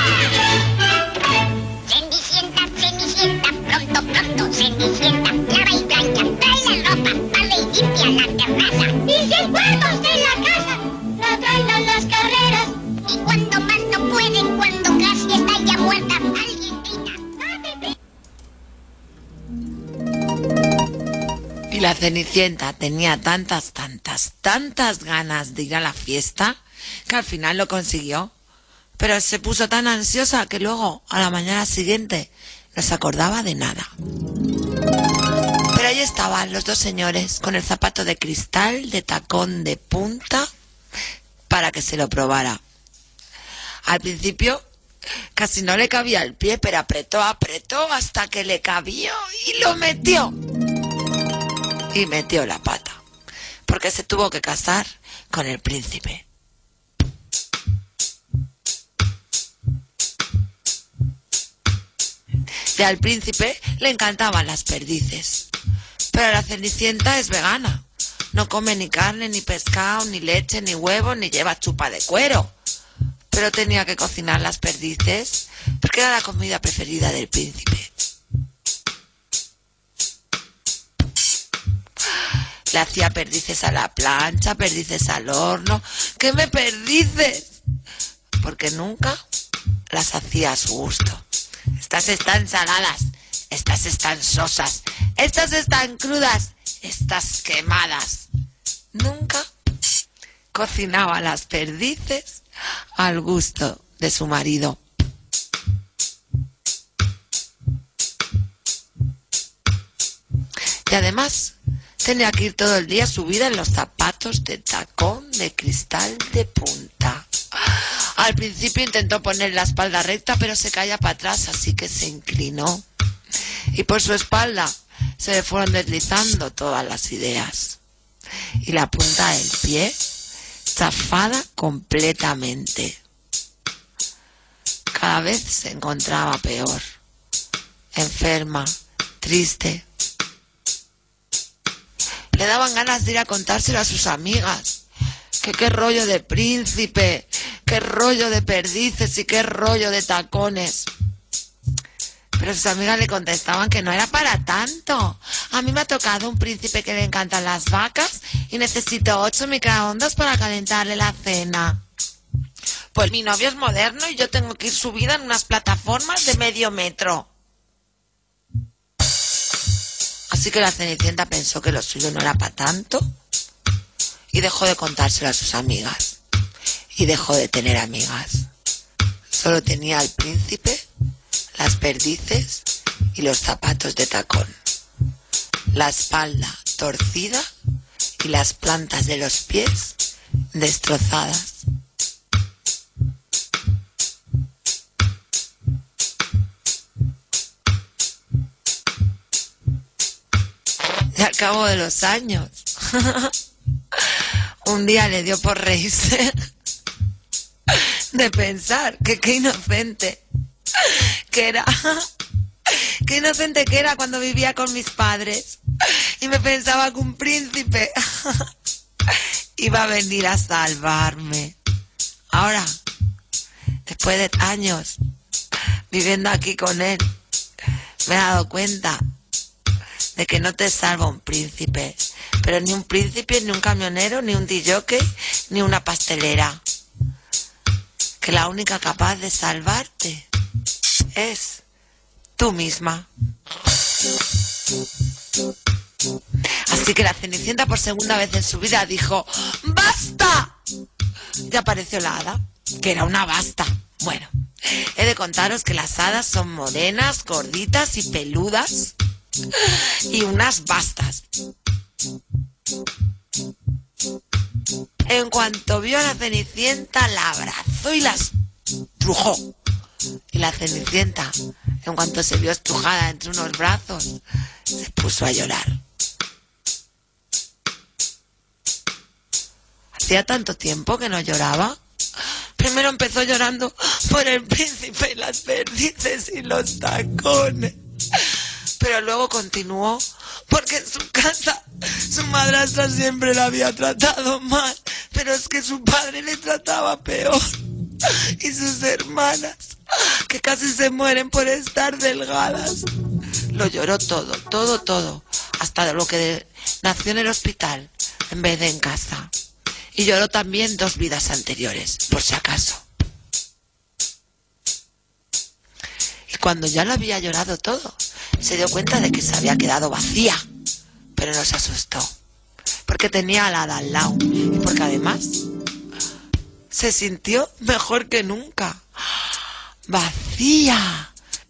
Cenicienta, Cenicienta. Pronto, pronto, Cenicienta. Lava y plancha, trae la ropa, barre y limpia la terraza. Y sin cuartos en la casa, la traen a las carreras. Y cuando más no pueden, cuando casi está ya muerta, alguien grita. Y la Cenicienta tenía tantas, tantas, tantas ganas de ir a la fiesta que al final lo consiguió. Pero se puso tan ansiosa que luego, a la mañana siguiente, no se acordaba de nada. Pero ahí estaban los dos señores con el zapato de cristal de tacón de punta para que se lo probara. Al principio casi no le cabía el pie, pero apretó, apretó hasta que le cabió y lo metió. Y metió la pata, porque se tuvo que casar con el príncipe. Y al príncipe le encantaban las perdices, pero la Cenicienta es vegana. No come ni carne, ni pescado, ni leche, ni huevo, ni lleva chupa de cuero. Pero tenía que cocinar las perdices porque era la comida preferida del príncipe. Le hacía perdices a la plancha, perdices al horno. ¿Qué me perdices? Porque nunca las hacía a su gusto. Estas están saladas, estas están sosas, estas están crudas, estas quemadas. Nunca cocinaba las perdices al gusto de su marido. Y además tenía que ir todo el día subida en los zapatos de tacón de cristal de punta. Al principio intentó poner la espalda recta, pero se caía para atrás, así que se inclinó. Y por su espalda se le fueron deslizando todas las ideas. Y la punta del pie chafada completamente. Cada vez se encontraba peor, enferma, triste. le daban ganas de ir a contárselo a sus amigas. Que qué rollo de príncipe, qué rollo de perdices y qué rollo de tacones. Pero sus amigas le contestaban que no era para tanto. A mí me ha tocado un príncipe que le encantan las vacas y necesito ocho microondas para calentarle la cena. Pues mi novio es moderno y yo tengo que ir subida en unas plataformas de medio metro. Así que la Cenicienta pensó que lo suyo no era para tanto y dejó de contárselo a sus amigas. Y dejó de tener amigas. Solo tenía al príncipe, las perdices y los zapatos de tacón. La espalda torcida y las plantas de los pies destrozadas. Y al cabo de los años, un día le dio por reírse de pensar que qué inocente que era, qué inocente que era cuando vivía con mis padres y me pensaba que un príncipe iba a venir a salvarme. Ahora, después de años viviendo aquí con él, me he dado cuenta de que no te salva un príncipe, pero ni un príncipe, ni un camionero, ni un disjockey, ni una pastelera. Que la única capaz de salvarte es tú misma. Así que la Cenicienta por segunda vez en su vida dijo ¡basta! Y apareció la hada, que era una basta. Bueno, he de contaros que las hadas son morenas, gorditas y peludas y unas bastas. En cuanto vio a la Cenicienta, la abrazó y la estrujó. Y la Cenicienta, en cuanto se vio estrujada entre unos brazos, se puso a llorar. Hacía tanto tiempo que no lloraba. Primero empezó llorando por el príncipe y las perdices y los tacones. Pero luego continuó porque en su casa su madrastra siempre la había tratado mal, pero es que su padre le trataba peor. Y sus hermanas, que casi se mueren por estar delgadas. Lo lloró todo, todo, todo, hasta lo que nació en el hospital en vez de en casa. Y lloró también dos vidas anteriores, por si acaso. Y cuando ya lo había llorado todo, se dio cuenta de que se había quedado vacía. Pero no se asustó, porque tenía a la hada al lado y porque además se sintió mejor que nunca. ¡Vacía!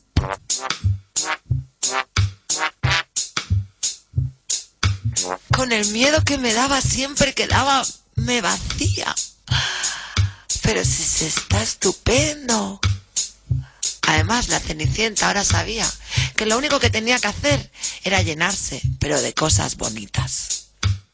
Con el miedo que me daba siempre quedaba me vacía. Pero si se está estupendo. Además, la Cenicienta ahora sabía que lo único que tenía que hacer era llenarse, pero de cosas bonitas.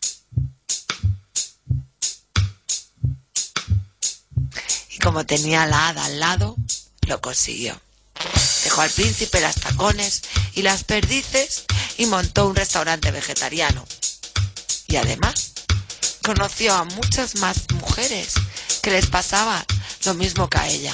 Y como tenía a la hada al lado, lo consiguió. Dejó al príncipe las tacones y las perdices y montó un restaurante vegetariano. Y además, conoció a muchas más mujeres que les pasaba lo mismo que a ella.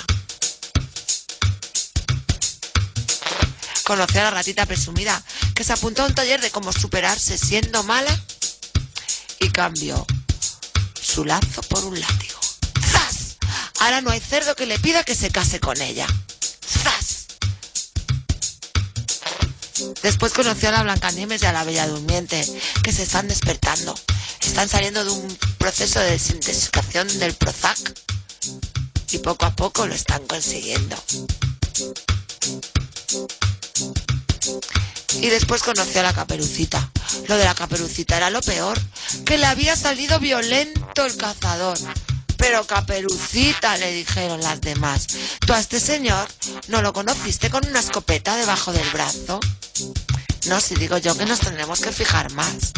Conoció a la ratita presumida, que se apuntó a un taller de cómo superarse siendo mala y cambió su lazo por un látigo. ¡Zas! Ahora no hay cerdo que le pida que se case con ella. ¡Zas! Después conoció a la Blancanieves y a la Bella Durmiente, que se están despertando. Están saliendo de un proceso de desintoxicación del Prozac y poco a poco lo están consiguiendo. Y después conoció a la Caperucita. Lo de la Caperucita era lo peor, que le había salido violento el cazador. Pero Caperucita, le dijeron las demás, ¿tú a este señor no lo conociste con una escopeta debajo del brazo? No, si digo yo que nos tendremos que fijar más.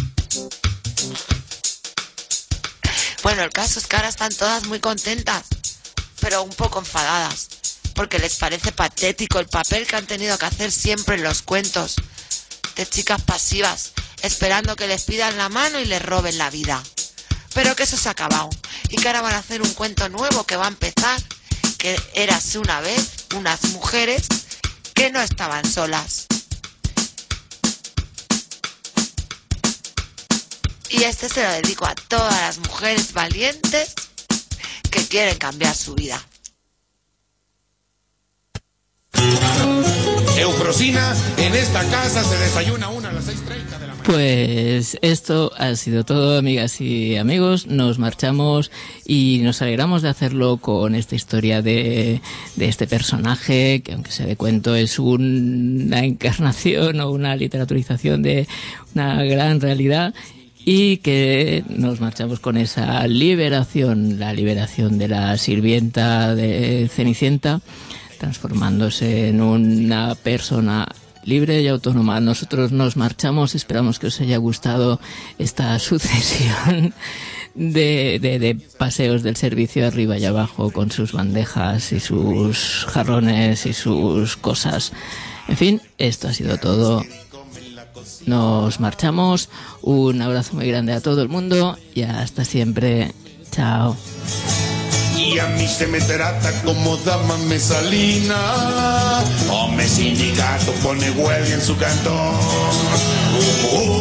Bueno, el caso es que ahora están todas muy contentas, pero un poco enfadadas, porque les parece patético el papel que han tenido que hacer siempre en los cuentos de chicas pasivas esperando que les pidan la mano y les roben la vida. Pero que eso se ha acabado y que ahora van a hacer un cuento nuevo que va a empezar, que érase una vez unas mujeres que no estaban solas. Y este se lo dedico a todas las mujeres valientes que quieren cambiar su vida. Eufrosina, en esta casa se desayuna una a las seis treinta de la mañana. Pues esto ha sido todo, amigas y amigos. Nos marchamos y nos alegramos de hacerlo con esta historia de, de este personaje, que aunque sea de cuento es una encarnación o una literaturización de una gran realidad. Y que nos marchamos con esa liberación, la liberación de la sirvienta de Cenicienta, transformándose en una persona libre y autónoma. Nosotros nos marchamos, esperamos que os haya gustado esta sucesión de, de, de paseos del servicio arriba y abajo con sus bandejas y sus jarrones y sus cosas. En fin, esto ha sido todo. Nos marchamos, un abrazo muy grande a todo el mundo y hasta siempre. Chao. Y a mí se me trata como dama mesalina, o me sindicato pone huelga en su cantón. Uh, uh,